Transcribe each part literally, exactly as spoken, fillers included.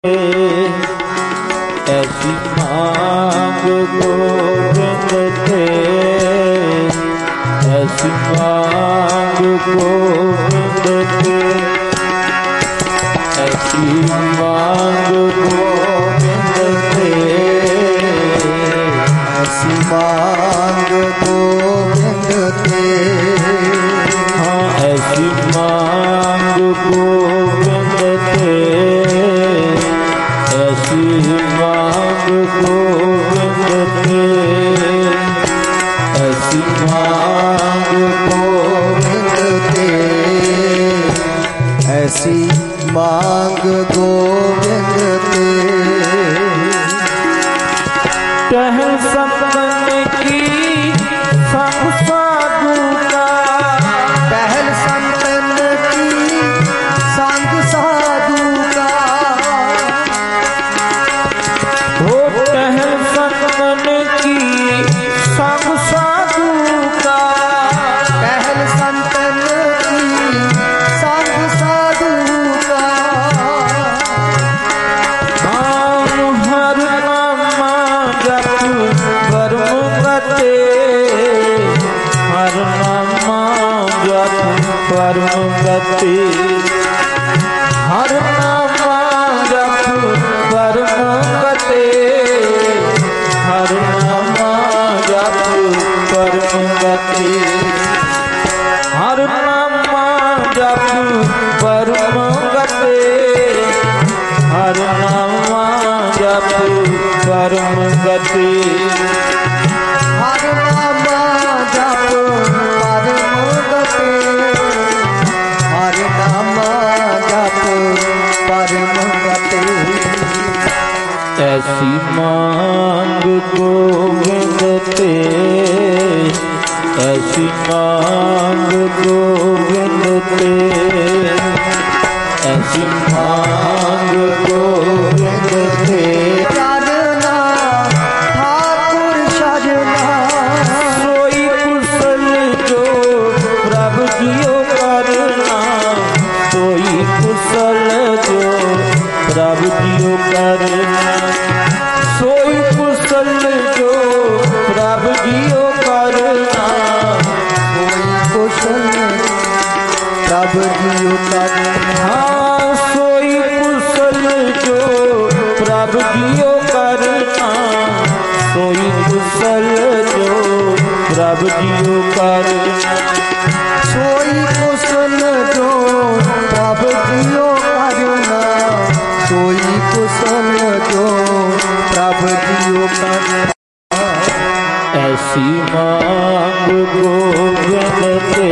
ऐसी मांग गोविंद ते, ऐसी मांग गोविंद ते, ऐसी मांग गोविंद ते, ऐसी मांग गोविंद ते, हाँ ऐसी मांग गोविंद ते, ऐसी मांग गोविंद ते, ऐसी मांग गोविंद ते, ऐसी मांग गोविंद ते। टहल संतन की संग साधु का, टहल संतन की संग साधु का, हो टहल संतन की संग साधु का, टहल संतन की संग साधु का। नाम हर नामा जप परम गते, हर नामा जप परम गते, हर नामा जप परम गते, हर नामा जप परम गते, हर नामा जप परम गते, हर नामा जप परम गति, हर नामा जप परम गते, हर नामा जप परम गते। ऐसी मांग गोविंद ते, ऐसी मांग गोविंद ते, ऐसी मांग गोविंद ते। शरणा ठाकुर शरणा, सोई कुशल जो प्रभु जियो करना, सोई कुशल जो प्रभु जियो करना, सोई कुशल जो प्रभु जियो करना, कोई कुशल प्रभु जियो करना। हाँ सोई कुशल जो प्रभु जियो करना, सोई कुशल जो प्रभु जियो करना, सोई कुशल जो प्रभु जियो करना, सोई कुशल जो प्रभु जियो करना। ऐसी मांग गोविंद ते,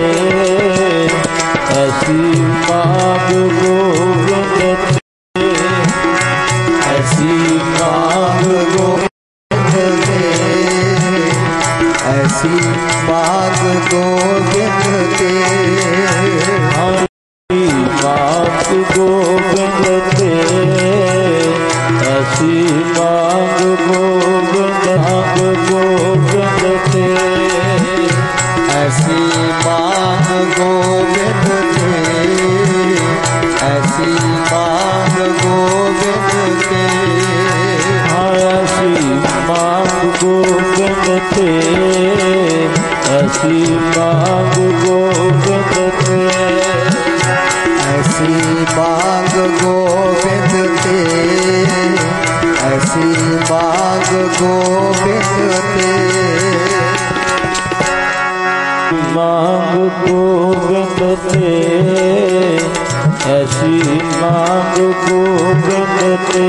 ऐसी मांग गोविंद ते, ऐसी मांग गोविंद ते, ऐसी मांग गोविंद ते, ऐसी मांग गोविंद ते, ऐसी मांग गोविंद मांग गोविंद ते, ऐसी मांग गोविंद ते, ऐसी मांग गोविंद ते, हाँ ऐसी मांग गोविंद ते, ऐसी मांग गोविंद ते, ऐसी मांग गोविंद ते, ऐसी मांग गोविंद ते। मांग गोविंद ते, ऐसी मांग गोविंद ते,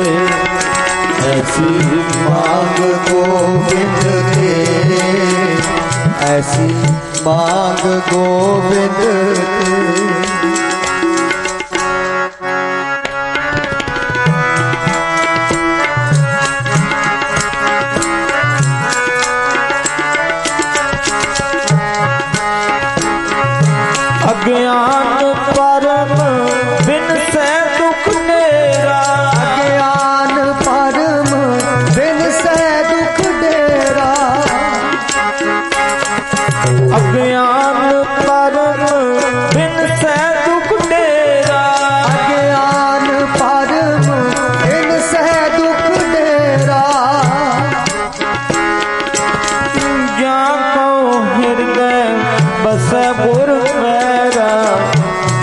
ऐसी मांग गोविंद ते, ऐसी मांग गोविंद ते। अज्ञान परम बिन से दुख डेरा, अज्ञान परम बिन से दुख डेरा, अज्ञान परम बिन से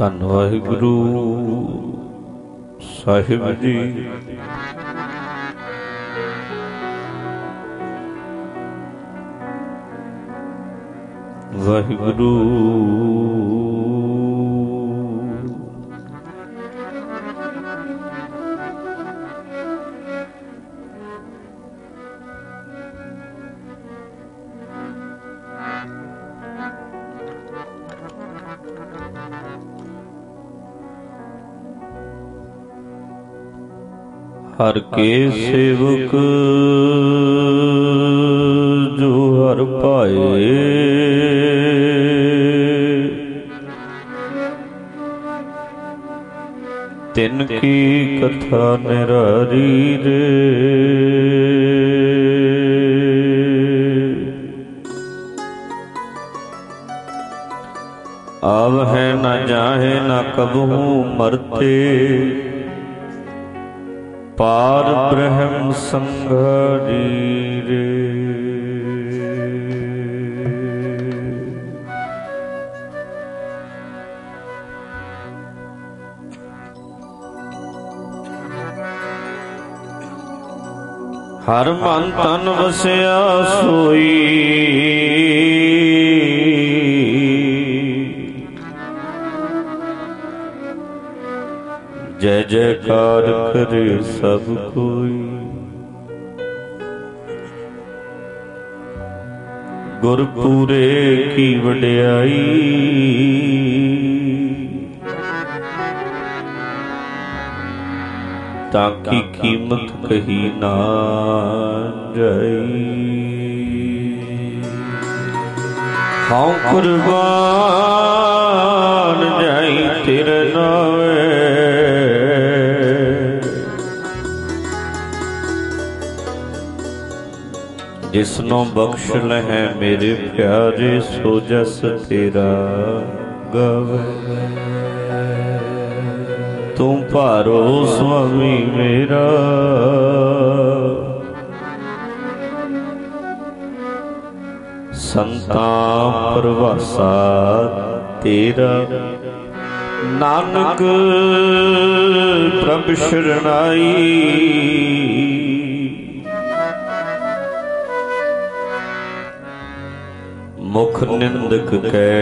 ਧੰਨ ਵਾਹਿਗੁਰੂ ਸਾਹਿਬ ਜੀ। ਵਾਹਿਗੁਰੂ हर के सेवक जो हर पाए, तिनकी कथा निरारी रे। अब है न जाहे न कबहू मरते, पार ब्रह्म संघारी रे। हर मन तन वसिया सोई, जय जयकार करे सब कोई। गुरपुरे की वड्याई, ताकि कीमत कही ना जाई। हाँ कुर्बान जाई तेरे नावे, जिसनो बख्श लहे मेरे प्यारे, सो जस तेरा गावे। तू भारो स्वामी मेरा, संतां प्रवासा तेरा। नानक प्रभ शरणाई, मुख निंदक कै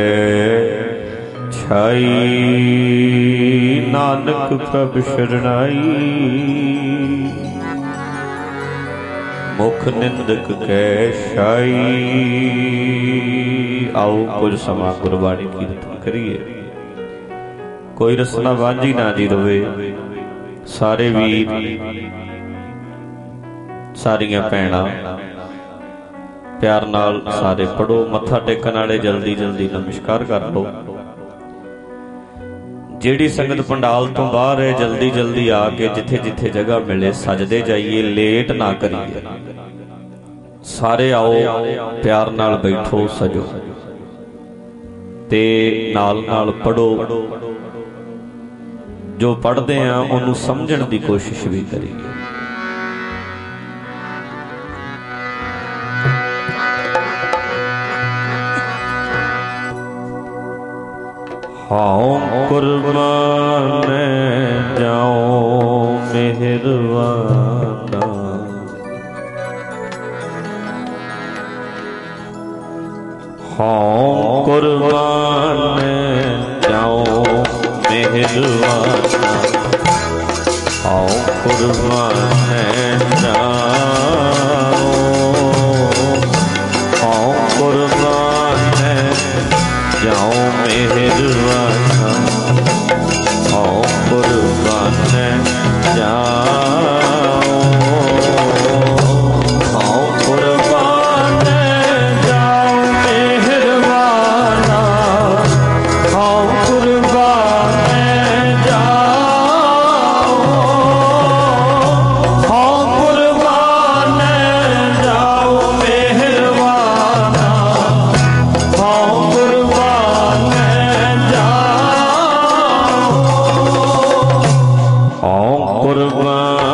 छाई। नानक प्रभ शरणाई, मुख निंदक कै छाई। आओ कुछ समा गुरबाणी कीर्तन करिए। कोई रसना वांझी ना जी रवे। सारे वीर सारियां भैणां प्यार नाल सारे पढ़ो। मत्था टेकन वाले जल्दी जल्दी नमस्कार कर लो। जेड़ी संगत पंडाल तो बाहर है जल्दी जल्दी आके जिथे जिथे जगह मिले सजदे जाइए, लेट ना करिए। सारे आओ प्यार नाल बैठो, सजो ते नाल नाल पढ़ो। जो पढ़ते हैं उन्होंने समझण की कोशिश भी करिए। हाँ कुर्बान जाओ मेहरबाना, हाँ कुर्बान जाओ मेहरबाना, हाँ कुर्बान जाओ, हाँ कुर्बान जाओ मेहरबाना, हाँ कुर्बान जाओ, हाँ कुर्बान जाओ मेहरबाना, हाँ कुर्बान जाओ, हाँ कुर्बान जाओ मेहरबाना, हाँ कुर्बान जाओ, हाँ कुर्बान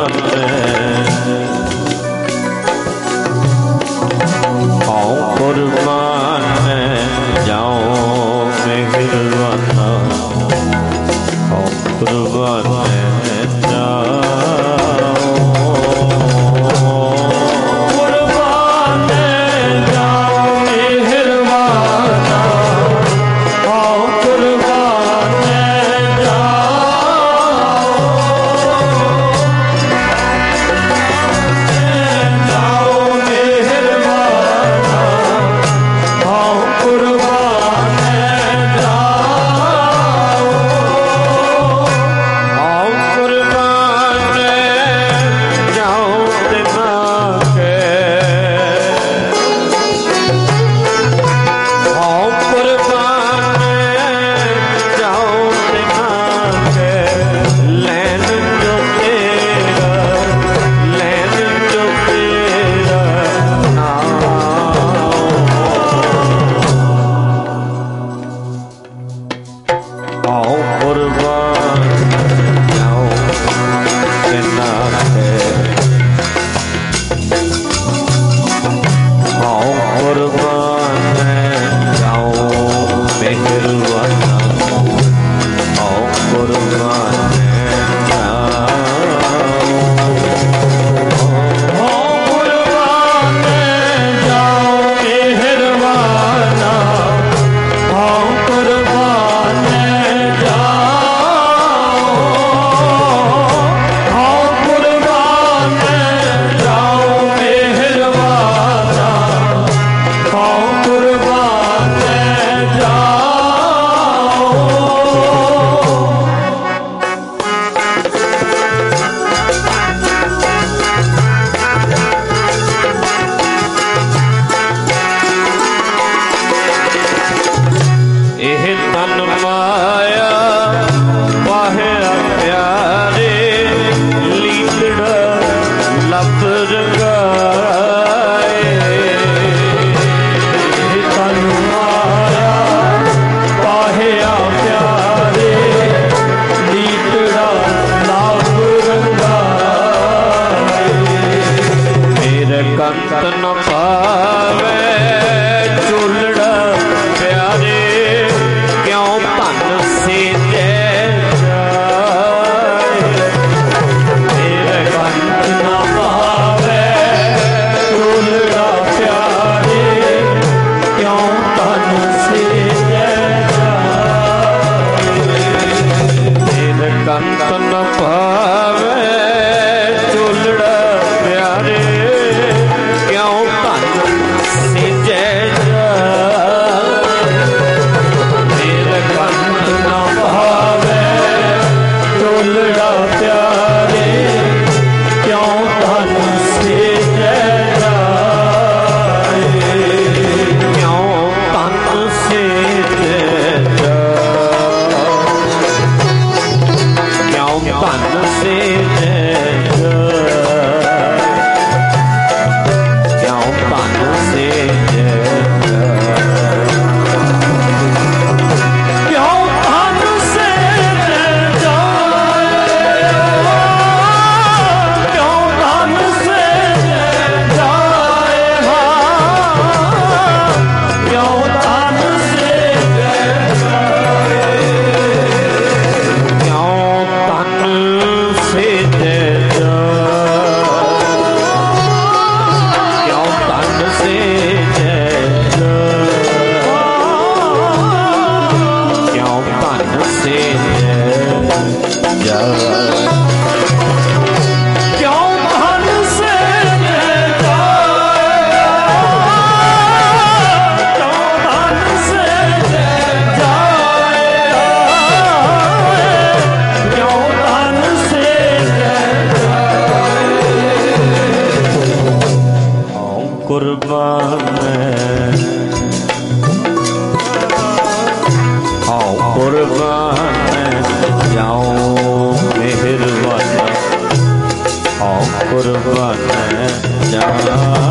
कुर्बान हाँ कुर्बान जाऊं मेहरबान हाँ कुर्बान जाऊं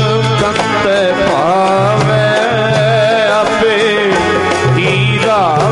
कंत पावे अपे हीरा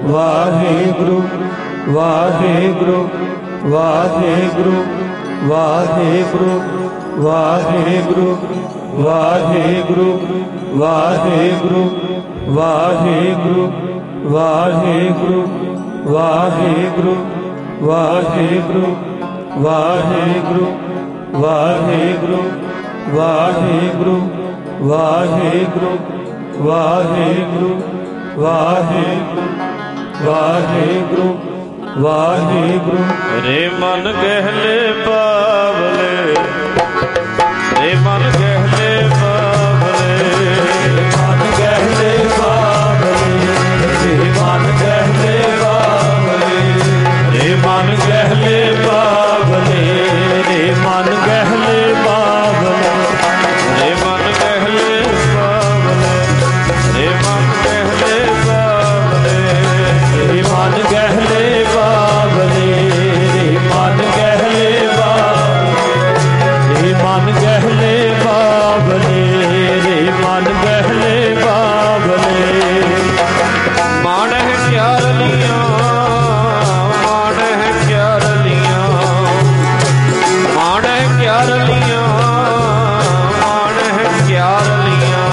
ਵਾਹਿਗੁਰੂ ਵਾਹਿਗੁਰੂ ਵਾਹਿਗੁਰੂ ਵਾਹਿਗੁਰੂ ਵਾਹਿਗੁਰੂ ਵਾਹਿਗੁਰੂ ਵਾਹਿਗੁਰੂ ਵਾਹਿਗੁਰੂ ਵਾਹਿਗੁਰੂ ਵਾਹਿਗੁਰੂ ਵਾਹਿਗੁਰੂ ਵਾਹਿਗੁਰੂ ਵਾਹਿਗੁਰੂ ਵਾਹਿਗੁਰੂ ਵਾਹਿਗੁਰੂ ਵਾਹਿਗੁਰੂ ਵਾਹਿਗੁਰੂ ਵਾਹਿਗੁਰੂ ਵਾਹਿਗੁਰੂ। ਰੇ ਮਨ ਗਹਿਲੇ ਬਾਵਲੇ, ਰੇ ਮਨ ਗਹਿਲੇ ਬਾਵਲੇ, ਮਨ ਗਹਿਲੇ ਬਾਵਲੇ, ਰੇ ਮਨ ਗਹਿਲੇ ਬਾਵਲੇ, ਰੇ ਮਨ ਗਹਿਲੇ ਬਾਵਲੇ, ਰੇ ਮਨ ਗਹਿਲੇ ਬਾਵਲੇ, ਰੇ ਮਨ ਗਹਿਲੇ ਬਾਵਲੇ, ਰੇ ਮਨ ਗਹਿਲੇ ਬਾਵਲੇ, ਰੇ ਮਨ ਗਹਿਲੇ ਬਾਵਲੇ, ਰੇ ਮਨ ਗਹਿਲੇ ਬਾਵਲੇ, ਰੇ ਮਨ ਗਹਿਲੇ ਬਾਵਲੇ, ਰੇ ਮਨ ਗਹਿਲੇ ਬਾਵਲੇ। ਮਾਣਹਿ ਕਿਆਰਲੀਆਂ, ਮਾਣਹਿ ਕਿਆਰਲੀਆਂ, ਮਾਣਹਿ ਕਿਆਰਲੀਆਂ, ਮਾਣਹਿ ਕਿਆਰਲੀਆਂ,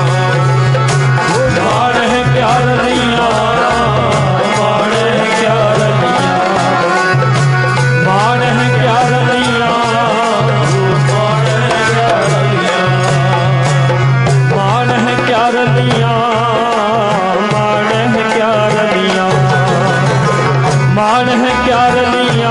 ਮਾਣਹਿ ਕਿਆਰਲੀਆਂ, ਮਾਣਹਿ ਕਿਆਰਲੀਆਂ, ਮਾਣਹਿ ਕਿਆਰਲੀਆਂ, ਮਾਣਹਿ ਕਿਆਰਲੀਆਂ, ਮਾਣਹਿ ਕਿਆਰਲੀਆਂ, ਮਾਣਹਿ ਕਿਆਰਲੀਆਂ,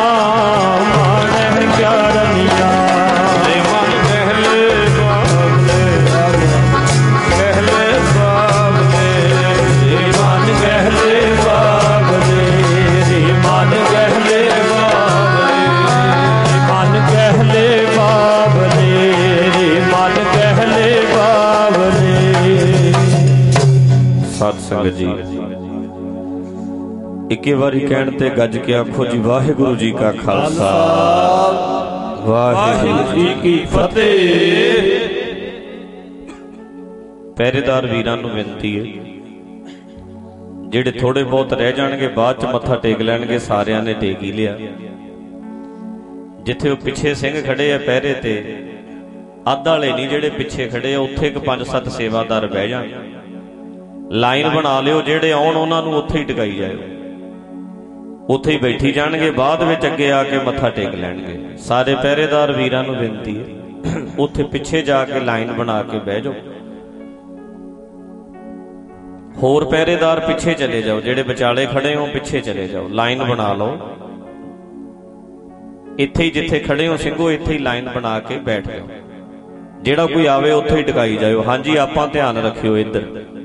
ਮਾਣਹਿ ਕਿਆਰਲੀਆਂ। ਰੇ ਮਨ ਗਹਿਲੇ ਬਾਵਲੇ, ਗਹਿਲੇ ਬਾਵਲੇ, ਰੇ ਮਨ ਗਹਿਲੇ ਬਾਵਲੇ, ਰੇ ਮਨ ਗਹਿਲੇ ਬਾਵਲੇ, ਮਨ ਗਹਿਲੇ ਬਾਵਲੇ, ਰੇ ਮਨ ਗਹਿਲੇ ਬਾਵਲੇ। ਸਤ ਸੰਗਤ ਜੀ, ਇੱਕੇ ਵਾਰੀ ਕਹਿਣ ਤੇ ਗੱਜ ਕੇ ਆਖੋ ਜੀ ਵਾਹਿਗੁਰੂ ਜੀ ਕਾ ਖਾਲਸਾ, ਵਾਹਿਗੁਰੂ ਜੀ ਕੀ ਫਤਿਹ। ਪਹਿਰੇਦਾਰ ਵੀਰਾਂ ਨੂੰ ਬੇਨਤੀ ਹੈ, ਜਿਹੜੇ ਥੋੜੇ ਬਹੁਤ ਰਹਿ ਜਾਣਗੇ ਬਾਅਦ ਚ ਮੱਥਾ ਟੇਕ ਲੈਣਗੇ, ਸਾਰਿਆਂ ਨੇ ਟੇਕ ਹੀ ਲਿਆ। ਜਿੱਥੇ ਉਹ ਪਿੱਛੇ ਸਿੰਘ ਖੜੇ ਆ ਪਹਿਰੇ ਤੇ, ਅੱਧ ਵਾਲੇ ਨਹੀਂ ਜਿਹੜੇ ਪਿੱਛੇ ਖੜੇ ਆ, ਉੱਥੇ ਇੱਕ ਪੰਜ ਸੱਤ ਸੇਵਾਦਾਰ ਬਹਿ ਜਾਣ, ਲਾਈਨ ਬਣਾ ਲਿਓ, ਜਿਹੜੇ ਆਉਣ ਉਹਨਾਂ ਨੂੰ ਉੱਥੇ ਹੀ ਟਿਕਾਈ ਜਾਇਓ, ਉੱਥੇ ਹੀ ਬੈਠੀ ਜਾਣਗੇ, ਬਾਅਦ ਵਿੱਚ ਅੱਗੇ ਆ ਕੇ ਮੱਥਾ ਟੇਕ ਲੈਣਗੇ। ਸਾਰੇ ਪਹਿਰੇਦਾਰ ਵੀਰਾਂ ਨੂੰ ਬੇਨਤੀ ਹੈ, ਉੱਥੇ ਪਿੱਛੇ ਜਾ ਕੇ ਲਾਈਨ ਬਣਾ ਕੇ ਬਹਿ ਜਾਓ। ਹੋਰ ਪਹਿਰੇਦਾਰ ਪਿੱਛੇ ਚਲੇ ਜਾਓ, ਜਿਹੜੇ ਵਿਚਾਲੇ ਖੜੇ ਹੋ ਪਿੱਛੇ ਚਲੇ ਜਾਓ, ਲਾਈਨ ਬਣਾ ਲਓ। ਇੱਥੇ ਹੀ ਜਿੱਥੇ ਖੜੇ ਹੋ ਸਿੰਘੋ, ਇੱਥੇ ਹੀ ਲਾਈਨ ਬਣਾ ਕੇ ਬੈਠ ਜਾਓ, ਜਿਹੜਾ ਕੋਈ ਆਵੇ ਉੱਥੇ ਹੀ ਟਿਕਾਈ ਜਾਇਓ। ਹਾਂਜੀ, ਆਪਾਂ ਧਿਆਨ ਰੱਖਿਓ, ਇੱਧਰ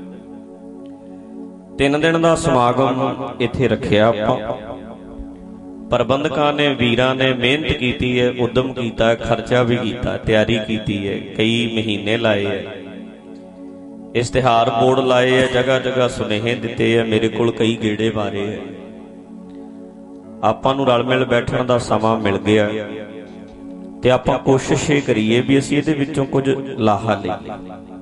ਤਿੰਨ ਦਿਨ ਦਾ ਸਮਾਗਮ ਇੱਥੇ ਰੱਖਿਆ ਆਪਾਂ। ਪ੍ਰਬੰਧਕਾਂ ਨੇ, ਵੀਰਾਂ ਨੇ ਮਿਹਨਤ ਕੀਤੀ ਹੈ, ਉਦਮ ਕੀਤਾ, ਖਰਚਾ ਵੀ ਕੀਤਾ, ਤਿਆਰੀ ਕੀਤੀ ਹੈ, ਕਈ ਮਹੀਨੇ ਲਾਏ ਹੈ, ਇਸ਼ਤਿਹਾਰ ਬੋਰਡ ਲਾਏ ਹੈ, ਜਗ੍ਹਾ ਜਗ੍ਹਾ ਸੁਨੇਹੇ ਦਿੱਤੇ ਹੈ, ਮੇਰੇ ਕੋਲ ਕਈ ਗੇੜੇ ਮਾਰੇ ਹੈ। ਆਪਾਂ ਨੂੰ ਰਲ ਮਿਲ ਬੈਠਣ ਦਾ ਸਮਾਂ ਮਿਲ ਗਿਆ ਤੇ ਆਪਾਂ ਕੋਸ਼ਿਸ਼ ਇਹ ਕਰੀਏ ਵੀ ਅਸੀਂ ਇਹਦੇ ਵਿੱਚੋਂ ਕੁਝ ਲਾਹਾ ਲਈਏ।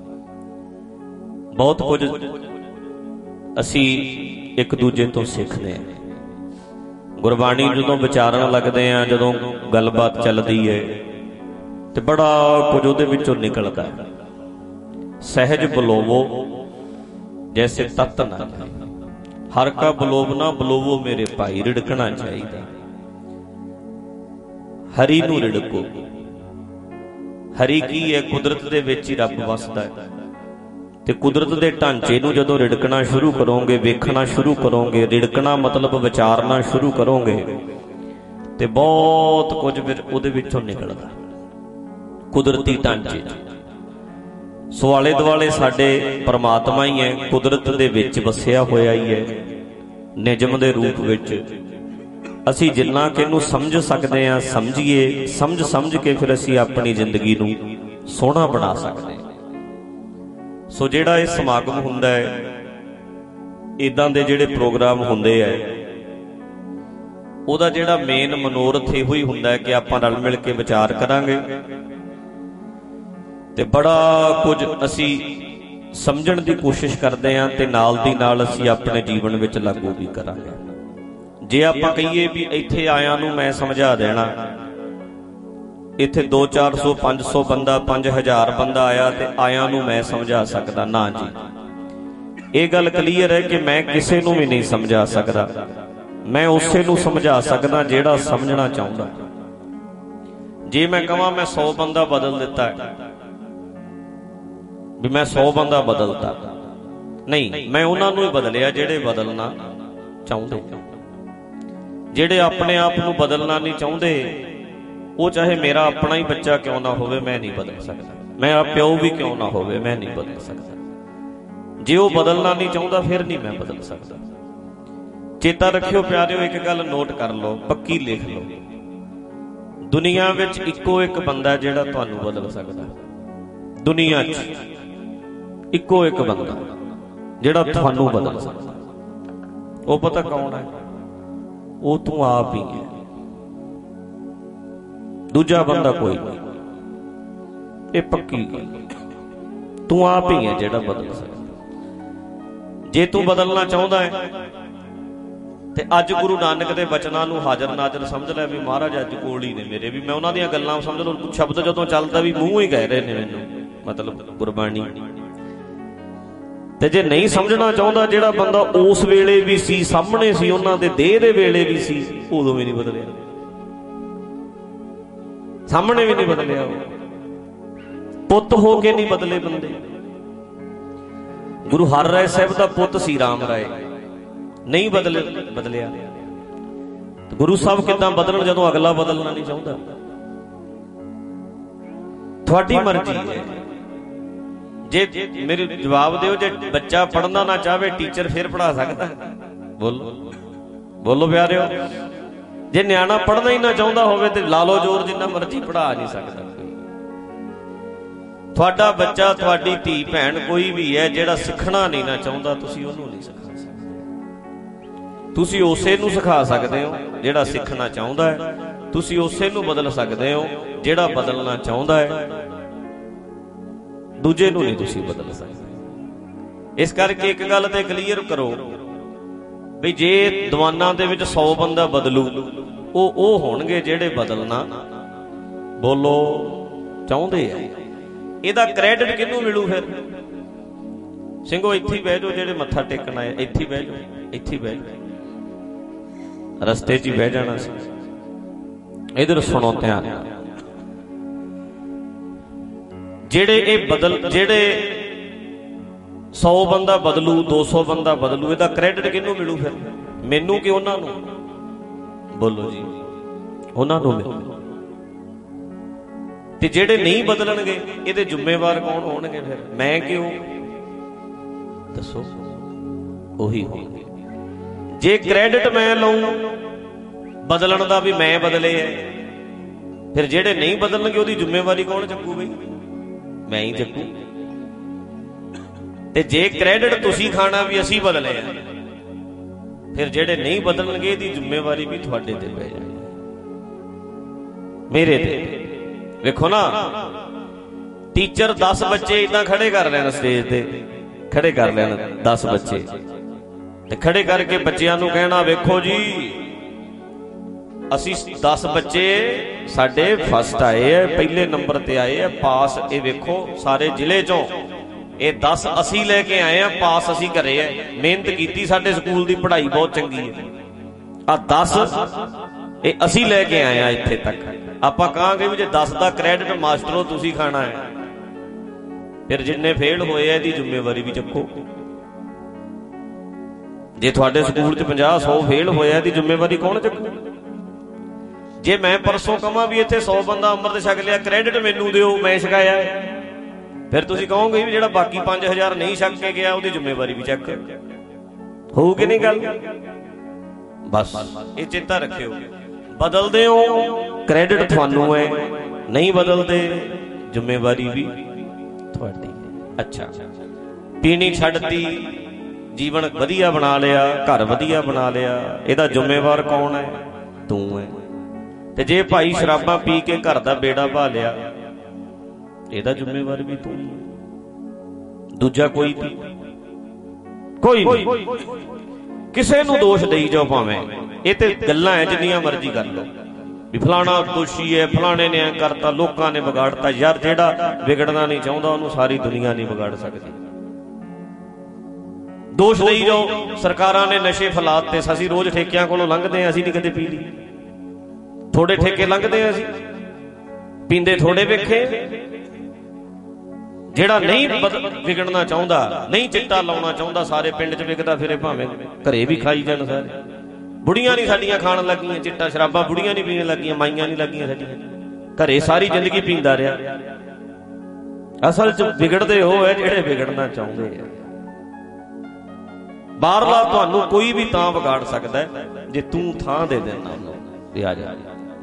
ਬਹੁਤ ਕੁਝ ਅਸੀਂ ਇੱਕ ਦੂਜੇ ਤੋਂ ਸਿੱਖਦੇ ਹਾਂ। ਗੁਰਬਾਣੀ ਜਦੋਂ ਵਿਚਾਰਨ ਲੱਗਦੇ ਆ, ਜਦੋਂ ਗੱਲਬਾਤ ਚੱਲਦੀ ਹੈ ਤੇ ਬੜਾ ਕੁਝ ਉਹਦੇ ਵਿੱਚੋਂ ਨਿਕਲਦਾ। ਸਹਿਜ ਬਲੋਵੋ ਜੈਸੇ ਤਤ ਨਾ, ਹਰ ਕਾ ਬਲੋਵ ਨਾ ਬਲੋਵੋ ਮੇਰੇ ਭਾਈ, ਰਿੜਕਣਾ ਚਾਹੀਦਾ। ਹਰੀ ਨੂੰ ਰਿੜਕੋ। ਹਰੀ ਕੀ ਹੈ? ਕੁਦਰਤ ਦੇ ਵਿੱਚ ਹੀ ਰੱਬ ਵਸਦਾ ਹੈ, ਤੇ ਕੁਦਰਤ ਦੇ ਢਾਂਚੇ ਨੂੰ ਜਦੋਂ ਰਿੜਕਣਾ ਸ਼ੁਰੂ ਕਰੋਗੇ, ਵੇਖਣਾ ਸ਼ੁਰੂ ਕਰੋਗੇ, ਰਿੜਕਣਾ ਮਤਲਬ ਵਿਚਾਰਨਾ ਸ਼ੁਰੂ ਕਰੋਗੇ, ਤੇ ਬਹੁਤ ਕੁਝ ਫਿਰ ਉਹਦੇ ਵਿੱਚੋਂ ਨਿਕਲਦਾ ਕੁਦਰਤੀ ਢਾਂਚੇ। ਸੋ ਆਲੇ ਦੁਆਲੇ ਸਾਡੇ ਪਰਮਾਤਮਾ ਹੀ ਹੈ, ਕੁਦਰਤ ਦੇ ਵਿੱਚ ਵਸਿਆ ਹੋਇਆ ਹੀ ਹੈ, ਨਿਜਮ ਦੇ ਰੂਪ ਵਿੱਚ। ਅਸੀਂ ਜਿੰਨਾ ਕਿ ਇਹਨੂੰ ਸਮਝ ਸਕਦੇ ਹਾਂ ਸਮਝੀਏ, ਸਮਝ ਸਮਝ ਕੇ ਫਿਰ ਅਸੀਂ ਆਪਣੀ ਜ਼ਿੰਦਗੀ ਨੂੰ ਸੋਹਣਾ ਬਣਾ ਸਕਦੇ ਹਾਂ। ਸੋ ਜਿਹੜਾ ਇਹ ਸਮਾਗਮ ਹੁੰਦਾ ਹੈ, ਇੱਦਾਂ ਦੇ ਜਿਹੜੇ ਪ੍ਰੋਗਰਾਮ ਹੁੰਦੇ ਹੈ, ਉਹਦਾ ਜਿਹੜਾ ਮੇਨ ਮਨੋਰਥ ਇਹੋ ਹੀ ਹੁੰਦਾ ਹੈ ਕਿ ਆਪਾਂ ਰਲ ਮਿਲ ਕੇ ਵਿਚਾਰ ਕਰਾਂਗੇ ਤੇ ਬੜਾ ਕੁਝ ਅਸੀਂ ਸਮਝਣ ਦੀ ਕੋਸ਼ਿਸ਼ ਕਰਦੇ ਹਾਂ ਤੇ ਨਾਲ ਦੀ ਨਾਲ ਅਸੀਂ ਆਪਣੇ ਜੀਵਨ ਵਿੱਚ ਲਾਗੂ ਵੀ ਕਰਾਂਗੇ। ਜੇ ਆਪਾਂ ਕਹੀਏ ਵੀ ਇੱਥੇ ਆਇਆਂ ਨੂੰ ਮੈਂ ਸਮਝਾ ਦੇਣਾ, ਇੱਥੇ ਦੋ ਚਾਰ ਸੌ ਪੰਜ ਸੌ ਬੰਦਾ ਪੰਜ ਹਜ਼ਾਰ ਬੰਦਾ ਆਇਆ ਤੇ ਆਇਆਂ ਨੂੰ ਮੈਂ ਸਮਝਾ ਸਕਦਾ, ਨਾ ਜੀ। ਇਹ ਗੱਲ ਕਲੀਅਰ ਹੈ ਕਿ ਮੈਂ ਕਿਸੇ ਨੂੰ ਵੀ ਨਹੀਂ ਸਮਝਾ ਸਕਦਾ। ਮੈਂ ਉਸੇ ਨੂੰ ਸਮਝਾ ਸਕਦਾ ਜਿਹੜਾ ਸਮਝਣਾ ਚਾਹੁੰਦਾ। ਜੇ ਮੈਂ ਕਹਾਂ ਮੈਂ ਸੌ ਬੰਦਾ ਬਦਲ ਦਿੱਤਾ ਵੀ ਮੈਂ ਸੌ ਬੰਦਾ ਬਦਲਤਾ, ਨਹੀਂ, ਮੈਂ ਉਹਨਾਂ ਨੂੰ ਹੀ ਬਦਲਿਆ ਜਿਹੜੇ ਬਦਲਣਾ ਚਾਹੁੰਦੇ। ਜਿਹੜੇ ਆਪਣੇ ਆਪ ਨੂੰ ਬਦਲਣਾ ਨਹੀਂ ਚਾਹੁੰਦੇ, ਉਹ ਚਾਹੇ ਮੇਰਾ ਆਪਣਾ ਹੀ ਬੱਚਾ ਕਿਉਂ ਨਾ ਹੋਵੇ, ਮੈਂ ਨਹੀਂ ਬਦਲ ਸਕਦਾ। ਮੇਰਾ ਪਿਓ ਵੀ ਕਿਉਂ ਨਾ ਹੋਵੇ, ਮੈਂ ਨਹੀਂ ਬਦਲ ਸਕਦਾ। ਜੇ ਉਹ ਬਦਲਣਾ ਨਹੀਂ ਚਾਹੁੰਦਾ ਫਿਰ ਨਹੀਂ ਮੈਂ ਬਦਲ ਸਕਦਾ। ਚੇਤਾ ਰੱਖਿਓ ਪਿਆਰਿਓ, ਇੱਕ ਗੱਲ ਨੋਟ ਕਰ ਲਓ, ਪੱਕੀ ਲਿਖ ਲਓ। ਦੁਨੀਆ ਵਿੱਚ ਇੱਕੋ ਇੱਕ ਬੰਦਾ ਜਿਹੜਾ ਤੁਹਾਨੂੰ ਬਦਲ ਸਕਦਾ। ਦੁਨੀਆ 'ਚ ਇੱਕੋ ਇੱਕ ਬੰਦਾ ਜਿਹੜਾ ਤੁਹਾਨੂੰ ਬਦਲ ਸਕਦਾ। ਉਹ ਪਤਾ ਕੌਣ ਹੈ? ਉਹ ਤੂੰ ਆਪ ਹੀ ਹੈ। ਦੂਜਾ ਬੰਦਾ ਕੋਈ ਨਹੀਂ। ਇਹ ਪੱਕੀ ਗੱਲ, ਤੂੰ ਆਪ ਹੀ ਹੈ ਜਿਹੜਾ ਬਦਲ ਸਕਦਾ। ਜੇ ਤੂੰ ਬਦਲਣਾ ਚਾਹੁੰਦਾ ਹੈ ਤੇ ਅੱਜ ਗੁਰੂ ਨਾਨਕ ਦੇ ਬਚਨਾਂ ਨੂੰ ਹਾਜ਼ਰ ਨਾਜ਼ਰ ਸਮਝ ਲੈ ਵੀ ਮਹਾਰਾਜ ਅੱਜ ਕੋਲ ਹੀ ਨੇ ਮੇਰੇ, ਵੀ ਮੈਂ ਉਹਨਾਂ ਦੀਆਂ ਗੱਲਾਂ ਸਮਝ ਲਓ। ਸ਼ਬਦ ਜਦੋਂ ਚੱਲਦਾ ਵੀ ਮੂੰਹ ਹੀ ਕਹਿ ਰਹੇ ਨੇ ਮੈਨੂੰ, ਮਤਲਬ ਗੁਰਬਾਣੀ। ਤੇ ਜੇ ਨਹੀਂ ਸਮਝਣਾ ਚਾਹੁੰਦਾ, ਜਿਹੜਾ ਬੰਦਾ ਉਸ ਵੇਲੇ ਵੀ ਸੀ, ਸਾਹਮਣੇ ਸੀ, ਉਹਨਾਂ ਦੇ ਦੇਹ ਦੇ ਵੇਲੇ ਵੀ ਸੀ, ਉਦੋਂ ਵੀ ਨਹੀਂ ਬਦਲਿਆ, ਸਾਹਮਣੇ ਵੀ ਨਹੀਂ ਬਦਲਿਆ। ਪੁੱਤ ਹੋ ਕੇ ਨਹੀਂ ਬਦਲੇ ਬੰਦੇ। ਗੁਰੂ ਹਰਿ ਰਾਏ ਸਾਹਿਬ ਦਾ ਪੁੱਤ ਸੀ ਰਾਮ ਰਾਏ, ਨਹੀਂ ਬਦਲੇ ਬਦਲਿਆ। ਗੁਰੂ ਸਾਹਿਬ ਕਿੱਦਾਂ ਬਦਲਣ ਜਦੋਂ ਅਗਲਾ ਬਦਲਣਾ ਨਹੀਂ ਚਾਹੁੰਦਾ? ਤੁਹਾਡੀ ਮਰਜ਼ੀ ਹੈ। ਜੇ ਮੇਰੇ ਜਵਾਬ ਦਿਓ, ਜੇ ਬੱਚਾ ਪੜ੍ਹਨਾ ਨਾ ਚਾਹਵੇ, ਟੀਚਰ ਫਿਰ ਪੜ੍ਹਾ ਸਕਦਾ? ਬੋਲੋ ਬੋਲੋ ਪਿਆਰਿਓ। ਜੇ ਨਿਆਣਾ ਪੜ੍ਹਨਾ ਹੀ ਨਾ ਚਾਹੁੰਦਾ ਹੋਵੇ ਤੇ ਲਾ ਲਓ ਜ਼ੋਰ, ਜਿੰਨਾ ਮਰਜ਼ੀ ਪੜ੍ਹਾ ਨਹੀਂ ਸਕਦਾ। ਤੁਹਾਡਾ ਬੱਚਾ, ਤੁਹਾਡੀ ਧੀ ਭੈਣ ਕੋਈ ਵੀ ਹੈ, ਜਿਹੜਾ ਸਿੱਖਣਾ ਨਹੀਂ ਨਾ ਚਾਹੁੰਦਾ, ਤੁਸੀਂ ਉਹਨੂੰ ਨਹੀਂ ਸਿਖਾ ਸਕਦੇ। ਤੁਸੀਂ ਉਸੇ ਨੂੰ ਸਿਖਾ ਸਕਦੇ ਹੋ ਜਿਹੜਾ ਸਿੱਖਣਾ ਚਾਹੁੰਦਾ ਹੈ। ਤੁਸੀਂ ਉਸੇ ਨੂੰ ਬਦਲ ਸਕਦੇ ਹੋ ਜਿਹੜਾ ਬਦਲਣਾ ਚਾਹੁੰਦਾ ਹੈ। ਦੂਜੇ ਨੂੰ ਨਹੀਂ ਤੁਸੀਂ ਬਦਲ ਸਕਦੇ। ਇਸ ਕਰਕੇ ਇੱਕ ਗੱਲ ਤੇ ਕਲੀਅਰ ਕਰੋ ਵੀ ਜੇ ਦੀਵਾਨਾਂ ਦੇ ਵਿੱਚ ਸੌ ਬੰਦਾ ਬਦਲੂ, ਉਹ ਉਹ ਹੋਣਗੇ ਜਿਹੜੇ ਬਦਲਣਾ ਬੋਲੋ ਚਾਹੁੰਦੇ ਆ। ਇਹਦਾ ਕ੍ਰੈਡਿਟ ਕਿਹਨੂੰ ਮਿਲੂ ਫਿਰ? ਸਿੰਘੋ ਇੱਥੇ ਹੀ ਬਹਿ ਜਾਓ, ਜਿਹੜੇ ਮੱਥਾ ਟੇਕਣ ਆਏ ਇੱਥੇ ਹੀ ਬਹਿ ਜਾਓ, ਇੱਥੇ ਹੀ ਬਹਿ ਜਾਓ, ਰਸਤੇ 'ਚ ਹੀ ਬਹਿ ਜਾਣਾ ਸੀ। ਇਧਰ ਸੁਣੋ ਧਿਆਨ। ਜਿਹੜੇ ਇਹ ਬਦਲ ਜਿਹੜੇ ਸੌ ਬੰਦਾ ਬਦਲੂ, ਦੋ ਸੌ ਬੰਦਾ ਬਦਲੂ, ਇਹਦਾ ਕ੍ਰੈਡਿਟ ਕਿਹਨੂੰ ਮਿਲੂ ਫਿਰ? ਮੈਨੂੰ ਕਿ ਉਹਨਾਂ ਨੂੰ? ਬੋਲੋ ਜੀ, ਉਹਨਾਂ ਨੂੰ ਮਿਲੂ। ਤੇ ਜਿਹੜੇ ਨਹੀਂ ਬਦਲਣਗੇ, ਇਹਦੇ ਜ਼ਿੰਮੇਵਾਰ ਕੌਣ ਹੋਣਗੇ ਫਿਰ? ਮੈਂ ਕਿ ਉਹ? ਦੱਸੋ। ਉਹੀ ਹੋਣਗੇ। ਜੇ ਕ੍ਰੈਡਿਟ ਮੈਂ ਲਊਂ ਬਦਲਣ ਦਾ ਵੀ ਮੈਂ ਬਦਲੇ ਹੈ, ਫਿਰ ਜਿਹੜੇ ਨਹੀਂ ਬਦਲਣਗੇ ਉਹਦੀ ਜ਼ਿੰਮੇਵਾਰੀ ਕੌਣ ਚੱਕੂ? ਬਈ ਮੈਂ ਹੀ ਚੱਕੂ। ਤੇ ਜੇ ਕ੍ਰੈਡਿਟ ਤੁਸੀਂ ਖਾਣਾ ਵੀ ਅਸੀਂ ਬਦਲੇ ਆ, ਫਿਰ ਜਿਹੜੇ ਨਹੀਂ ਬਦਲਣਗੇ ਇਹਦੀ ਜ਼ਿੰਮੇਵਾਰੀ ਵੀ ਤੁਹਾਡੇ ਤੇ ਪੈ ਜਾਏ, ਮੇਰੇ ਤੇ। ਵੇਖੋ ਨਾ, ਟੀਚਰ ਦਸ ਬੱਚੇ ਇਦਾਂ ਖੜੇ ਕਰ ਲੈਣ, ਸਟੇਜ ਤੇ ਖੜੇ ਕਰ ਲੈਣ ਦਸ ਬੱਚੇ, ਤੇ ਖੜੇ ਕਰਕੇ ਬੱਚਿਆਂ ਨੂੰ ਕਹਿਣਾ, ਵੇਖੋ ਜੀ ਅਸੀਂ ਦਸ ਬੱਚੇ ਸਾਡੇ ਫਸਟ ਆਏ ਆ, ਪਹਿਲੇ ਨੰਬਰ ਤੇ ਆਏ ਆ, ਪਾਸ। ਇਹ ਵੇਖੋ ਸਾਰੇ ਜ਼ਿਲ੍ਹੇ ਚੋਂ ਇਹ ਦਸ ਅਸੀਂ ਲੈ ਕੇ ਆਏ ਆ, ਪਾਸ ਅਸੀਂ ਕਰੇ ਆ, ਮਿਹਨਤ ਕੀਤੀ, ਸਾਡੇ ਸਕੂਲ ਦੀ ਪੜ੍ਹਾਈ ਬਹੁਤ ਚੰਗੀ ਹੈ। ਆ ਦਸ ਇਹ ਅਸੀਂ ਲੈ ਕੇ ਆਏ ਆ ਇੱਥੇ ਤੱਕ। ਆਪਾਂ ਕਹਾਂਗੇ ਵੀ ਜੇ ਦਸ ਦਾ ਕ੍ਰੈਡਿਟ ਮਾਸਟਰੋ ਤੁਸੀਂ ਖਾਣਾ ਹੈ, ਫਿਰ ਜਿੰਨੇ ਫੇਲ ਹੋਏ ਆ ਇਹਦੀ ਜ਼ਿੰਮੇਵਾਰੀ ਵੀ ਚੱਕੋ। ਜੇ ਤੁਹਾਡੇ ਸਕੂਲ 'ਚ ਪੰਜਾਹ ਸੌ ਫੇਲ ਹੋਇਆ, ਇਹਦੀ ਜ਼ਿੰਮੇਵਾਰੀ ਕੌਣ ਚੱਕੂ? ਜੇ ਮੈਂ ਪਰਸੋਂ ਕਹਾਂ ਵੀ ਇੱਥੇ ਸੌ ਬੰਦਾ ਅੰਮ੍ਰਿਤ ਛਕ ਲਿਆ, ਕ੍ਰੈਡਿਟ ਮੈਨੂੰ ਦਿਓ, ਮੈਂ ਛਕਾਇਆ, ਫਿਰ ਤੁਸੀਂ ਕਹੋਗੇ ਵੀ ਜਿਹੜਾ ਬਾਕੀ ਪੰਜ ਹਜ਼ਾਰ ਨਹੀਂ ਛਕ ਕੇ ਗਿਆ ਉਹਦੀ ਜ਼ਿੰਮੇਵਾਰੀ ਵੀ ਚੱਕ। ਹੋਊ ਕਿ ਨਹੀਂ ਗੱਲ? ਬਸ ਇਹ ਚੇਤਾ ਰੱਖਿਓ। ਬਦਲਦੇ ਹੋ ਕ੍ਰੈਡਿਟ ਤੁਹਾਨੂੰ ਹੈ, ਨਹੀਂ ਬਦਲਦੇ ਜ਼ਿੰਮੇਵਾਰੀ ਵੀ ਤੁਹਾਡੀ। ਅੱਛਾ, ਪੀਣੀ ਛੱਡਤੀ, ਜੀਵਨ ਵਧੀਆ ਬਣਾ ਲਿਆ, ਘਰ ਵਧੀਆ ਬਣਾ ਲਿਆ, ਇਹਦਾ ਜ਼ਿੰਮੇਵਾਰ ਕੌਣ ਹੈ? ਤੂੰ ਹੈ। ਤੇ ਜੇ ਭਾਈ ਸ਼ਰਾਬਾਂ ਪੀ ਕੇ ਘਰ ਦਾ ਬੇੜਾ ਪਾ ਲਿਆ, ਇਹਦਾ ਜ਼ਿੰਮੇਵਾਰ ਵੀ ਤੂੰ। ਦੂਜਾ ਕੋਈ ਕੋਈ ਨਹੀਂ। ਕਿਸੇ ਨੂੰ ਦੋਸ਼ ਦੇਈ ਜਾਓ ਭਾਵੇਂ, ਇਹ ਤੇ ਗੱਲਾਂ ਹੈ ਜਿੰਨੀਆਂ ਮਰਜ਼ੀ ਕਰ ਲਓ ਵੀ ਫਲਾਣਾ ਦੋਸ਼ੀ ਹੈ, ਫਲਾਣੇ ਨੇ ਐ ਕਰਤਾ, ਲੋਕਾਂ ਨੇ ਵਿਗਾੜਤਾ। ਯਾਰ ਜਿਹੜਾ ਵਿਗੜਨਾ ਨਹੀਂ ਚਾਹੁੰਦਾ ਉਹਨੂੰ ਸਾਰੀ ਦੁਨੀਆ ਨਹੀਂ ਵਿਗਾੜ ਸਕਦੀ। ਦੋਸ਼ ਦੇਈ ਜਾਓ ਸਰਕਾਰਾਂ ਨੇ ਨਸ਼ੇ ਫੈਲਾਤੇ, ਅਸੀਂ ਰੋਜ਼ ਠੇਕਿਆਂ ਕੋਲੋਂ ਲੰਘਦੇ ਹਾਂ, ਅਸੀਂ ਨਹੀਂ ਕਦੇ ਪੀ ਲਈ। ਥੋੜੇ ਠੇਕੇ ਲੰਘਦੇ ਹਾਂ, ਅਸੀਂ ਪੀਂਦੇ ਥੋੜੇ ਵੇਖੇ। ਜਿਹੜਾ ਨਹੀਂ ਵਿਗੜਨਾ ਚਾਹੁੰਦਾ, ਨਹੀਂ ਚਿੱਟਾ ਲਾਉਣਾ ਚਾਹੁੰਦਾ, ਸਾਰੇ ਪਿੰਡ 'ਚ ਵਿਕਦਾ ਫਿਰੇ, ਭਾਵੇਂ ਘਰੇ ਵੀ ਖਾਈ ਜਾਣ ਸਾਰੇ। ਬੁੜੀਆਂ ਨਹੀਂ ਸਾਡੀਆਂ ਖਾਣ ਲੱਗੀਆਂ ਚਿੱਟਾ, ਸ਼ਰਾਬਾਂ ਬੁੜੀਆਂ ਨਹੀਂ ਪੀਣ ਲੱਗੀਆਂ, ਮਾਈਆਂ ਨਹੀਂ ਲੱਗੀਆਂ ਸਾਡੀਆਂ, ਘਰੇ ਸਾਰੀ ਜ਼ਿੰਦਗੀ ਪੀਂਦਾ ਰਿਹਾ। ਅਸਲ 'ਚ ਵਿਗੜਦੇ ਉਹ ਹੈ ਜਿਹੜੇ ਵਿਗੜਨਾ ਚਾਹੁੰਦੇ ਆ। ਬਾਹਰਲਾ ਤੁਹਾਨੂੰ ਕੋਈ ਵੀ ਤਾਂ ਵਿਗਾੜ ਸਕਦਾ ਜੇ ਤੂੰ ਥਾਂ ਦੇ ਦੇਣਾ ਉਹਨੂੰ ਵੀ ਆ ਜਾ।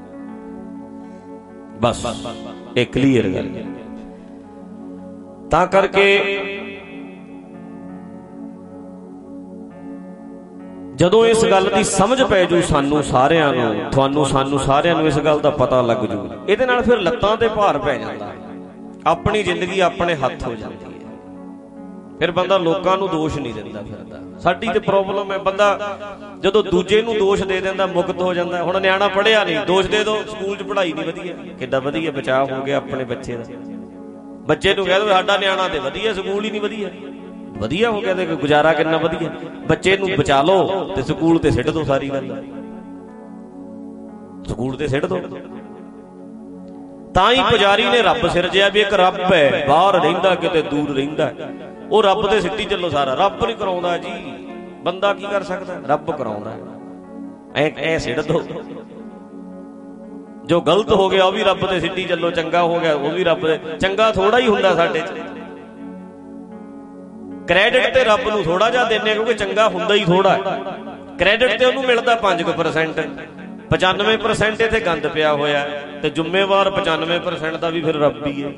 ਬਸ ਇਹ ਕਲੀਅਰ ਗੱਲ। ਤਾਂ ਕਰਕੇ ਜਦੋਂ ਇਸ ਗੱਲ ਦੀ ਸਮਝ ਪੈ ਜੂ ਸਾਨੂੰ ਸਾਰਿਆਂ ਨੂੰ, ਤੁਹਾਨੂੰ ਸਾਨੂੰ ਸਾਰਿਆਂ ਨੂੰ ਇਸ ਗੱਲ ਦਾ ਪਤਾ ਲੱਗ ਜੂ, ਇਹਦੇ ਨਾਲ ਫਿਰ ਲੱਤਾਂ ਤੇ ਭਾਰ ਪੈ ਜਾਂਦਾ, ਆਪਣੀ ਜ਼ਿੰਦਗੀ ਆਪਣੇ ਹੱਥ ਹੋ ਜਾਂਦੀ ਹੈ। ਫਿਰ ਬੰਦਾ ਲੋਕਾਂ ਨੂੰ ਦੋਸ਼ ਨਹੀਂ ਦਿੰਦਾ ਫਿਰਦਾ। ਸਾਡੀ ਤੇ ਪ੍ਰੋਬਲਮ ਹੈ, ਬੰਦਾ ਜਦੋਂ ਦੂਜੇ ਨੂੰ ਦੋਸ਼ ਦੇ ਦਿੰਦਾ ਮੁਕਤ ਹੋ ਜਾਂਦਾ। ਹੁਣ ਨਿਆਣਾ ਪੜ੍ਹਿਆ ਨਹੀਂ, ਦੋਸ਼ ਦੇ ਦੋ ਸਕੂਲ 'ਚ ਪੜ੍ਹਾਈ ਨਹੀਂ ਵਧੀਆ, ਕਿੱਡਾ ਵਧੀਆ ਬਚਾਅ ਹੋ ਗਿਆ ਆਪਣੇ ਬੱਚੇ ਦਾ। ਬੱਚੇ ਨੂੰ ਕਹਿ ਦੋ ਸਾਡਾ ਨਿਆਣਾ ਤੇ ਵਧੀਆ, ਸਕੂਲ ਹੀ ਨਹੀਂ ਵਧੀਆ, ਵਧੀਆ ਹੋ ਗਿਆ ਤੇ ਗੁਜ਼ਾਰਾ ਕਿੰਨਾ ਵਧੀਆ। ਬੱਚੇ ਨੂੰ ਬਚਾ ਲਓ ਤੇ ਸਕੂਲ ਤੇ ਸਿੱਟ ਦੋ ਸਾਰੀ ਗੱਲ, ਸਕੂਲ ਤੇ ਸਿੱਟ ਦੋ। ਤਾਂ ਹੀ ਪੁਜਾਰੀ ਨੇ ਰੱਬ ਸਿਰਜਿਆ ਵੀ ਇੱਕ ਰੱਬ ਹੈ, ਬਾਹਰ ਰਹਿੰਦਾ ਕਿਤੇ ਦੂਰ ਰਹਿੰਦਾ, ਉਹ ਰੱਬ ਤੇ ਸਿੱਟੀ ਚੱਲੋ ਸਾਰਾ। ਰੱਬ ਨਹੀਂ ਕਰਾਉਂਦਾ ਜੀ, ਬੰਦਾ ਕੀ ਕਰ ਸਕਦਾ, ਰੱਬ ਕਰਾਉਂਦਾ। ਐ ਐ ਸਿੱਟ ਦੋ, ਜੋ ਗਲਤ ਹੋ ਗਿਆ ਉਹ ਵੀ ਰੱਬ ਤੇ ਸਿੱਟੀ ਚੱਲੋ, ਚੰਗਾ ਹੋ ਗਿਆ ਉਹ ਵੀ ਰੱਬ ਦੇ। ਚੰਗਾ ਥੋੜਾ ਹੀ ਹੁੰਦਾ ਸਾਡੇ 'ਚ, ਕ੍ਰੈਡਿਟ ਤੇ ਰੱਬ ਨੂੰ ਥੋੜਾ ਜਿਹਾ ਦਿੰਦੇ, ਕਿਉਂਕਿ ਚੰਗਾ ਹੁੰਦਾ ਹੀ ਥੋੜਾ। ਕ੍ਰੈਡਿਟ ਤੇ ਉਹਨੂੰ ਮਿਲਦਾ ਪੰਜ ਕੁ ਪਰਸੈਂਟ, ਪਚਾਨਵੇਂ ਪਰਸੈਂਟ ਇੱਥੇ ਗੰਦ ਪਿਆ ਹੋਇਆ, ਤੇ ਜ਼ਿੰਮੇਵਾਰ ਪਚਾਨਵੇਂ ਪਰਸੈਂਟ ਦਾ ਵੀ ਫਿਰ ਰੱਬ ਹੀ ਹੈ।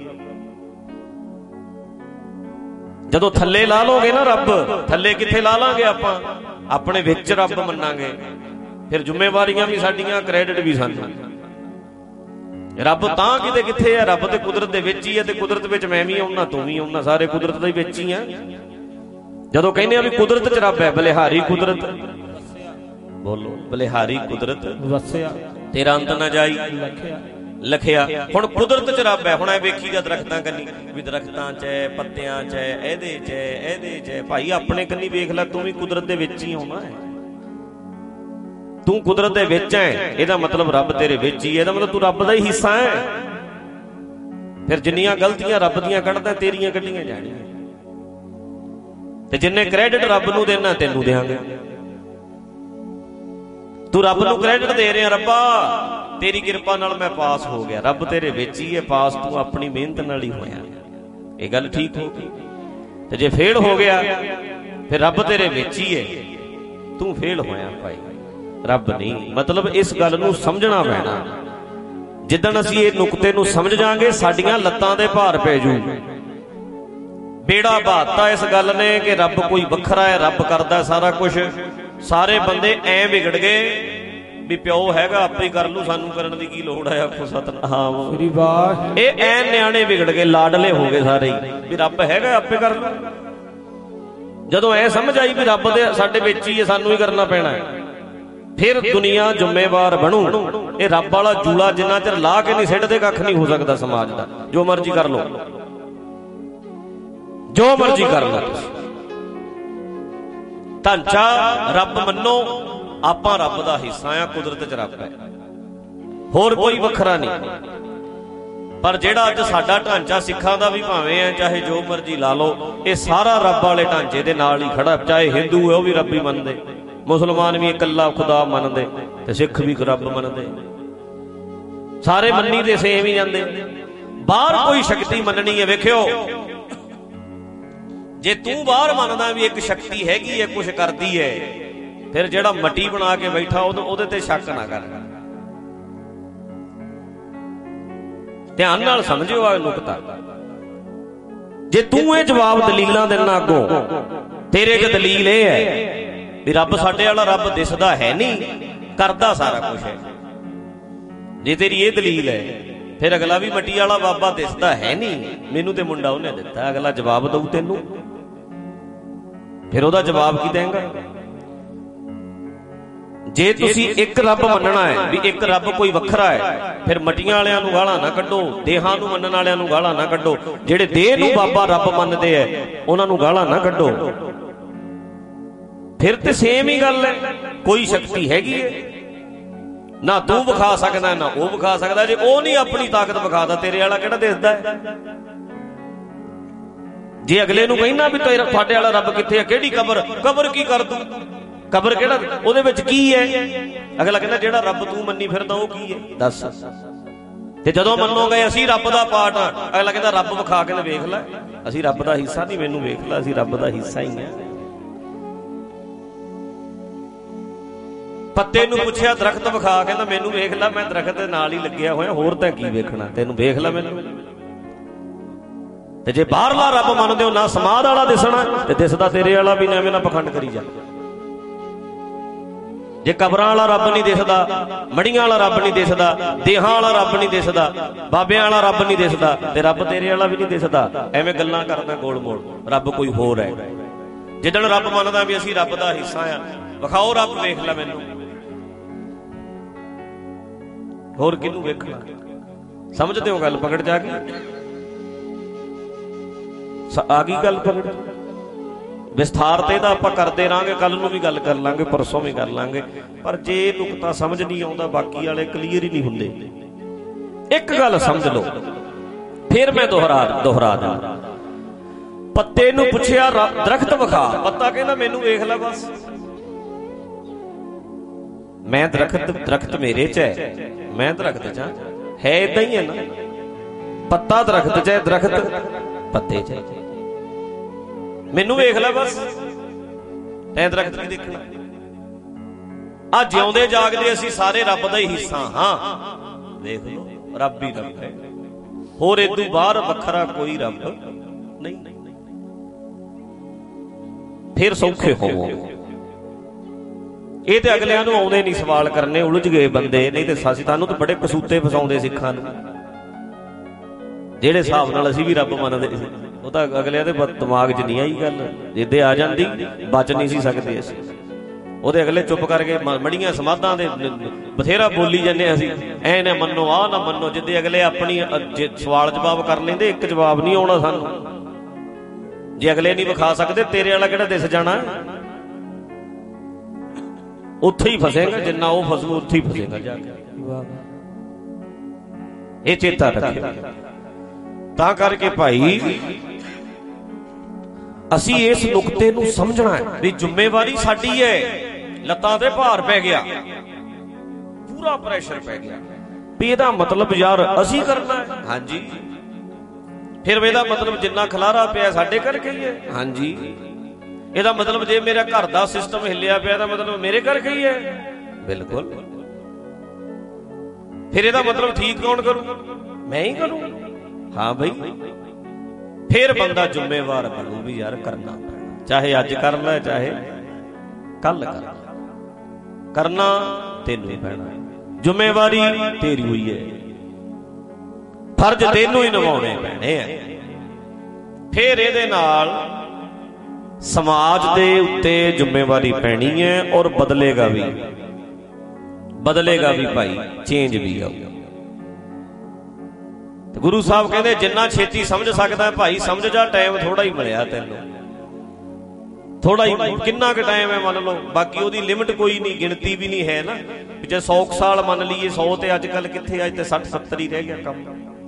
ਜਦੋਂ ਥੱਲੇ ਲਾ ਲੋਗੇ ਨਾ ਰੱਬ, ਥੱਲੇ ਕਿੱਥੇ ਲਾ ਲਾਂਗੇ ਆਪਾਂ, ਆਪਣੇ ਵਿੱਚ ਰੱਬ ਮੰਨਾਂਗੇ, ਫਿਰ ਜ਼ਿੰਮੇਵਾਰੀਆਂ ਵੀ ਸਾਡੀਆਂ, ਕ੍ਰੈਡਿਟ ਵੀ ਸਾਨੂੰ। ਰੱਬ ਤਾਂ ਕਿਤੇ ਕਿੱਥੇ ਆ, ਰੱਬ ਤੇ ਕੁਦਰਤ ਦੇ ਵਿੱਚ ਹੀ ਹੈ, ਤੇ ਕੁਦਰਤ ਵਿੱਚ ਮੈਂ ਵੀ ਆਉਣਾ, ਤੂੰ ਵੀ ਆਉਣਾ, ਸਾਰੇ ਕੁਦਰਤ ਦੇ ਵਿੱਚ ਹੀ ਆ। ਜਦੋਂ ਕਹਿੰਦੇ ਆ ਵੀ ਕੁਦਰਤ 'ਚ ਰੱਬ ਹੈ, ਬਲਿਹਾਰੀ ਕੁਦਰਤ, ਬੋਲੋ ਬਲਿਹਾਰੀ ਕੁਦਰਤ ਵਸਿਆ, ਤੇਰਾ ਅੰਤ ਨਾ ਜਾਈ ਲਖਿਆ। ਹੁਣ ਕੁਦਰਤ 'ਚ ਰੱਬ ਹੈ। ਹੁਣ ਐ ਵੇਖੀ ਜਾ ਦਰਖਤਾਂ ਕੰਨੀ ਵੀ ਦਰਖਤਾਂ 'ਚ ਹੈ, ਪੱਤਿਆਂ 'ਚ ਹੈ, ਇਹਦੇ 'ਚ ਹੈ, ਇਹਦੇ 'ਚ ਹੈ। ਭਾਈ ਆਪਣੇ ਕੰਨੀ ਵੇਖ ਲੈ, ਤੂੰ ਵੀ ਕੁਦਰਤ ਦੇ ਵਿੱਚ ਹੀ ਆਉਣਾ ਹੈ, ਤੂੰ ਕੁਦਰਤ ਦੇ ਵਿੱਚ ਹੈ, ਇਹਦਾ ਮਤਲਬ ਰੱਬ ਤੇਰੇ ਵਿੱਚ ਹੀ ਹੈ, ਇਹਦਾ ਮਤਲਬ ਤੂੰ ਰੱਬ ਦਾ ਹੀ ਹਿੱਸਾ ਹੈ। ਫਿਰ ਜਿੰਨੀਆਂ ਗਲਤੀਆਂ ਰੱਬ ਦੀਆਂ ਕੱਢਦਾ, ਤੇਰੀਆਂ ਕੱਢੀਆਂ ਜਾਣੀਆਂ, ਤੇ ਜਿੰਨੇ ਕ੍ਰੈਡਿਟ ਰੱਬ ਨੂੰ ਦੇਣਾ ਤੈਨੂੰ ਦੇਾਂਗੇ। ਤੂੰ ਰੱਬ ਨੂੰ ਕ੍ਰੈਡਿਟ ਦੇ ਰਿਹਾ, ਰੱਬਾ ਤੇਰੀ ਕਿਰਪਾ ਨਾਲ ਮੈਂ ਪਾਸ ਹੋ ਗਿਆ, ਰੱਬ ਤੇਰੇ ਵਿੱਚ ਹੀ ਹੈ, ਪਾਸ ਤੂੰ ਆਪਣੀ ਮਿਹਨਤ ਨਾਲ ਹੀ ਹੋਇਆ। ਇਹ ਗੱਲ ਠੀਕ ਹੋ ਗਈ। ਤੇ ਜੇ ਫੇਲ ਹੋ ਗਿਆ ਫਿਰ ਰੱਬ ਤੇਰੇ ਵਿੱਚ ਹੀ ਹੈ, ਤੂੰ ਫੇਲ ਹੋਇਆ ਭਾਈ, ਰੱਬ ਨਹੀਂ। ਮਤਲਬ ਇਸ ਗੱਲ ਨੂੰ ਸਮਝਣਾ ਪੈਣਾ। ਜਿੱਦਣ ਅਸੀਂ ਇਹ ਨੁਕਤੇ ਨੂੰ ਸਮਝ ਜਾਾਂਗੇ, ਸਾਡੀਆਂ ਲੱਤਾਂ ਦੇ ਭਾਰ ਪੈ ਜੂ। ਬੇੜਾ ਬਾਤਾ ਇਸ ਗੱਲ ਨੇ ਕਿ ਰੱਬ ਕੋਈ ਵੱਖਰਾ ਹੈ, ਰੱਬ ਕਰਦਾ ਸਾਰਾ ਕੁਝ। ਸਾਰੇ ਬੰਦੇ ਐ ਵਿਗੜ ਗਏ ਵੀ ਪਿਓ ਹੈਗਾ ਆਪੇ ਹੀ ਕਰ ਲੂ, ਸਾਨੂੰ ਕਰਨ ਦੀ ਕੀ ਲੋੜ ਹੈ। ਆਖੋ ਸਤਨਾਮ ਸ੍ਰੀ ਵਾਹਿਗੁਰੂ। ਇਹ ਐ ਨਿਆਣੇ ਵਿਗੜ ਗਏ, ਲਾਡਲੇ ਹੋ ਗਏ ਸਾਰੇ ਹੀ ਵੀ ਰੱਬ ਹੈਗਾ ਆਪੇ ਕਰ ਲੂ। ਜਦੋਂ ਐ ਸਮਝ ਆਈ ਵੀ ਰੱਬ ਦੇ ਸਾਡੇ ਵਿੱਚ ਹੀ ਹੈ, ਸਾਨੂੰ ਹੀ ਕਰਨਾ ਪੈਣਾ ਹੈ, ਫਿਰ ਦੁਨੀਆ ਜ਼ਿੰਮੇਵਾਰ ਬਣੂ। ਇਹ ਰੱਬ ਵਾਲਾ ਜੂਲਾ ਜਿੰਨਾ ਚਿਰ ਲਾ ਕੇ ਨਹੀਂ ਸਿੱਟਦੇ, ਕੱਖ ਨਹੀਂ ਹੋ ਸਕਦਾ ਸਮਾਜ ਦਾ। ਜੋ ਮਰਜ਼ੀ ਕਰ ਲੋ, ਜੋ ਮਰਜ਼ੀ ਕਰ ਲੋ। ਢਾਂਚਾ ਰੱਬ ਮੰਨੋ, ਆਪਾਂ ਰੱਬ ਦਾ ਹਿੱਸਾ ਆ, ਕੁਦਰਤ 'ਚ ਰੱਬ ਹੈ, ਹੋਰ ਕੋਈ ਵੱਖਰਾ ਨਹੀਂ। ਪਰ ਜਿਹੜਾ ਅੱਜ ਸਾਡਾ ਢਾਂਚਾ ਸਿੱਖਾਂ ਦਾ ਵੀ ਭਾਵੇਂ ਹੈ, ਚਾਹੇ ਜੋ ਮਰਜ਼ੀ ਲਾ ਲਓ, ਇਹ ਸਾਰਾ ਰੱਬ ਵਾਲੇ ਢਾਂਚੇ ਦੇ ਨਾਲ ਹੀ ਖੜਾ। ਚਾਹੇ ਹਿੰਦੂ ਹੈ ਉਹ ਵੀ ਰੱਬ ਹੀ ਮੰਨਦੇ, ਮੁਸਲਮਾਨ ਵੀ ਇਕੱਲਾ ਖੁਦਾ ਮੰਨਦੇ, ਤੇ ਸਿੱਖ ਵੀ ਰੱਬ ਮੰਨਦੇ, ਸਾਰੇ ਮੰਨੀ ਦੇ ਸੇਮ ਹੀ ਜਾਂਦੇ। ਬਾਹਰ ਕੋਈ ਸ਼ਕਤੀ ਮੰਨਣੀ ਹੈ, ਵੇਖਿਓ ਜੇ ਤੂੰ ਬਾਹਰ ਮੰਨਦਾ ਵੀ ਇੱਕ ਸ਼ਕਤੀ ਹੈਗੀ ਹੈ, ਕੁਛ ਕਰਦੀ ਹੈ, ਫਿਰ ਜਿਹੜਾ ਮੱਟੀ ਬਣਾ ਕੇ ਬੈਠਾ ਉਹਦੇ ਤੇ ਸ਼ੱਕ ਨਾ ਕਰ। ਧਿਆਨ ਨਾਲ ਸਮਝਿਓ ਆ ਨੁਕਤਾ। ਜੇ ਤੂੰ ਇਹ ਜਵਾਬ ਦਲੀਲਾਂ ਦੇਣਾ ਅੱਗੋਂ, ਤੇਰੇ 'ਚ ਦਲੀਲ ਇਹ ਹੈ ਵੀ ਰੱਬ ਸਾਡੇ ਵਾਲਾ ਰੱਬ ਦਿਸਦਾ ਹੈ ਨਹੀਂ, ਕਰਦਾ ਸਾਰਾ ਕੁਛ ਹੈ, ਜੇ ਤੇਰੀ ਇਹ ਦਲੀਲ ਹੈ, ਫਿਰ ਅਗਲਾ ਵੀ ਮੱਟੀ ਵਾਲਾ ਬਾਬਾ ਦਿਸਦਾ ਹੈ ਨਹੀਂ, ਮੈਨੂੰ ਤੇ ਮੁੰਡਾ ਉਹਨੇ ਦਿੱਤਾ, ਅਗਲਾ ਜਵਾਬ ਦਊ ਤੈਨੂੰ। ਫਿਰ ਉਹਦਾ ਜਵਾਬ ਕੀ ਦੇਂਗਾ? ਜੇ ਤੁਸੀਂ ਇੱਕ ਰੱਬ ਮੰਨਣਾ ਹੈ ਵੀ ਇੱਕ ਰੱਬ ਕੋਈ ਵੱਖਰਾ ਹੈ, ਫਿਰ ਮਟੀਆਂ ਵਾਲਿਆਂ ਨੂੰ ਗਾਲਾਂ ਨਾ ਕੱਢੋ, ਦੇਹਾਂ ਨੂੰ ਮੰਨਣ ਵਾਲਿਆਂ ਨੂੰ ਗਾਲਾਂ ਨਾ ਕੱਢੋ, ਜਿਹੜੇ ਦੇਹ ਨੂੰ ਬਾਬਾ ਰੱਬ ਮੰਨਦੇ ਐ ਉਹਨਾਂ ਨੂੰ ਗਾਲਾਂ ਨਾ ਕੱਢੋ। ਫਿਰ ਤੇ ਸੇਮ ਹੀ ਗੱਲ ਹੈ, ਕੋਈ ਸ਼ਕਤੀ ਹੈਗੀ ਹੈ ਨਾ, ਤੂੰ ਵਿਖਾ ਸਕਦਾ ਨਾ ਉਹ ਵਿਖਾ ਸਕਦਾ। ਜੇ ਉਹ ਨਹੀਂ ਆਪਣੀ ਤਾਕਤ ਵਿਖਾਦਾ, ਤੇਰੇ ਵਾਲਾ ਕਿਹੜਾ ਦਿਸਦਾ ਹੈ? ਜੇ ਅਗਲੇ ਨੂੰ ਕਹਿਣਾ ਵੀ ਤੇਰਾ ਤੁਹਾਡੇ ਵਾਲਾ ਰੱਬ ਕਿੱਥੇ ਹੈ, ਕਿਹੜੀ ਕਬਰ? ਕਬਰ ਕੀ ਕਰ ਦੂੰ? ਕਬਰ ਕਿਹੜਾ, ਉਹਦੇ ਵਿੱਚ ਕੀ ਹੈ? ਅਗਲਾ ਕਹਿੰਦਾ ਜਿਹੜਾ ਰੱਬ ਤੂੰ ਮੰਨੀ ਫਿਰਦਾ ਉਹ ਕੀ ਹੈ ਦੱਸ। ਤੇ ਜਦੋਂ ਮੰਨੋਗੇ ਅਸੀਂ ਰੱਬ ਦਾ ਪਾਰਟ ਆ, ਅਗਲਾ ਕਹਿੰਦਾ ਰੱਬ ਵਿਖਾ ਕੇ ਵੇਖ ਲੈ। ਅਸੀਂ ਰੱਬ ਦਾ ਹਿੱਸਾ ਨਹੀਂ, ਮੈਨੂੰ ਵੇਖ ਲੈ, ਅਸੀਂ ਰੱਬ ਦਾ ਹਿੱਸਾ ਹੀ ਆ। ਪੱਤੇ ਨੂੰ ਪੁੱਛਿਆ ਦਰਖਤ ਵਿਖਾ, ਕਹਿੰਦਾ ਮੈਨੂੰ ਵੇਖ ਲੈ, ਮੈਂ ਦਰਖਤ ਦੇ ਨਾਲ ਹੀ ਲੱਗਿਆ ਹੋਇਆ, ਹੋਰ ਤਾਂ ਕੀ ਵੇਖਣਾ, ਤੈਨੂੰ ਵੇਖ ਲੈ ਮੈਨੂੰ। ਤੇ ਜੇ ਬਾਹਰਲਾ ਰੱਬ ਮੰਨਦੇ ਹੋ, ਨਾ ਸਮਾਧ ਵਾਲਾ ਦਿਸਣਾ ਤੇ ਦਿਸਦਾ ਤੇਰੇ ਵਾਲਾ ਵੀ ਨਾ, ਐਵੇਂ ਨਾ ਪਖੰਡ ਕਰੀ ਜਾ। ਜੇ ਕਬਰਾਂ ਵਾਲਾ ਰੱਬ ਨਹੀਂ ਦਿਸਦਾ, ਮੜੀਆਂ ਵਾਲਾ ਰੱਬ ਨਹੀਂ ਦਿਸਦਾ, ਦੇਹਾਂ ਵਾਲਾ ਰੱਬ ਨਹੀਂ ਦਿਸਦਾ, ਬਾਬਿਆਂ ਵਾਲਾ ਰੱਬ ਨਹੀਂ ਦਿਸਦਾ, ਤੇ ਰੱਬ ਤੇਰੇ ਵਾਲਾ ਵੀ ਨਹੀਂ ਦਿਸਦਾ, ਐਵੇਂ ਗੱਲਾਂ ਕਰਦਾ ਗੋਲ ਮੋੜ, ਰੱਬ ਕੋਈ ਹੋਰ ਹੈ। ਜਿੱਦਣ ਰੱਬ ਮੰਨਦਾ ਵੀ ਅਸੀਂ ਰੱਬ ਦਾ ਹਿੱਸਾ ਆ, ਵਿਖਾਓ ਰੱਬ, ਵੇਖ ਲੈ ਮੈਨੂੰ, ਹੋਰ ਕਿਹਨੂੰ ਵੇਖਣਾ? ਸਮਝਦੇ ਹੋ ਗੱਲ ਪਕੜ ਜਾ ਕੇ? ਆ ਗਈ ਗੱਲ ਪਕੜ? ਵਿਸਥਾਰ ਤੇ ਇਹਦਾ ਆਪਾਂ ਕਰਦੇ ਰਹਾਂਗੇ, ਕੱਲ ਨੂੰ ਵੀ ਗੱਲ ਕਰ ਲਾਂਗੇ, ਪਰਸੋਂ ਵੀ ਕਰ ਲਾਂਗੇ, ਪਰ ਜੇ ਨੁਕਤਾ ਸਮਝ ਨਹੀਂ ਆਉਂਦਾ ਬਾਕੀ ਵਾਲੇ ਕਲੀਅਰ ਹੀ ਨਹੀਂ ਹੁੰਦੇ। ਇੱਕ ਗੱਲ ਸਮਝ ਲਓ, ਫਿਰ ਮੈਂ ਦੁਹਰਾ ਦੁਹਰਾ ਦਾਂ। ਪੱਤੇ ਨੂੰ ਪੁੱਛਿਆ ਦਰਖਤ ਵਿਖਾ, ਪੱਤਾ ਕਹਿੰਦਾ ਮੈਨੂੰ ਵੇਖ ਲੈ ਬਸ, ਮੈਂ ਦਰਖਤ, ਦਰਖਤ ਮੇਰੇ ਚ ਹੈ, ਮੈਂ ਦਰਖਤ ਚ ਹੈ। ਏਦਾਂ ਹੀ ਹੈ ਨਾ, ਪੱਤਾ ਦਰਖਤ ਚ ਹੈ, ਦਰਖਤ ਪੱਤੇ ਚ ਹੈ। ਮੈਨੂੰ ਵੇਖ ਲੈ ਬਸ, ਤੈਂ ਦਰਖਤ ਕੀ ਦੇਖਣਾ? ਆ ਜਿਉਂਦੇ ਜਾਗਦੇ ਅਸੀਂ ਸਾਰੇ ਰੱਬ ਦਾ ਹੀ ਹਿੱਸਾ ਹਾਂ। ਦੇਖ ਲਓ, ਰੱਬ ਹੀ ਰੱਬ ਹੈ, ਹੋਰ ਇਦੋਂ ਬਾਹਰ ਵੱਖਰਾ ਕੋਈ ਰੱਬ ਨਹੀਂ। ਫਿਰ ਸੌਖੇ ਹੋਵੋ। ਇਹ ਤੇ ਅਗਲਿਆਂ ਨੂੰ ਆਉਂਦੇ ਨਹੀਂ ਸਵਾਲ ਕਰਨੇ, ਉਲਝ ਗਏ ਬੰਦੇ। ਨਹੀਂ ਤੇ ਅਸੀਂ ਤੁਹਾਨੂੰ ਤਾਂ ਬੜੇ ਕਸੂਤੇ ਫਸਾਉਂਦੇ ਸਿੱਖਾਂ ਨੂੰ, ਜਿਹੜੇ ਹਿਸਾਬ ਨਾਲ ਅਸੀਂ ਵੀ ਰੱਬ ਮੰਨਦੇ ਸੀ, ਉਹ ਤਾਂ ਅਗਲਿਆਂ ਦੇ ਦਿਮਾਗ 'ਚ ਨਹੀਂ ਆਈ ਗੱਲ। ਜਿੱਦੇ ਆ ਜਾਂਦੀ ਬਚ ਨਹੀਂ ਸੀ ਸਕਦੇ ਅਸੀਂ, ਉਹਦੇ ਅਗਲੇ ਚੁੱਪ ਕਰਕੇ ਮੜੀਆਂ ਸਮਾਧਾਂ ਦੇ ਬਥੇਰਾ ਬੋਲੀ ਜਾਂਦੇ ਅਸੀਂ, ਐ ਨਾ ਮੰਨੋ, ਆਹ ਨਾ ਮੰਨੋ। ਜਿੱਦੇ ਅਗਲੇ ਆਪਣੀ ਸਵਾਲ ਜਵਾਬ ਕਰ ਲੈਂਦੇ, ਇੱਕ ਜਵਾਬ ਨਹੀਂ ਆਉਣਾ ਸਾਨੂੰ। ਜੇ ਅਗਲੇ ਨਹੀਂ ਵਿਖਾ ਸਕਦੇ, ਤੇਰੇ ਵਾਲਾ ਕਿਹੜਾ ਦਿਸ ਜਾਣਾ? ਉੱਥੇ ਹੀ ਫਸੇਗਾ, ਜਿੰਨਾ ਉਹ ਫਸੂ ਉੱਥੇ ਹੀ ਫਸੇਗਾ ਜਾ ਕੇ। ਇਹ ਚੇਤਾ ਰੱਖਿਓ। ਤਾਂ ਕਰਕੇ ਭਾਈ ਅਸੀਂ ਇਸ ਨੁਕਤੇ ਨੂੰ ਸਮਝਣਾ ਹੈ ਵੀ ਜ਼ਿੰਮੇਵਾਰੀ ਸਾਡੀ ਹੈ। ਲੱਤਾਂ ਤੇ ਭਾਰ ਪੈ ਗਿਆ, ਪੂਰਾ ਪ੍ਰੈਸ਼ਰ ਪੈ ਗਿਆ ਵੀ ਇਹਦਾ ਮਤਲਬ ਯਾਰ ਅਸੀਂ ਕਰਨਾ ਹੈ। ਹਾਂਜੀ, ਫਿਰ ਇਹਦਾ ਮਤਲਬ ਜਿੰਨਾ ਖਲਾਰਾ ਪਿਆ ਸਾਡੇ ਕਰਕੇ ਹੀ ਹੈ। ਹਾਂਜੀ, ਇਹਦਾ ਮਤਲਬ ਜੇ ਮੇਰਾ ਘਰ ਦਾ ਸਿਸਟਮ ਹਿੱਲਿਆ ਪਿਆ, ਇਹਦਾ ਮਤਲਬ ਮੇਰੇ ਕਰਕੇ ਹੀ ਹੈ। ਬਿਲਕੁਲ। ਫਿਰ ਇਹਦਾ ਮਤਲਬ ਠੀਕ ਕੌਣ ਕਰੂ? ਮੈਂ ਹੀ ਕਰੂੰ। ਹਾਂ ਬਈ, ਫਿਰ ਬੰਦਾ ਜ਼ਿੰਮੇਵਾਰ ਬਣੂ ਵੀ ਯਾਰ ਕਰਨਾ ਪੈਣਾ, ਚਾਹੇ ਅੱਜ ਕਰ ਲੈ ਚਾਹੇ ਕੱਲ ਕਰ ਲੈ, ਕਰਨਾ ਤੈਨੂੰ ਹੀ ਪੈਣਾ। ਜ਼ਿੰਮੇਵਾਰੀ ਤੇਰੀ ਹੋਈ ਹੈ, ਫਰਜ਼ ਤੈਨੂੰ ਹੀ ਨਿਭਾਉਣੇ ਪੈਣੇ ਆ। ਫਿਰ ਇਹਦੇ ਨਾਲ ਸਮਾਜ ਦੇ ਉੱਤੇ ਜ਼ਿੰਮੇਵਾਰੀ ਪੈਣੀ ਹੈ, ਔਰ ਬਦਲੇਗਾ ਵੀ, ਬਦਲੇਗਾ ਵੀ ਭਾਈ, ਚੇਂਜ ਵੀ ਆਊਗਾ। ਗੁਰੂ ਸਾਹਿਬ ਕਹਿੰਦੇ ਜਿੰਨਾ ਛੇਤੀ ਸਮਝ ਸਕਦਾ ਭਾਈ ਸਮਝ ਜਾ, ਟਾਈਮ ਥੋੜਾ ਹੀ ਮਿਲਿਆ ਤੈਨੂੰ, ਥੋੜਾ ਹੀ। ਕਿੰਨਾ ਕੁ ਟਾਈਮ ਹੈ ਮੰਨ ਲਓ, ਬਾਕੀ ਉਹਦੀ ਲਿਮਿਟ ਕੋਈ ਨਹੀਂ, ਗਿਣਤੀ ਵੀ ਨਹੀਂ ਹੈ ਨਾ। ਜੇ ਸੌ ਸਾਲ ਮੰਨ ਲਈਏ, ਸੌ ਤੇ ਅੱਜ ਕੱਲ ਕਿੱਥੇ, ਅੱਜ ਤੇ ਸੱਠ ਸੱਤਰ ਹੀ ਰਹਿ ਗਿਆ ਕੰਮ,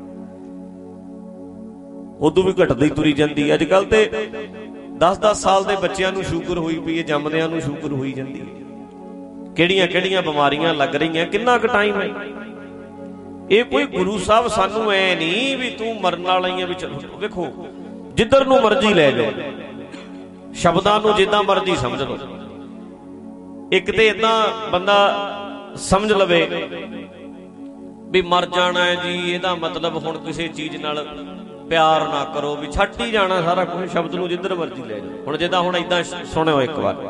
ਉਦੋਂ ਵੀ ਘਟਦੀ ਤੁਰੀ ਜਾਂਦੀ। ਅੱਜ ਕੱਲ ਤੇ ਦਸ ਦਸ ਸਾਲ ਦੇ ਬੱਚਿਆਂ ਨੂੰ ਸ਼ੂਗਰ ਹੋਈ ਪਈ ਹੈ, ਜੰਮਦਿਆਂ ਨੂੰ ਸ਼ੂਗਰ ਹੋਈ ਜਾਂਦੀ ਹੈ, ਕਿਹੜੀਆਂ ਕਿਹੜੀਆਂ ਬਿਮਾਰੀਆਂ ਲੱਗ ਰਹੀਆਂ। ਕਿੰਨਾ ਕੁ ਟਾਈਮ ਹੈ ਇਹ? ਕੋਈ ਗੁਰੂ ਸਾਹਿਬ ਸਾਨੂੰ ਐ ਨਹੀਂ ਵੀ ਤੂੰ ਮਰਨ ਵਾਲਾ ਹੀ ਆ ਵੀ ਚਲੋ। ਵੇਖੋ, ਜਿੱਧਰ ਨੂੰ ਮਰਜ਼ੀ ਲੈ ਜਾਓ, ਸ਼ਬਦਾਂ ਨੂੰ ਜਿੱਦਾਂ ਮਰਜ਼ੀ ਸਮਝ ਲਓ। ਇੱਕ ਤੇ ਏਦਾਂ ਬੰਦਾ ਸਮਝ ਲਵੇ ਵੀ ਮਰ ਜਾਣਾ ਹੈ ਜੀ, ਇਹਦਾ ਮਤਲਬ ਹੁਣ ਕਿਸੇ ਚੀਜ਼ ਨਾਲ ਪਿਆਰ ਨਾ ਕਰੋ, ਵੀ ਛੱਡ ਹੀ ਜਾਣਾ ਸਾਰਾ ਕੁਝ। ਸ਼ਬਦ ਨੂੰ ਜਿੱਧਰ ਮਰਜ਼ੀ ਲੈ ਜਾਓ। ਹੁਣ ਜਿੱਦਾਂ ਹੁਣ ਏਦਾਂ ਸੁਣਿਓ, ਇੱਕ ਵਾਰ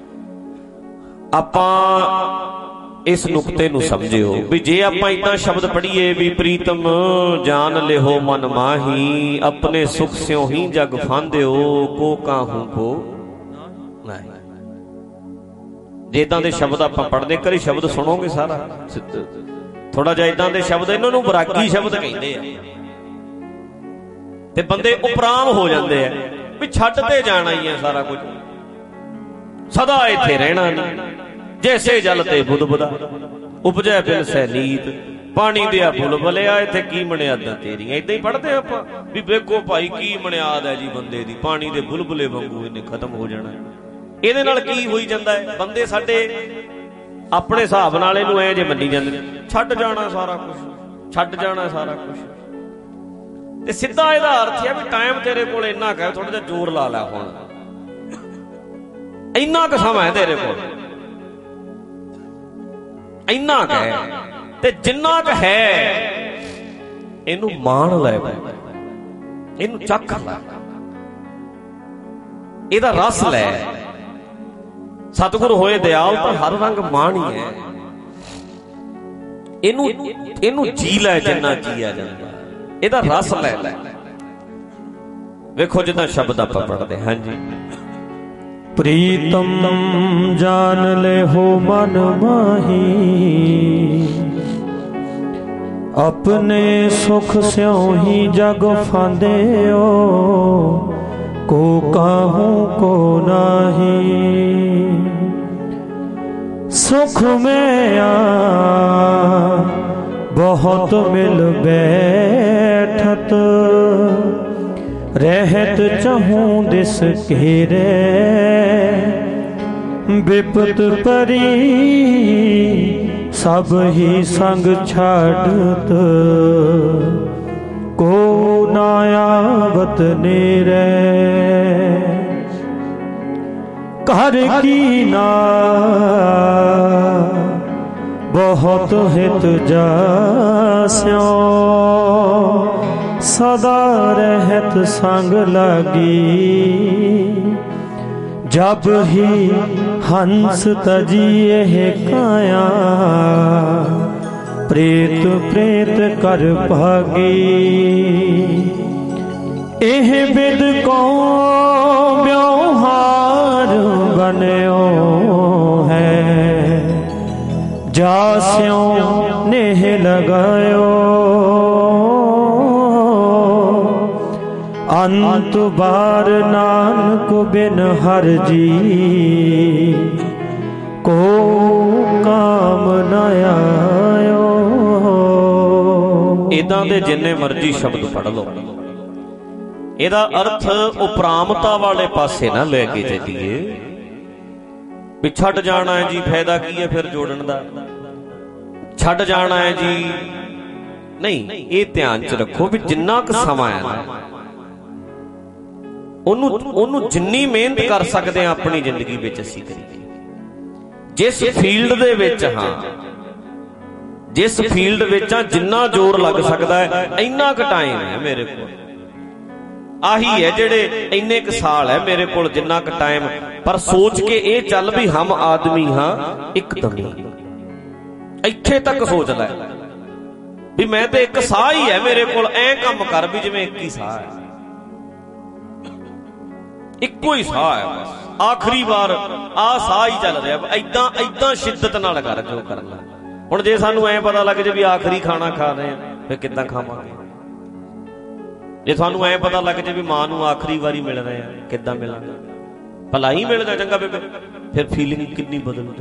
ਆਪਾਂ ਇਸ ਨੁਕਤੇ ਨੂੰ ਸਮਝਿਓ ਵੀ ਜੇ ਆਪਾਂ ਏਦਾਂ ਸ਼ਬਦ ਪੜ੍ਹੀਏ ਵੀ ਪ੍ਰੀਤਮ ਜਾਨ ਲਿਹੋ ਮਨ ਮਾਹੀ, ਆਪਣੇ ਸੁਖ ਸਿਓ ਹੀ ਜਗ ਫਾਂਦਿਓ, ਕੋ ਕਾਹੂ ਕੋ ਜੇ ਇਦਾਂ ਦੇ ਸ਼ਬਦ ਆਪਾਂ ਪੜ੍ਹਦੇ, ਕਰੀ ਸ਼ਬਦ ਸੁਣੋਗੇ ਸਾਰਾ ਥੋੜਾ ਜਿਹਾ ਇਦਾਂ ਦੇ ਸ਼ਬਦ, ਇਹਨਾਂ ਨੂੰ ਵਿਰਾਗੀ ਸ਼ਬਦ ਕਹਿੰਦੇ ਆ, ਤੇ ਬੰਦੇ ਉਪਰਾਮ ਹੋ ਜਾਂਦੇ ਆ ਵੀ ਛੱਡ ਤੇ ਜਾਣਾ ਹੀ ਹੈ ਸਾਰਾ ਕੁਝ, ਸਦਾ ਇੱਥੇ ਰਹਿਣਾ ਨਹੀਂ। ਜੈਸੇ ਜਲ ਤੇ ਬੁਦਬੁਦਾ ਉਪਜੈ ਬਿਨ ਸੈ ਨੀਤ, ਪਾਣੀ ਦਿਆ ਬੁਲਬੁਲਿਆ ਇੱਥੇ ਕੀ ਮਨਿਆਦਾਂ ਤੇਰੀਆਂ। ਏਦਾਂ ਹੀ ਪੜ੍ਹਦੇ ਆਪਾਂ ਵੀ ਵੇਖੋ ਭਾਈ ਕੀ ਮਨਿਆਦ ਹੈ ਜੀ ਬੰਦੇ ਦੀ, ਪਾਣੀ ਦੇ ਬੁਲਬੁਲੇ ਵਾਂਗੂ ਇਹਨੇ ਖਤਮ ਹੋ ਜਾਣਾ। ਇਹਦੇ ਨਾਲ ਕੀ ਹੋਈ ਜਾਂਦਾ ਹੈ, ਬੰਦੇ ਸਾਡੇ ਆਪਣੇ ਹਿਸਾਬ ਨਾਲ ਇਹਨੂੰ ਐ ਜੇ ਮੰਨੀ ਜਾਂਦੇ ਨੇ, ਛੱਡ ਜਾਣਾ ਸਾਰਾ ਕੁਛ, ਛੱਡ ਜਾਣਾ ਸਾਰਾ ਕੁਛ। ਤੇ ਸਿੱਧਾ ਇਹਦਾ ਅਰਥ ਹੈ ਵੀ ਟਾਈਮ ਤੇਰੇ ਕੋਲ ਇੰਨਾ ਕੁ ਹੈ, ਥੋੜਾ ਜਿਹਾ ਜ਼ੋਰ ਲਾ ਲੈ, ਹੁਣ ਇੰਨਾ ਕੁ ਸਮਾਂ ਹੈ ਤੇਰੇ ਕੋਲ, ਇੰਨਾ ਕੁ ਹੈ, ਤੇ ਜਿੰਨਾ ਕੁ ਹੈ ਇਹਨੂੰ ਮਾਣ ਲੈ, ਇਹਨੂੰ ਚੱਖ ਲੈ, ਇਹਦਾ ਰਸ ਲੈ। ਸਤਿਗੁਰ ਹੋਏ ਦਿਆਲ ਤਾਂ ਹਰ ਰੰਗ ਮਾਣ ਹੀ ਹੈ, ਇਹਨੂੰ ਇਹਨੂੰ ਜੀ ਲੈ ਜਿੰਨਾ ਜੀਆ ਜਾਂਦਾ, ਇਹਦਾ ਰਸ ਲੈ ਲੈ। ਵੇਖੋ ਜਿੱਦਾਂ ਸ਼ਬਦ ਆਪਾਂ ਪੜ੍ਹਦੇ। ਹਾਂਜੀ, ਪ੍ਰੀਤਮ ਜਾਨ ਲੈ ਹੋ ਮਨ ਮਾਹੀ, ਆਪਣੇ ਸੁਖ ਸਿਉ ਹੀ ਜਗ ਫਾਂਦਿਓ, ਕੋ ਕਾਹੂ ਕੋ ਨਾਹੀ। ਸੁਖ ਮਿਆ ਬਹੁਤ ਮਿਲ ਬੈਠਤ, ਰਹਿਤ ਚਹੂੰ ਦਿਸ ਘੇਰੇ, ਬਿਪਤ ਪਰੀ ਸਭ ਹੀ ਸੰਗ ਛਾੜਤ, ਕੋ ਨਾ ਆਵਤ ਨੇਰੇ। ਘਰ ਕੀ ਨਾ ਬਹੁਤ ਹਿਤ ਜਾਸਿਓ, ਸਦਾ ਰਹਿਤ ਸੰਗ ਲਾਗੀ। ਜਬ ਹੀ ਹੰਸ ਤਜੀਏ ਕਾਇਆ, ਪ੍ਰੇਤ ਪ੍ਰੇਤ ਕਰ ਭਾਗੀ। ਇਹ ਬਿਦ ਕੋ ਵਿਵਹਾਰ ਬਨਿਓ ਹੈ, ਜਾਸਿਓ ਨੇਹ ਲਗਾਇਓ। ਅੰਤ ਬਾਰ ਨਾਨਕ ਬਿਨ ਹਰ ਜੀ, ਕੋ ਕਾਮ ਨ ਆਇਓ। ਇਦਾਂ ਦੇ ਜਿੰਨੇ ਮਰਜ਼ੀ ਸ਼ਬਦ ਪੜ੍ਹ ਲਓ, ਇਹਦਾ ਅਰਥ ਉਪਰਾਮਤਾ ਵਾਲੇ ਪਾਸੇ ਨਾ ਲੈ ਕੇ ਚੱਲੀਏ ਵੀ ਛੱਡ ਜਾਣਾ ਹੈ ਜੀ, ਫਾਇਦਾ ਕੀ ਹੈ ਫਿਰ ਜੋੜਨ ਦਾ, ਛੱਡ ਜਾਣਾ ਹੈ ਜੀ, ਨਹੀਂ। ਇਹ ਧਿਆਨ ਚ ਰੱਖੋ ਵੀ ਜਿੰਨਾ ਕੁ ਸਮਾਂ ਹੈ ਨਾ, ਉਹਨੂੰ ਉਹਨੂੰ ਜਿੰਨੀ ਮਿਹਨਤ ਕਰ ਸਕਦੇ ਆ ਆਪਣੀ ਜ਼ਿੰਦਗੀ ਵਿੱਚ ਅਸੀਂ ਕਰੀਏ। ਜਿਸ ਫੀਲਡ ਦੇ ਵਿੱਚ ਹਾਂ, ਜਿਸ ਫੀਲਡ ਵਿੱਚ ਆ, ਜਿੰਨਾ ਜ਼ੋਰ ਲੱਗ ਸਕਦਾ ਹੈ, ਇੰਨਾ ਕੁ ਟਾਈਮ ਹੈ ਮੇਰੇ ਕੋਲ, ਆਹੀ ਹੈ ਜਿਹੜੇ ਇੰਨੇ ਕੁ ਸਾਲ ਹੈ ਮੇਰੇ ਕੋਲ, ਜਿੰਨਾ ਕੁ ਟਾਈਮ। ਪਰ ਸੋਚ ਕੇ ਇਹ ਚੱਲ ਵੀ ਹਮ ਆਦਮੀ ਹਾਂ ਇੱਕਦਮ, ਇੱਥੇ ਤੱਕ ਸੋਚ ਲੈ ਵੀ ਮੈਂ ਤੇ ਇੱਕ ਸਾਹ ਹੀ ਹੈ ਮੇਰੇ ਕੋਲ, ਐ ਕੰਮ ਕਰ ਵੀ ਜਿਵੇਂ ਇੱਕ ਹੀ ਸਾਹ ਹੈ, ਇੱਕੋ ਹੀ ਸਾਹ ਹੈ ਬਸ, ਆਖਰੀ ਵਾਰ ਆਹ ਸਾਹ ਹੀ ਚੱਲ ਰਿਹਾ। ਏਦਾਂ ਏਦਾਂ ਸ਼ਿੱਦਤ ਨਾਲ ਕਰ ਜੋ ਕਰਨਾ। ਹੁਣ ਜੇ ਸਾਨੂੰ ਐ ਪਤਾ ਲੱਗ ਜੇ ਵੀ ਆਖਰੀ ਖਾਣਾ ਖਾ ਰਹੇ ਆ, ਫਿਰ ਕਿੱਦਾਂ ਖਾਵਾਂਗੇ? ਜੇ ਤੁਹਾਨੂੰ ਐ ਪਤਾ ਲੱਗ ਜੇ ਵੀ ਮਾਂ ਨੂੰ ਆਖਰੀ ਵਾਰੀ ਮਿਲ ਰਹੇ ਆ, ਕਿੱਦਾਂ ਮਿਲਾਂਗੇ? ਭਲਾ ਹੀ ਮਿਲ ਗਿਆ ਚੰਗਾ ਬੇਬੇ, ਫਿਰ ਫੀਲਿੰਗ ਕਿੰਨੀ ਬਦਲ ਜੂ।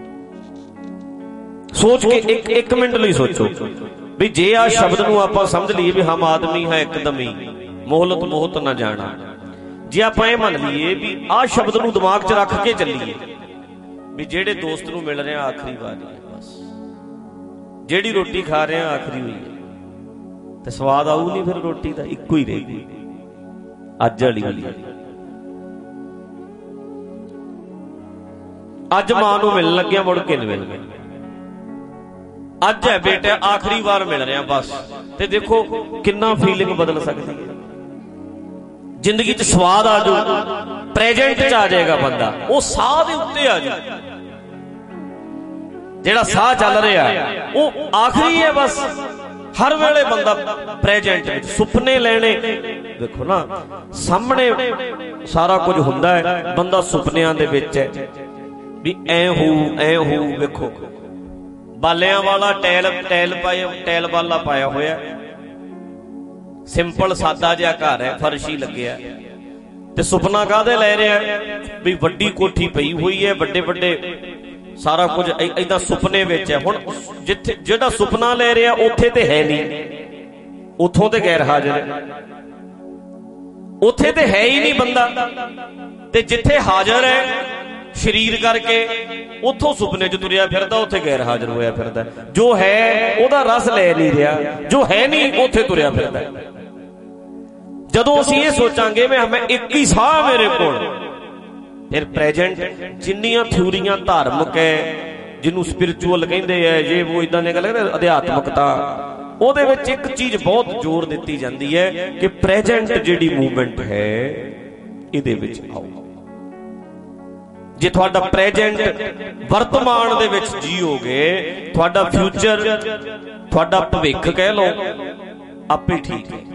ਸੋਚ ਕੇ ਇੱਕ ਇੱਕ ਮਿੰਟ ਲਈ ਸੋਚੋ ਵੀ ਜੇ ਆ ਸ਼ਬਦ ਨੂੰ ਆਪਾਂ ਸਮਝ ਲਈਏ ਵੀ ਹਮ ਆਦਮੀ ਹੈ ਇੱਕਦਮ ਹੀ, ਮੋਹਲਤ ਮੋਹਤ ਨਾ ਜਾਣਾ। ਜੇ ਆਪਾਂ ਇਹ ਮੰਨ ਲਈਏ ਵੀ ਆਹ ਸ਼ਬਦ ਨੂੰ ਦਿਮਾਗ 'ਚ ਰੱਖ ਕੇ ਚੱਲੀਏ ਵੀ ਜਿਹੜੇ ਦੋਸਤ ਨੂੰ ਮਿਲ ਰਹੇ ਆ ਆਖਰੀ ਵਾਰੀ, ਬਸ ਜਿਹੜੀ ਰੋਟੀ ਖਾ ਰਹੇ ਆ ਆਖਰੀ ਹੋਈ ਹੈ, ਤੇ ਸਵਾਦ ਆਊ ਨਹੀਂ ਫਿਰ ਰੋਟੀ ਦਾ, ਇੱਕੋ ਹੀ ਰਹੇਗੀ ਅੱਜ ਵਾਲੀ ਵਾਲੀ। ਅੱਜ ਮਾਂ ਨੂੰ ਮਿਲਣ ਲੱਗਿਆ, ਮੁੜ ਕੇ ਨਹੀਂ ਮਿਲਣਾ। ਅੱਜ ਹੈ ਬੇਟਾ ਆਖਰੀ ਵਾਰ ਮਿਲ ਰਿਹਾ ਬਸ, ਤੇ ਦੇਖੋ ਕਿੰਨਾ ਫੀਲਿੰਗ ਬਦਲ ਸਕਦੀ ਹੈ ਜ਼ਿੰਦਗੀ 'ਚ। ਸਵਾਦ ਆ ਜਾਊ, ਪ੍ਰੈਜੈਂਟ 'ਚ ਆ ਜਾਏਗਾ ਬੰਦਾ, ਉਹ ਸਾਹ ਦੇ ਉੱਤੇ ਆ ਜਾਊ। ਜਿਹੜਾ ਸਾਹ ਚੱਲ ਰਿਹਾ ਉਹ ਆਖਰੀ ਹੈ ਬਸ, हर वेले बंदा प्रेजेंट विच सुपने लेने। देखो ना सामने सारा कुछ हुंदा है, बंदा सुपनियां दे विच है भी ऐ हो ऐ हो। देखो बालियां वाला टैल टैल पाया टैल वाला पाया होया, सिंपल सादा जिहा घर है, फर्शी लग्या ते सुपना काहदे ले रहा भी वड्डी कोठी पई हुई है, वड्डे वड्डे सारा कुछ इदां सुपने विच है। हुण जिथे जिहड़ा सुपना ले रहा उत्थे ते है नहीं, उथों ते गैर हाजिर है, उत्थे ते है ही नहीं बंदा, ते जिथे हाजिर है शरीर करके उथों सुपने च तुरिया फिरदा, उत्थे गैर हाजिर होया फिरदा। जो है ओहदा रस ले नहीं रहा, जो है नहीं उत्थे तुरिया फिरदा। जदों असीं ये सोचांगे मैं मैं एक ही साह मेरे कोल, फिर प्रेजेंट जिन्नियां थ्योरियां धार्मिक है, जिन्हों स्पिरिचुअल कहंदे है, ये वो इदां दी गल है अध्यात्मकता, ਉਹਦੇ ਵਿੱਚ ਇੱਕ ਚੀਜ਼ ਬਹੁਤ ਜ਼ੋਰ ਦਿੱਤੀ ਜਾਂਦੀ ਹੈ ਕਿ ਪ੍ਰੈਜ਼ੈਂਟ ਜਿਹੜੀ ਮੂਵਮੈਂਟ ਹੈ ਇਹਦੇ ਵਿੱਚ ਆਓ। ਜੇ ਤੁਹਾਡਾ ਪ੍ਰੈਜ਼ੈਂਟ ਵਰਤਮਾਨ ਦੇ ਵਿੱਚ ਜੀਓਗੇ, ਤੁਹਾਡਾ ਫਿਊਚਰ, ਤੁਹਾਡਾ ਭਵਿੱਖ ਕਹਿ ਲਓ, ਆਪੇ ਠੀਕ ਹੈ।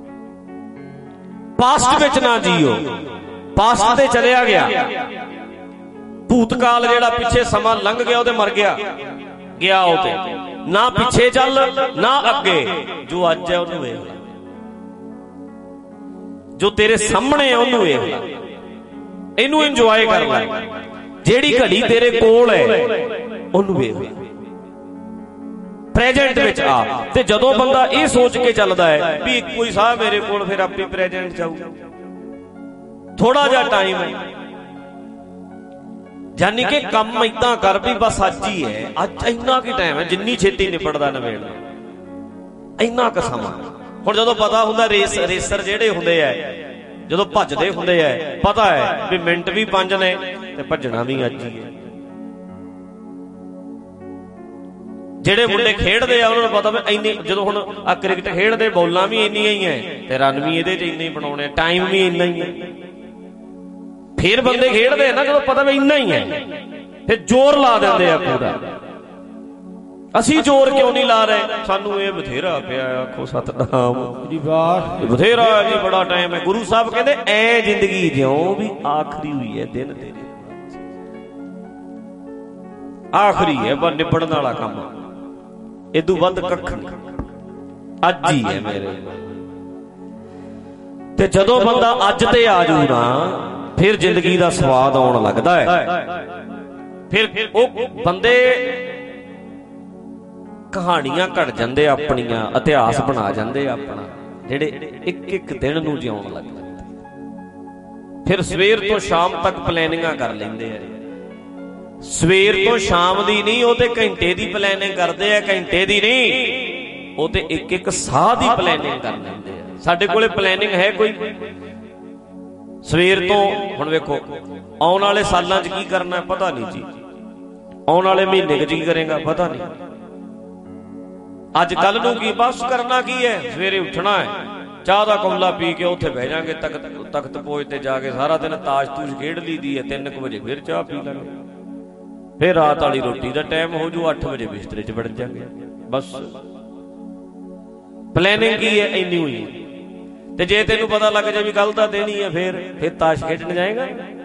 ਪਾਸਟ ਵਿੱਚ ਨਾ ਜੀਓ, ਪਾਸਟ ਤੇ ਚਲਿਆ ਗਿਆ, ਭੂਤਕਾਲ ਜਿਹੜਾ ਪਿੱਛੇ ਸਮਾਂ ਲੰਘ ਗਿਆ ਉਹਦੇ ਮਰ ਗਿਆ ਗਿਆ, ਉਹ ਤੇ ना पिछे चल ना अगे, जो अज है उन्होंने वेख ला, जो तेरे सामने है उन्होंने वेख ला, इनू इंजॉय कर ला, जेड़ी घड़ी तेरे कोल है उन्होंने वेख ला, प्रेजेंट विच आ। ते जदों बंदा ये सोच के चलदा है भी इक्को ही साह मेरे कोल, फिर आपे प्रेजेंट जाऊ, थोड़ा जा टाइम है, यानी कि कम इदा कर भी बस अज ही है, अज इन्ना की टाइम है, जिन्नी छेती निपटदा नवेड़ना इन्ना क समा। हुण जदों पता हुंदा रेस रेसर जेड़े हुंदे है, जदों भजदे हुंदे है, पता है भी मिनट भी पंज ने ते भजना भी अज ही है। जेड़े मुंडे खेडदे आ उन्हां नूं पता भी इन्नी, जदों हुण आ क्रिकेट खेडदे बॉलां भी इन्नियां ही है ते रन भी इहदे च इन्ने ही बनाउणे, टाइम भी इन्ना ही है। फिर बंदे खेडदे ना जदों पता भी इन्ना ही है, फिर जोर ला देंदे आ पूरा। असीं जोर क्यों नहीं ला रहे? सानू ये बथेरा पिया, आखो सतनाम जी वाह, बथेरा जी, बड़ा टाइम है। गुरु साहब कहते ऐ जिंदगी ज्यों भी आखिरी हुई है, दिन तेरे आखिरी है, बस निबड़न वाला काम, इदू वध कख नहीं, अज ही है मेरे। ते जदों बंदा अज ते आ जू ना, फिर जिंदगी का स्वाद आउण लगदा है। फिर वो बंदे कहानियां घट जांदे, अपनियां इतिहास बना जांदे अपना, जेड़े एक एक दिन नूं जिउण लग पैंदे। फिर सवेर तो शाम तक प्लैनिंगां कर लैंदे आ, सवेर तो शाम दी नहीं, वो ते घंटे दी प्लैनिंग करदे आ, घंटे दी नहीं, वो ते एक एक साह दी प्लैनिंग कर लैंदे आ। साडे कोले प्लैनिंग है कोई? सवेर तो हुण वेखो आउण वाले सालां च की करना है पता नहीं जी, आउण वाले महीने च की करेगा पता नहीं, अज कल नूं की बस करना की है, सवेरे उठना है, चाह दा कौला पी के उत्थे बह जाएंगे तख्त तख्त पोज ते जाके सारा दिन ताश तूश खेड ली दी है, तीन बजे फिर चाह पी लांगे, फिर रात वाली रोटी का टाइम हो जू, अठ बजे बिस्तरे च वड़ जाएंगे। बस प्लैनिंग की है इन्नी हुई। ते जे तेनू पता लग जाए भी कल दा दिन ही है, फिर फिर ताश खेडन जाएगा,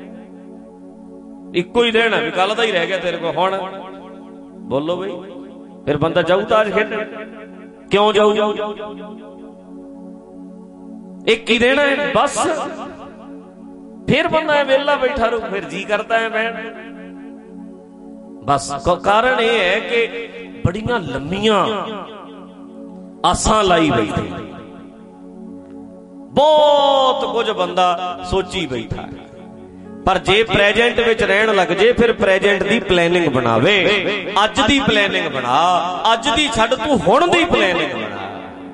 इक्को ही दिन है भी कल दा ही रह गया तेरे को, हुण बोलो बई, फिर बंदा जाऊ ताश खेडन? क्यों जाऊ? एक ही दिन है बस, फिर बंदा है वेला बैठा रू, फिर जी करता है बैठ। बस कारण यह है कि बड़ियां लम्मियां आसां लाई बैठे, बहुत कुछ बंदा सोची बैठा है, पर जे प्रेजेंट विच रहन लग जे, फिर प्रेजेंट दी प्लैनिंग बनावे, अज दी प्लैनिंग बना, अज दी छड्ड तू हुण दी प्लैनिंग बना,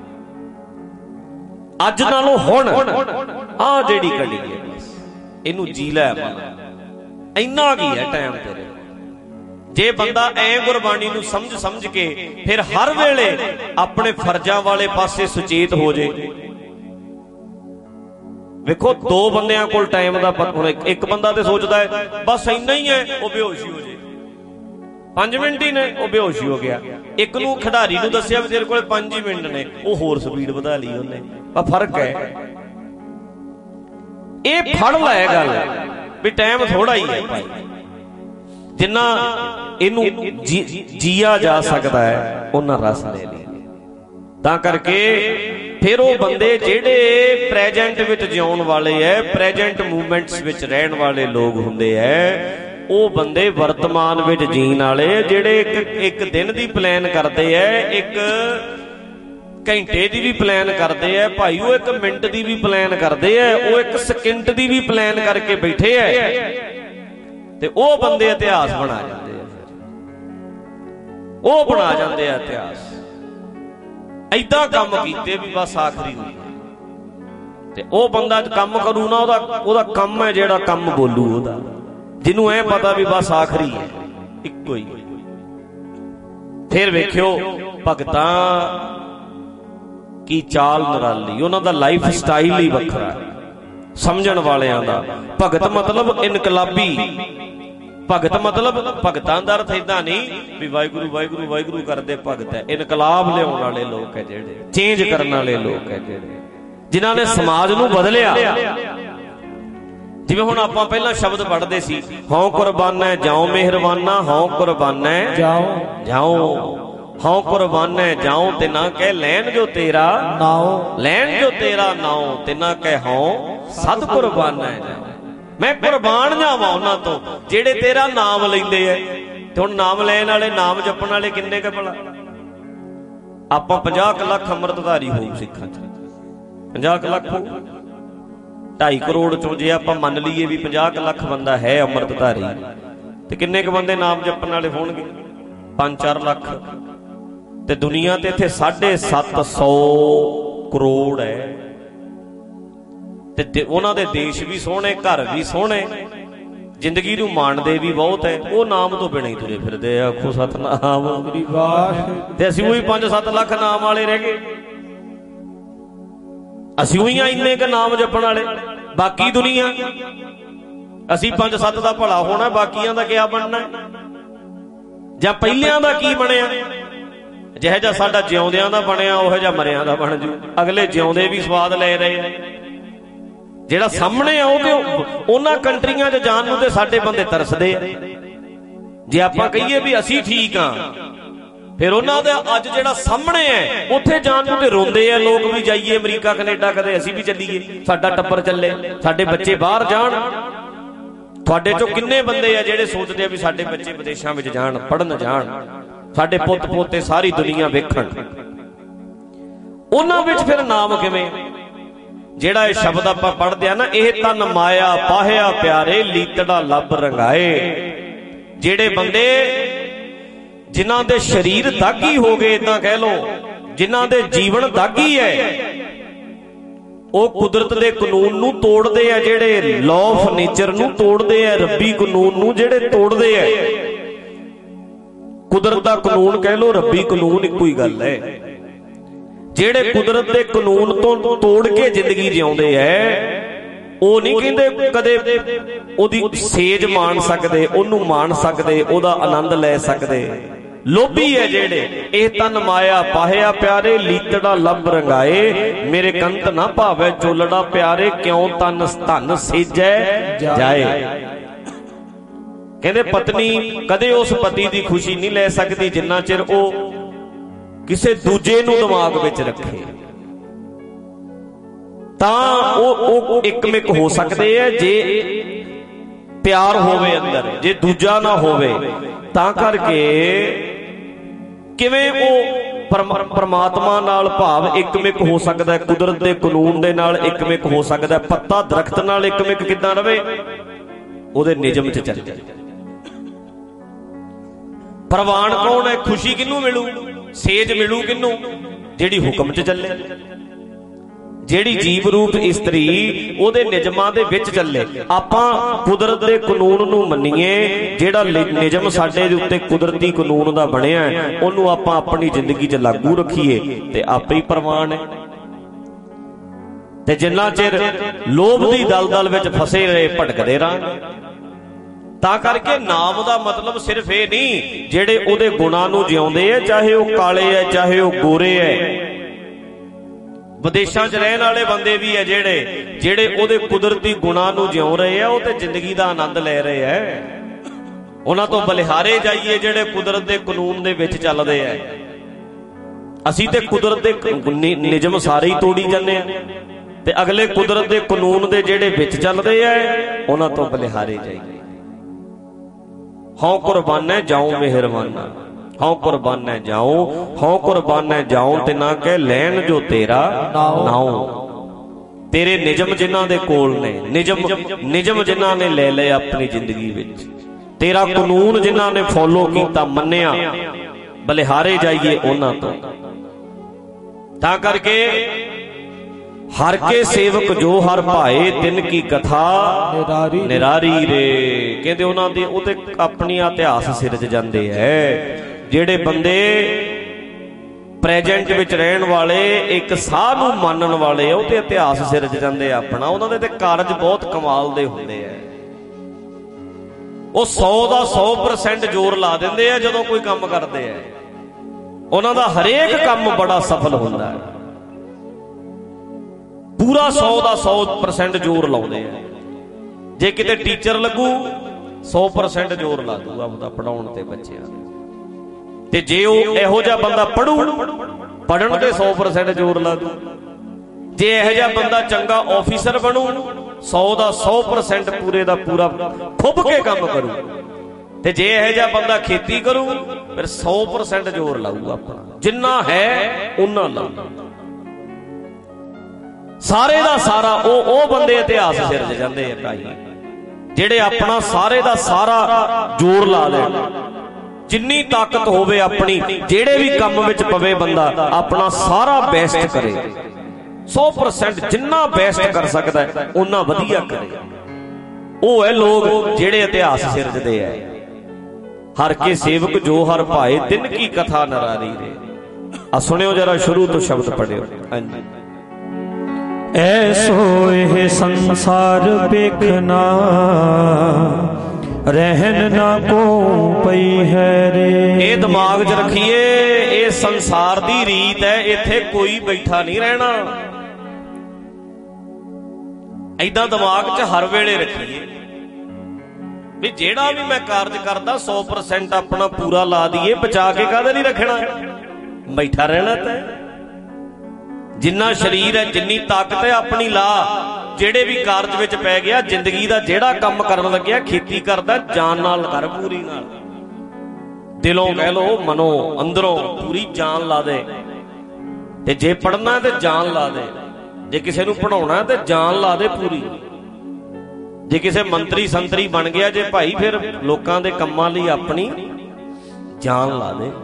अज नालों हुण आ जेड़ी घड़ी है बस इनू जी लै मन, इन्ना की है टाइम तेरे। जे बंदा ऐ गुरबाणी नू समझ समझ के फिर हर वेले अपने फर्जां वाले पासे सुचेत हो जाए। वेखो दो बंदियां कोल टाइम दा पता, एक बंदा ते सोचदा है बस इन्ना ही है, वो बेहोश हो जाए, ਪੰਜ ਮਿੰਟ ਹੀ ਨੇ, ਉਹ ਬੇਹੋਸ਼ ਹੋ ਗਿਆ। ਇੱਕ ਨੂੰ ਖਿਡਾਰੀ ਨੂੰ ਦੱਸਿਆ ਵੀ ਤੇਰੇ ਕੋਲ ਪੰਜ ਹੀ ਮਿੰਟ ਨੇ, ਉਹ ਹੋਰ ਸਪੀਡ ਵਧਾ ਲਈ ਉਹਨੇ। ਆ ਫਰਕ ਹੈ, ਇਹ ਫੜ ਲੈ ਗੱਲ ਵੀ ਟਾਈਮ ਥੋੜਾ ਹੀ ਹੈ ਭਾਈ, ਜਿੰਨਾ ਇਹਨੂੰ ਜੀਆ ਜਾ ਸਕਦਾ ਹੈ ਉਹਨਾਂ ਰਸ ਲੈ ਲਈ। ਤਾਂ ਕਰਕੇ ਫਿਰ ਉਹ ਬੰਦੇ ਜਿਹੜੇ ਪ੍ਰੈਜੈਂਟ ਵਿੱਚ ਜਿਉਣ ਵਾਲੇ ਐ, ਪ੍ਰੈਜੈਂਟ ਮੂਵਮੈਂਟਸ ਵਿੱਚ ਰਹਿਣ ਵਾਲੇ ਲੋਕ ਹੁੰਦੇ ਐ, ਉਹ ਬੰਦੇ ਵਰਤਮਾਨ ਵਿੱਚ ਜੀਣ ਵਾਲੇ, ਜਿਹੜੇ ਇੱਕ ਇੱਕ ਦਿਨ ਦੀ ਪਲਾਨ ਕਰਦੇ ਐ, ਇੱਕ ਘੰਟੇ ਦੀ ਵੀ ਪਲਾਨ ਕਰਦੇ ਐ ਭਾਈ, ਉਹ ਇੱਕ ਮਿੰਟ ਦੀ ਵੀ ਪਲਾਨ ਕਰਦੇ ਐ, ਉਹ ਇੱਕ ਸਕਿੰਟ ਦੀ ਵੀ ਪਲਾਨ ਕਰਕੇ ਬੈਠੇ ਐ, ਤੇ ਉਹ ਬੰਦੇ ਇਤਿਹਾਸ ਬਣਾ ਜਾਂਦੇ ਆ। ਉਹ ਬਣਾ ਜਾਂਦੇ ਆ ਇਤਿਹਾਸ। ਏਦਾਂ ਕੰਮ ਕੀਤੇ ਵੀ ਬਸ ਆਖਰੀ ਹੋਈ, ਤੇ ਉਹ ਬੰਦਾ ਕੰਮ ਕਰੂ ਨਾ, ਉਹਦਾ ਉਹਦਾ ਕੰਮ ਹੈ ਜਿਹੜਾ ਕੰਮ ਬੋਲੂ, ਉਹਦਾ ਜਿਹਨੂੰ ਐ ਪਤਾ ਵੀ ਬਸ ਆਖਰੀ ਹੈ, ਇੱਕੋ ਹੀ। ਫਿਰ ਵੇਖਿਓ ਭਗਤਾਂ ਕੀ ਚਾਲ ਨਿਰਾਲੀ, ਉਹਨਾਂ ਦਾ ਲਾਈਫ ਸਟਾਈਲ ਹੀ ਵੱਖਰਾ ਸਮਝਣ ਵਾਲਿਆਂ ਦਾ। ਭਗਤ ਮਤਲਬ ਇਨਕਲਾਬੀ, ਭਗਤ ਮਤਲਬ ਭਗਤਾਂ ਦਾ ਅਰਥ ਏਦਾਂ ਨਹੀਂ ਵੀ ਵਾਹਿਗੁਰੂ ਵਾਹਿਗੁਰੂ ਵਾਹਿਗੁਰੂ ਕਰਦੇ ਭਗਤ ਹੈ। ਇਨਕਲਾਬ ਲਿਆਉਣ ਵਾਲੇ ਲੋਕ ਹੈ, ਜਿਹੜੇ ਚੇਂਜ ਕਰਨ ਵਾਲੇ ਲੋਕ ਹੈ, ਜਿਹੜੇ ਜਿਨ੍ਹਾਂ ਨੇ ਸਮਾਜ ਨੂੰ ਬਦਲਿਆ। ਜਿਵੇਂ ਹੁਣ ਆਪਾਂ ਪਹਿਲਾਂ ਸ਼ਬਦ ਪੜ੍ਹਦੇ ਸੀ, ਹਉ ਕੁਰਬਾਨਾ ਜਾਉ ਮਿਹਰਬਾਨਾ, ਹਉ ਕੁਰਬਾਨਾ ਜਾਉ ਜਾਉ, ਹਉ ਕੁਰਬਾਨਾ ਜਾਉ ਤੇ ਨਾ ਕਹਿ ਲੈਣ ਜੋ ਤੇਰਾ ਨਾਉ, ਲੈਣ ਜੋ ਤੇਰਾ ਨਾਉ ਤੇ ਨਾ ਕਹਿ ਹਉ ਸਤ ਕੁਰਬਾਨਾ ਜਾਉ। ਮੈਂ ਕੁਰਬਾਨ ਜਾਵਾਂ ਉਹਨਾਂ ਤੋਂ ਜਿਹੜੇ ਤੇਰਾ ਨਾਮ ਲੈਂਦੇ ਐ। ਤੇ ਹੁਣ ਨਾਮ ਲੈਣ ਵਾਲੇ, ਨਾਮ ਜਪਣ ਵਾਲੇ ਕਿੰਨੇ ਕੁ ਭਲਾ? ਆਪਾਂ ਪੰਜਾਹ ਕੁ ਲੱਖ ਅੰਮ੍ਰਿਤਧਾਰੀ ਹੋਊ ਸਿੱਖਾਂ ਚ, ਪੰਜਾਹ ਕੁ ਲੱਖ ਹੋਊ। ਢਾਈ ਕਰੋੜ ਚੋਂ ਜੇ ਆਪਾਂ ਮੰਨ ਲਈਏ ਵੀ ਪੰਜਾਹ ਕੁ ਲੱਖ ਬੰਦਾ ਹੈ ਅੰਮ੍ਰਿਤਧਾਰੀ, ਤੇ ਕਿੰਨੇ ਕੁ ਬੰਦੇ ਨਾਮ ਜਪਣ ਵਾਲੇ ਹੋਣਗੇ? ਪੰਜ ਚਾਰ ਲੱਖ। ਤੇ ਦੁਨੀਆ ਤੇ ਇੱਥੇ ਸਾਢੇ ਸੱਤ ਸੌ ਕਰੋੜ ਹੈ, ਤੇ ਉਹਨਾਂ ਦੇ ਦੇਸ਼ ਵੀ ਸੋਹਣੇ, ਘਰ ਵੀ ਸੋਹਣੇ, ਜ਼ਿੰਦਗੀ ਨੂੰ ਮਾਣਦੇ ਵੀ ਬਹੁਤ ਹੈ। ਉਹ ਨਾਮ ਤੋਂ ਬਿਨਾਂ ਹੀ ਤੁਰੇ ਫਿਰਦੇ ਆ, ਆਖੋ ਸਤਨਾਮ। ਤੇ ਅਸੀਂ ਉਹੀ ਪੰਜ ਸੱਤ ਲੱਖ ਨਾਮ ਵਾਲੇ ਰਹਿ ਗਏ, ਅਸੀਂ ਉਹੀ ਆ ਇੰਨੇ ਕੁ ਨਾਮ ਜਪਣ ਵਾਲੇ। ਬਾਕੀ ਦੁਨੀਆ, ਅਸੀਂ ਪੰਜ ਸੱਤ ਦਾ ਭਲਾ ਹੋਣਾ, ਬਾਕੀਆਂ ਦਾ ਕਿਆ ਬਣਨਾ? ਜਾਂ ਪਹਿਲਿਆਂ ਦਾ ਕੀ ਬਣਿਆ? ਜਿਹੋ ਜਿਹਾ ਸਾਡਾ ਜਿਉਂਦਿਆਂ ਦਾ ਬਣਿਆ, ਉਹੋ ਜਿਹਾ ਮਰਿਆਂ ਦਾ ਬਣ ਜੂ। ਅਗਲੇ ਜਿਉਂਦੇ ਵੀ ਸਵਾਦ ਲੈ ਰਹੇ ਆ, ਜਿਹੜਾ ਸਾਹਮਣੇ ਆ ਉਹ ਤੇ ਉਹਨਾਂ ਕੰਟਰੀਆਂ 'ਚ ਜਾਣ ਨੂੰ ਤੇ ਸਾਡੇ ਬੰਦੇ ਤਰਸਦੇ ਆ। ਜੇ ਆਪਾਂ ਕਹੀਏ ਵੀ ਅਸੀਂ ਠੀਕ ਆ, ਫਿਰ ਉਹਨਾਂ ਦਾ ਅੱਜ ਜਿਹੜਾ ਸਾਹਮਣੇ ਹੈ ਉੱਥੇ ਜਾਣ ਨੂੰ ਤੇ ਰੋਂਦੇ ਆ ਲੋਕ, ਵੀ ਜਾਈਏ ਅਮਰੀਕਾ ਕੈਨੇਡਾ, ਕਦੇ ਅਸੀਂ ਵੀ ਚੱਲੀਏ, ਸਾਡਾ ਟੱਬਰ ਚੱਲੇ, ਸਾਡੇ ਬੱਚੇ ਬਾਹਰ ਜਾਣ। ਤੁਹਾਡੇ ਚੋਂ ਕਿੰਨੇ ਬੰਦੇ ਆ ਜਿਹੜੇ ਸੋਚਦੇ ਆ ਵੀ ਸਾਡੇ ਬੱਚੇ ਵਿਦੇਸ਼ਾਂ ਵਿੱਚ ਜਾਣ, ਪੜ੍ਹਨ ਜਾਣ, ਸਾਡੇ ਪੁੱਤ ਪੋਤੇ ਸਾਰੀ ਦੁਨੀਆ ਵੇਖਣ। ਉਹਨਾਂ ਵਿੱਚ ਫਿਰ ਨਾਮ ਕਿਵੇਂ? ਜਿਹੜਾ ਇਹ ਸ਼ਬਦ ਆਪਾਂ ਪੜ੍ਹਦੇ ਆ ਨਾ, ਇਹ ਤਨ ਮਾਇਆ ਪਾਹਿਆ ਪਿਆਰੇ, ਲੀਤੜਾ ਲੱਭ ਰੰਗਾਏ। ਜਿਹੜੇ ਬੰਦੇ ਜਿਨ੍ਹਾਂ ਦੇ ਸਰੀਰ ਦਾਗੀ ਹੋ ਗਏ, ਏਦਾਂ ਕਹਿ ਲੋ, ਜਿਨ੍ਹਾਂ ਦੇ ਜੀਵਨ ਦਾਗੀ ਹੈ, ਉਹ ਕੁਦਰਤ ਦੇ ਕਾਨੂੰਨ ਨੂੰ ਤੋੜਦੇ ਆ, ਜਿਹੜੇ ਲਾਅ ਆਫ ਨੇਚਰ ਨੂੰ ਤੋੜਦੇ ਆ, ਰੱਬੀ ਕਾਨੂੰਨ ਨੂੰ ਜਿਹੜੇ ਤੋੜਦੇ ਆ। ਕੁਦਰਤ ਦਾ ਕਾਨੂੰਨ ਕਹਿ ਲੋ, ਰੱਬੀ ਕਾਨੂੰਨ ਇੱਕੋ ਹੀ ਗੱਲ ਹੈ। ਜਿਹੜੇ ਕੁਦਰਤ ਦੇ ਕਾਨੂੰਨ ਤੋਂ ਤੋੜ ਕੇ ਜ਼ਿੰਦਗੀ ਜਿਉਂਦੇ ਐ, ਉਹ ਨਹੀਂ ਕਹਿੰਦੇ ਕਦੇ ਉਹਦੀ ਸੇਜ ਮਾਣ ਸਕਦੇ, ਉਹਨੂੰ ਮਾਣ ਸਕਦੇ, ਉਹਦਾ ਆਨੰਦ ਲੈ ਸਕਦੇ। ਲੋਭੀ ਹੈ ਜਿਹੜੇ, ਇਹ ਤਨ ਮਾਇਆ ਪਾਹਿਆ ਪਿਆਰੇ, ਲੀਤੜਾ ਲੱਭ ਰੰਗਾਏ। ਮੇਰੇ ਕੰਤ ਨਾ ਭਾਵੇ ਚੋਲੜਾ ਪਿਆਰੇ, ਕਿਉਂ ਤਨ ਧਨ ਸੇਜੈ ਜਾਏ। ਕਹਿੰਦੇ ਪਤਨੀ ਕਦੇ ਉਸ ਪਤੀ ਦੀ ਖੁਸ਼ੀ ਨਹੀਂ ਲੈ ਸਕਦੀ ਜਿੰਨਾ ਚਿਰ ਉਹ ਕਿਸੇ ਦੂਜੇ ਨੂੰ ਦਿਮਾਗ ਵਿੱਚ ਰੱਖੇ। ਤਾਂ ਉਹ ਉਹ ਇੱਕਮਿਕ ਹੋ ਸਕਦੇ ਆ ਜੇ ਪਿਆਰ ਹੋਵੇ ਅੰਦਰ, ਜੇ ਦੂਜਾ ਨਾ ਹੋਵੇ। ਤਾਂ ਕਰਕੇ ਕਿਵੇਂ ਉਹ ਪਰਮਾਤਮਾ ਨਾਲ ਭਾਵ ਇੱਕਮਿਕ ਹੋ ਸਕਦਾ, ਕੁਦਰਤ ਦੇ ਕਾਨੂੰਨ ਦੇ ਨਾਲ ਇੱਕਮਿਕ ਹੋ ਸਕਦਾ। ਪੱਤਾ ਦਰਖਤ ਨਾਲ ਇੱਕਮਿਕ ਕਿੱਦਾਂ ਰਵੇ? ਉਹਦੇ ਨਿਯਮ 'ਚ ਚੱਲ ਜਾਏ। ਪ੍ਰਵਾਨ ਕੌਣ ਹੈ? ਖੁਸ਼ੀ ਕਿਹਨੂੰ ਮਿਲੂ, ਸੇਜ ਮਿਲੂ ਕਿਹਨੂੰ? ਜਿਹੜੀ ਹੁਕਮ 'ਚ ਚੱਲੇ, ਜਿਹੜੀ ਜੀਵ ਰੂਪ ਇਸਤਰੀ ਉਹਦੇ ਨਿਯਮਾਂ ਦੇ ਵਿੱਚ ਚੱਲੇ। ਆਪਾਂ ਕੁਦਰਤ ਦੇ ਕਾਨੂੰਨ ਨੂੰ ਮੰਨੀਏ, ਜਿਹੜਾ ਨਿਯਮ ਸਾਡੇ ਦੇ ਉੱਤੇ ਕੁਦਰਤੀ ਕਾਨੂੰਨ ਦਾ ਬਣਿਆ ਉਹਨੂੰ ਆਪਾਂ ਆਪਣੀ ਜ਼ਿੰਦਗੀ 'ਚ ਲਾਗੂ ਰੱਖੀਏ ਤੇ ਆਪੇ ਹੀ ਪ੍ਰਵਾਨ ਹੈ। ਤੇ ਜਿੰਨਾ ਚਿਰ ਲੋਭ ਦੀ ਦਲਦਲ ਵਿੱਚ ਫਸੇ ਰਹੇ ਭਟਕਦੇ ਰਹਾਂਗੇ। ਤਾਂ ਕਰਕੇ ਨਾਮ ਦਾ ਮਤਲਬ ਸਿਰਫ ਇਹ ਨਹੀਂ ਜਿਹੜੇ ਉਹਦੇ ਗੁਣਾਂ ਨੂੰ ਜਿਉਂਦੇ ਆ, ਚਾਹੇ ਉਹ ਕਾਲੇ ਐ ਚਾਹੇ ਉਹ ਗੋਰੇ ਐ। ਵਿਦੇਸ਼ਾਂ 'ਚ ਰਹਿਣ ਵਾਲੇ ਬੰਦੇ ਵੀ ਹੈ ਜਿਹੜੇ ਜਿਹੜੇ ਉਹਦੇ ਕੁਦਰਤੀ ਗੁਣਾਂ ਨੂੰ ਜਿਉ ਰਹੇ ਆ, ਉਹ ਤੇ ਜ਼ਿੰਦਗੀ ਦਾ ਆਨੰਦ ਲੈ ਰਹੇ ਐ। ਉਹਨਾਂ ਤੋਂ ਬਲਿਹਾਰੇ ਜਾਈਏ ਜਿਹੜੇ ਕੁਦਰਤ ਦੇ ਕਾਨੂੰਨ ਦੇ ਵਿੱਚ ਚੱਲਦੇ ਐ। ਅਸੀਂ ਤੇ ਕੁਦਰਤ ਦੇ ਨਿਯਮ ਸਾਰੇ ਹੀ ਤੋੜੀ ਜਾਂਦੇ ਆ, ਤੇ ਅਗਲੇ ਕੁਦਰਤ ਦੇ ਕਾਨੂੰਨ ਦੇ ਜਿਹੜੇ ਵਿੱਚ ਚੱਲਦੇ ਐ ਉਹਨਾਂ ਤੋਂ ਬਲਿਹਾਰੇ ਜਾਈਏ। ਹਉ ਕੁਰਬਾਨੈ ਜਾਉ ਮਿਹਰਬਾਨਾ, ਹਉ ਕੁਰਬਾਨੈ ਜਾਉ, ਹਉ ਕੁਰਬਾਨੈ ਜਾਉ ਤੇ ਨਾ ਕਹਿ ਲੈਣ ਜੋ ਤੇਰਾ ਨਾਉ। ਤੇਰੇ ਨਿਯਮ ਜਿਨ੍ਹਾਂ ਦੇ ਕੋਲ ਨੇ, ਨਿਯਮ ਨਿਯਮ ਜਿਨ੍ਹਾਂ ਨੇ ਲੈ ਲਏ ਆਪਣੀ ਜ਼ਿੰਦਗੀ ਵਿੱਚ, ਤੇਰਾ ਕਾਨੂੰਨ ਜਿਨ੍ਹਾਂ ਨੇ ਫੋਲੋ ਕੀਤਾ ਮੰਨਿਆ, ਬਲਿਹਾਰੇ ਜਾਈਏ ਉਹਨਾਂ ਤੋਂ। ਤਾਂ ਕਰਕੇ ਹਰ ਕੇ ਸੇਵਕ ਜੋ ਹਰ ਭਾਏ ਤਿਨ ਕੀ ਕਥਾ ਨਿਰਾਰੀ ਰੇ। ਕਹਿੰਦੇ ਉਹਨਾਂ ਦੇ ਉਹ ਤੇ ਆਪਣੀ ਇਤਿਹਾਸ ਸਿਰਜ ਜਾਂਦੇ ਹੈ। ਜਿਹੜੇ ਬੰਦੇ ਪ੍ਰੈਜੈਂਟ ਵਿੱਚ ਰਹਿਣ ਵਾਲੇ, ਇੱਕ ਸਾਹ ਨੂੰ ਮੰਨਣ ਵਾਲੇ, ਉਹ ਤੇ ਇਤਿਹਾਸ ਸਿਰਜ ਜਾਂਦੇ ਆਪਣਾ। ਉਹਨਾਂ ਦੇ ਤੇ ਕਾਰਜ ਬਹੁਤ ਕਮਾਲ ਦੇ ਹੁੰਦੇ ਆ। ਉਹ ਸੌ ਦਾ ਸੌ ਪਰਸੈਂਟ ਜ਼ੋਰ ਲਾ ਦਿੰਦੇ ਆ ਜਦੋਂ ਕੋਈ ਕੰਮ ਕਰਦੇ ਆ। ਉਹਨਾਂ ਦਾ ਹਰੇਕ ਕੰਮ ਬੜਾ ਸਫਲ ਹੁੰਦਾ ਹੈ। ਪੂਰਾ ਸੌ ਦਾ ਸੌ ਪਰਸੈਂਟ ਜ਼ੋਰ ਲਾਉਂਦੇ ਆ। ਜੇ ਕਿਤੇ ਟੀਚਰ ਲੱਗੂ ਸੌ ਪਰਸੈਂਟ ਜ਼ੋਰ ਲਾ ਦੂ ਆਪਦਾ ਪੜਾਉਣ ਤੇ ਬੱਚਿਆਂ ਨੂੰ। ਤੇ ਜੇ ਉਹ ਇਹੋ ਜਿਹਾ ਬੰਦਾ ਪੜੂ, ਪੜਨ ਤੇ ਸੌ ਪਰਸੈਂਟ ਜ਼ੋਰ ਲਾ ਦੂ। ਜੇ ਇਹੋ ਜਿਹਾ ਬੰਦਾ ਚੰਗਾ ਆਫੀਸਰ ਬਣੂ, ਸੌ ਦਾ ਸੌ ਪਰਸੈਂਟ ਪੂਰੇ ਦਾ ਪੂਰਾ ਫੁੱਬ ਕੇ ਕੰਮ ਕਰੂ। ਤੇ ਜੇ ਇਹੋ ਜਿਹਾ ਬੰਦਾ ਖੇਤੀ ਕਰੂ ਫਿਰ ਸੌ ਪਰਸੈਂਟ ਜ਼ੋਰ ਲਾਊਗਾ ਆਪਣਾ। ਜਿੰਨਾ ਹੈ ਉਨਾ ਲਾਊ। ਸਾਰੇ ਦਾ ਸਾਰਾ ਉਹ ਉਹ ਬੰਦੇ ਇਤਿਹਾਸ ਸਿਰਜ ਜਾਂਦੇ ਆ ਭਾਈ, ਜਿਹੜੇ ਆਪਣਾ ਸਾਰੇ ਦਾ ਸਾਰਾ ਜ਼ੋਰ ਲਾ ਦੇਣ। ਜਿੰਨੀ ਤਾਕਤ ਹੋਵੇ ਆਪਣੀ, ਜਿਹੜੇ ਵੀ ਕੰਮ ਵਿੱਚ ਪਵੇ ਬੰਦਾ ਆਪਣਾ ਸਾਰਾ ਬੈਸਟ ਕਰੇ। ਸੌ ਪਰਸੈਂਟ ਜਿੰਨਾ ਬੈਸਟ ਕਰ ਸਕਦਾ ਹੈ ਓਨਾ ਵਧੀਆ ਕਰੇ। ਉਹ ਹੈ ਲੋਕ ਜਿਹੜੇ ਇਤਿਹਾਸ ਸਿਰਜਦੇ ਆ। ਹਰ ਕੇ ਸੇਵਕ ਜੋ ਹਰ ਭਾਏ ਤਿਨ ਕੀ ਕਥਾ ਨਿਰਾਰੀ ਰੇ। ਆ ਸੁਣਿਓ ਜਰਾ, ਸ਼ੁਰੂ ਤੋਂ ਸ਼ਬਦ ਪੜਿਓ। ਹਾਂਜੀ। ਐਸੋ ਇਹ ਸੰਸਾਰ ਵੇਖਣਾ, ਰਹਿਣ ਨਾ ਕੋ ਪਈ ਹੈ ਰੇ। ਇਹ ਦਿਮਾਗ 'ਚ ਰੱਖੀਏ, ਇਹ ਸੰਸਾਰ ਦੀ ਰੀਤ ਹੈ। ਇੱਥੇ ਕੋਈ ਬੈਠਾ ਨਹੀਂ ਰਹਿਣਾ। ਏਦਾਂ ਦਿਮਾਗ 'ਚ ਹਰ ਵੇਲੇ ਰੱਖੀਏ ਵੀ ਜਿਹੜਾ ਵੀ ਮੈਂ ਕਾਰਜ ਕਰਦਾ ਸੌ ਪਰਸੈਂਟ ਆਪਣਾ ਪੂਰਾ ਲਾ ਦਈਏ। ਬਚਾ ਕੇ ਕਾਹਦੇ ਲਈ ਰੱਖਣਾ, ਬੈਠਾ ਰਹਿਣਾ। ਤਾਂ ਜਿੰਨਾ ਸਰੀਰ ਹੈ, ਜਿੰਨੀ ਤਾਕਤ ਹੈ ਆਪਣੀ ਲਾ। ਜਿਹੜੇ ਵੀ ਕਾਰਜ ਵਿੱਚ ਪੈ ਗਿਆ, ਜ਼ਿੰਦਗੀ ਦਾ ਜਿਹੜਾ ਕੰਮ ਕਰਨ ਲੱਗਿਆ, ਖੇਤੀ ਕਰਦਾ ਜਾਨ ਨਾਲ ਕਰ, ਪੂਰੀ ਨਾਲ, ਦਿਲੋਂ ਕਹਿ ਲੋ, ਮਨੋਂ, ਅੰਦਰੋਂ ਪੂਰੀ ਜਾਨ ਲਾ ਦੇ। ਤੇ ਜੇ ਪੜ੍ਹਨਾ ਤੇ ਜਾਨ ਲਾ ਦੇ, ਜੇ ਕਿਸੇ ਨੂੰ ਪੜ੍ਹਾਉਣਾ ਤੇ ਜਾਨ ਲਾ ਦੇ ਪੂਰੀ। ਜੇ ਕਿਸੇ ਮੰਤਰੀ ਸੰਤਰੀ ਬਣ ਗਿਆ ਜੇ ਭਾਈ, ਫਿਰ ਲੋਕਾਂ ਦੇ ਕੰਮਾਂ ਲਈ ਆਪਣੀ ਜਾਨ ਲਾ ਦੇ।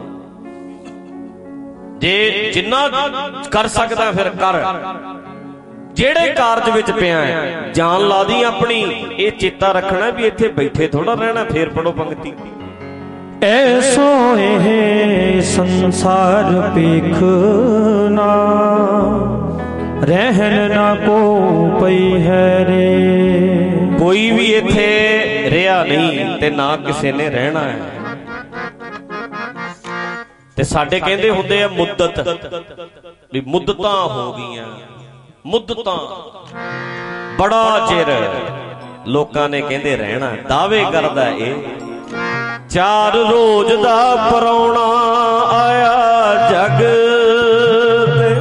ਜੇ ਜਿੰਨਾ ਕਰ ਸਕਦਾ ਫਿਰ ਕਰ। ਜਿਹੜੇ ਕਾਰਜ ਵਿੱਚ ਪਿਆ ਹੈ ਜਾਨ ਲਾ ਦੀ ਆਪਣੀ। ਇਹ ਚੇਤਾ ਰੱਖਣਾ ਵੀ ਇੱਥੇ ਬੈਠੇ ਥੋੜਾ ਰਹਿਣਾ। ਫੇਰ ਪੜੋ ਪੰਕਤੀ। ਐਸੋ ਇਹ ਸੰਸਾਰ ਵੇਖਣਾ, ਰਹਿਣ ਨਾ ਕੋ ਪਈ ਹੈ ਰੇ। ਕੋਈ ਵੀ ਇੱਥੇ ਰਿਹਾ ਨਹੀਂ ਤੇ ਨਾ ਕਿਸੇ ਨੇ ਰਹਿਣਾ ਹੈ। ਤੇ ਸਾਡੇ ਕਹਿੰਦੇ ਹੁੰਦੇ ਆ ਮੁੱਦਤ, ਵੀ ਮੁੱਦਤਾਂ ਹੋ ਗਈਆਂ। ਮੁੱਦਤਾਂ ਬੜਾ ਚਿਰ ਲੋਕਾਂ ਨੇ ਕਹਿੰਦੇ ਰਹਿਣਾ। ਦਾਅਵੇ ਕਰਦਾ ਇਹ ਚਾਰ ਰੋਜ਼ ਦਾ ਪਰਾਉਣਾ ਆਇਆ ਜਗ ਤੇ।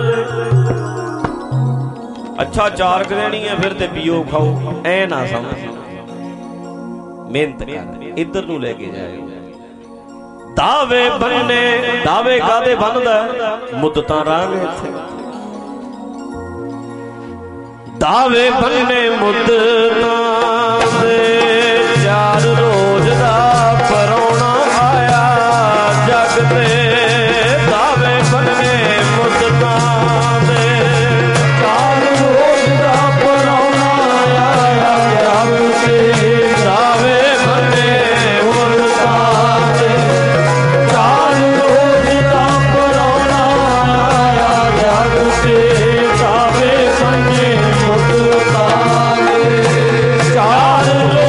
ਅੱਛਾ ਚਾਰ ਕਰਨੀ ਆ ਫਿਰ ਤੇ ਪੀਓ ਖਾਓ, ਐ ਨਾ ਸਮਝ। ਮਿਹਨਤ ਕਰ, ਇੱਧਰ ਨੂੰ ਲੈ ਕੇ ਜਾਏਗਾ। ਦਾਵੇ ਬੰਨੇ, ਦਾਵੇ ਕਾਦੇ ਬੰਨਦਾ, ਮੁੱਦਤਾਂ ਰਾਂਗੇ ਇੱਥੇ। ਦਾਵੇ ਬੰਨੇ ਮੁੱਦਤਾਂ ਦੇ, ਚਾਰ ਰੋਜ਼ ਦਾ ਪਰਾਉਣਾ ਆਇਆ ਜਗ ਤੇ। ਦਾਵੇ ਬੰਨੇ ਮੁੱਦਤਾਂ ਦੇ, ਚਾਰ ਰੋਜ਼ ਦਾ ਪਰਾਉਣਾ ਆਇਆ ਜਗ ਤੇ। ਦਾਵੇ ਬੰਨੇ ਮੁੱਦਤਾਂ ਦੇ, ਚਾਰ ਰੋਜ਼ ਦਾ ਪਰਾਉਣਾ ਆਇਆ ਜਗ ਤੇ। ਦਾਵੇ ਬੰਨੇ ਮੁੱਦਤਾਂ ਦੇ, ਚਾਰ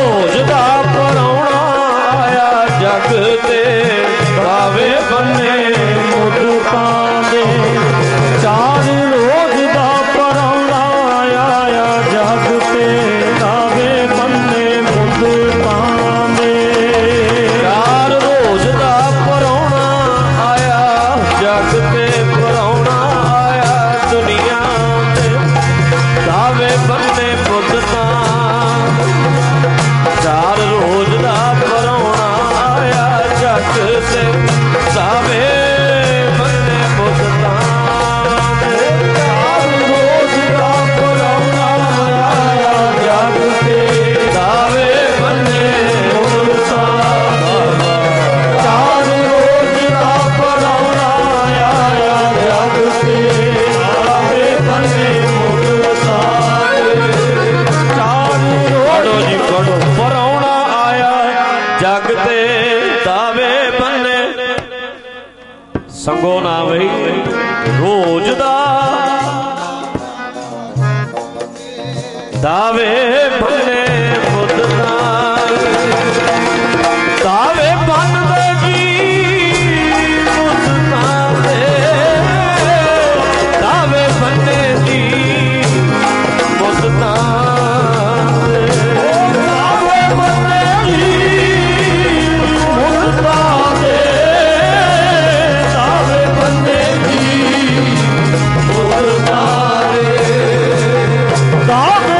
ਵਈ ਰੋਜ਼ ਦਾ ਦਾਵੇ ਬੰਨੇ ਬੁੱਧ ਨਾਲ ਦਾਵੇ ਬੰਨਦੇ ਜੀ ਬੁੱਧ ਨਾਲ ਦਾਵੇ ਬੰਨੇ ਜੀ ਬੁੱਧ ਨਾਲ ਦਾਵੇ ਬੰਨੇ ਜੀ ਬੁੱਧ ਨਾਲ ਦਾਵੇ ਬੰਨੇ ਜੀ ਬੁੱਧ ਨਾਲ ਦਾਵੇ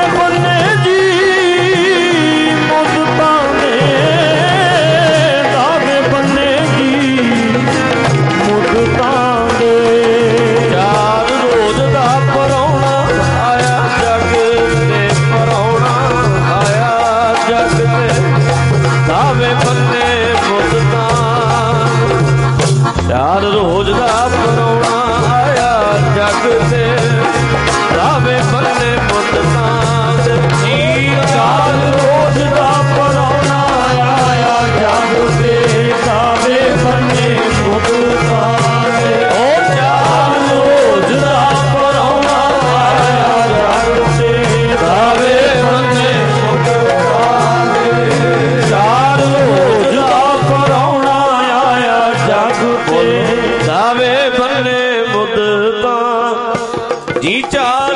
ਚਾਰ ਰੋਜ਼ ਦਾ ਪਰੌਣਾ ਆਇਆ ਜੱਗ ਤੇ ਦਾਵੇ ਬੰਨੇ ਮੁੱਦ ਤਾਂਦ ਜੀ ਚਾਰ ਰੋਜ਼ ਦਾ ਪਰੌਣਾ ਆਇਆ ਜੱਗ ਤੇ ਦਾਵੇ ਬੰਨੇ ਮੁੱਦ ਤਾਂਦ ਓ ਚਾਰ ਰੋਜ਼ ਦਾ ਪਰੌਣਾ ਆਇਆ ਜੱਗ ਤੇ ਦਾਵੇ ਬੰਨੇ ਮੁੱਦ ਤਾਂਦ ਚਾਰ ਰੋਜ਼ ਦਾ ਪਰੌਣਾ ਆਇਆ ਜੱਗ ਦਾਵੇ ਬੰਨੇ ਮੁੱਦ ਤਾਂ ਜੀ ਚਾਰ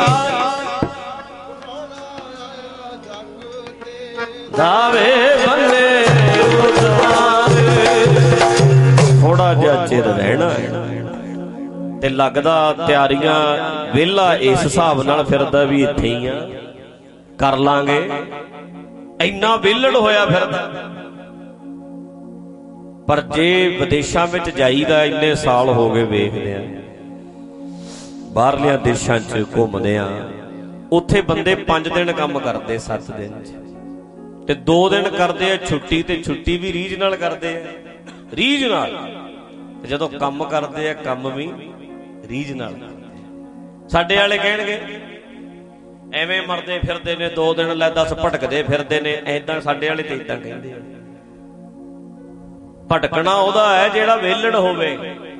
ਦਾਵੇ ਬੰਨੇ ਮੁੱਦ ਤਾਂ ਥੋੜਾ ਜਿਹਾ ਚਿਰ ਰਹਿਣਾ ਤੇ ਲੱਗਦਾ ਤਿਆਰੀਆਂ ਵਿਹਲਾ ਇਸ ਹਿਸਾਬ ਨਾਲ ਫਿਰਦਾ ਵੀ ਇੱਥੇ ਹੀ ਆ ਕਰ ਲਾਂਗੇ ਇੰਨਾ ਵਿਹਲੜ ਹੋਇਆ ਫਿਰਦਾ। ਪਰ ਜੇ ਵਿਦੇਸ਼ਾਂ ਵਿੱਚ ਜਾਈਦਾ ਇੰਨੇ ਸਾਲ ਹੋ ਗਏ ਵੇਖਦੇ ਆ ਬਾਹਰਲਿਆਂ ਦੇਸ਼ਾਂ 'ਚ ਘੁੰਮਦੇ ਆ ਉੱਥੇ ਬੰਦੇ ਪੰਜ ਦਿਨ ਕੰਮ ਕਰਦੇ ਸੱਤ ਦਿਨ 'ਚ ਤੇ ਦੋ ਦਿਨ ਕਰਦੇ ਆ ਛੁੱਟੀ ਤੇ ਛੁੱਟੀ ਵੀ ਰੀਝ ਨਾਲ ਕਰਦੇ ਆ ਰੀਝ ਨਾਲ ਤੇ ਜਦੋਂ ਕੰਮ ਕਰਦੇ ਆ ਕੰਮ ਵੀ ਰੀਝ ਨਾਲ ਕਰਦੇ। ਸਾਡੇ ਵਾਲੇ ਕਹਿਣਗੇ ਐਵੇਂ ਮਰਦੇ ਫਿਰਦੇ ਨੇ ਦੋ ਦਿਨ ਲੈ ਦਸ ਭਟਕਦੇ ਫਿਰਦੇ ਨੇ ਏਦਾਂ ਸਾਡੇ ਵਾਲੇ ਤੇ ਏਦਾਂ ਕਹਿੰਦੇ ਆ। ਭਟਕਣਾ ਉਹਦਾ ਹੈ ਜਿਹੜਾ ਵਿਹਲੜ ਹੋਵੇ।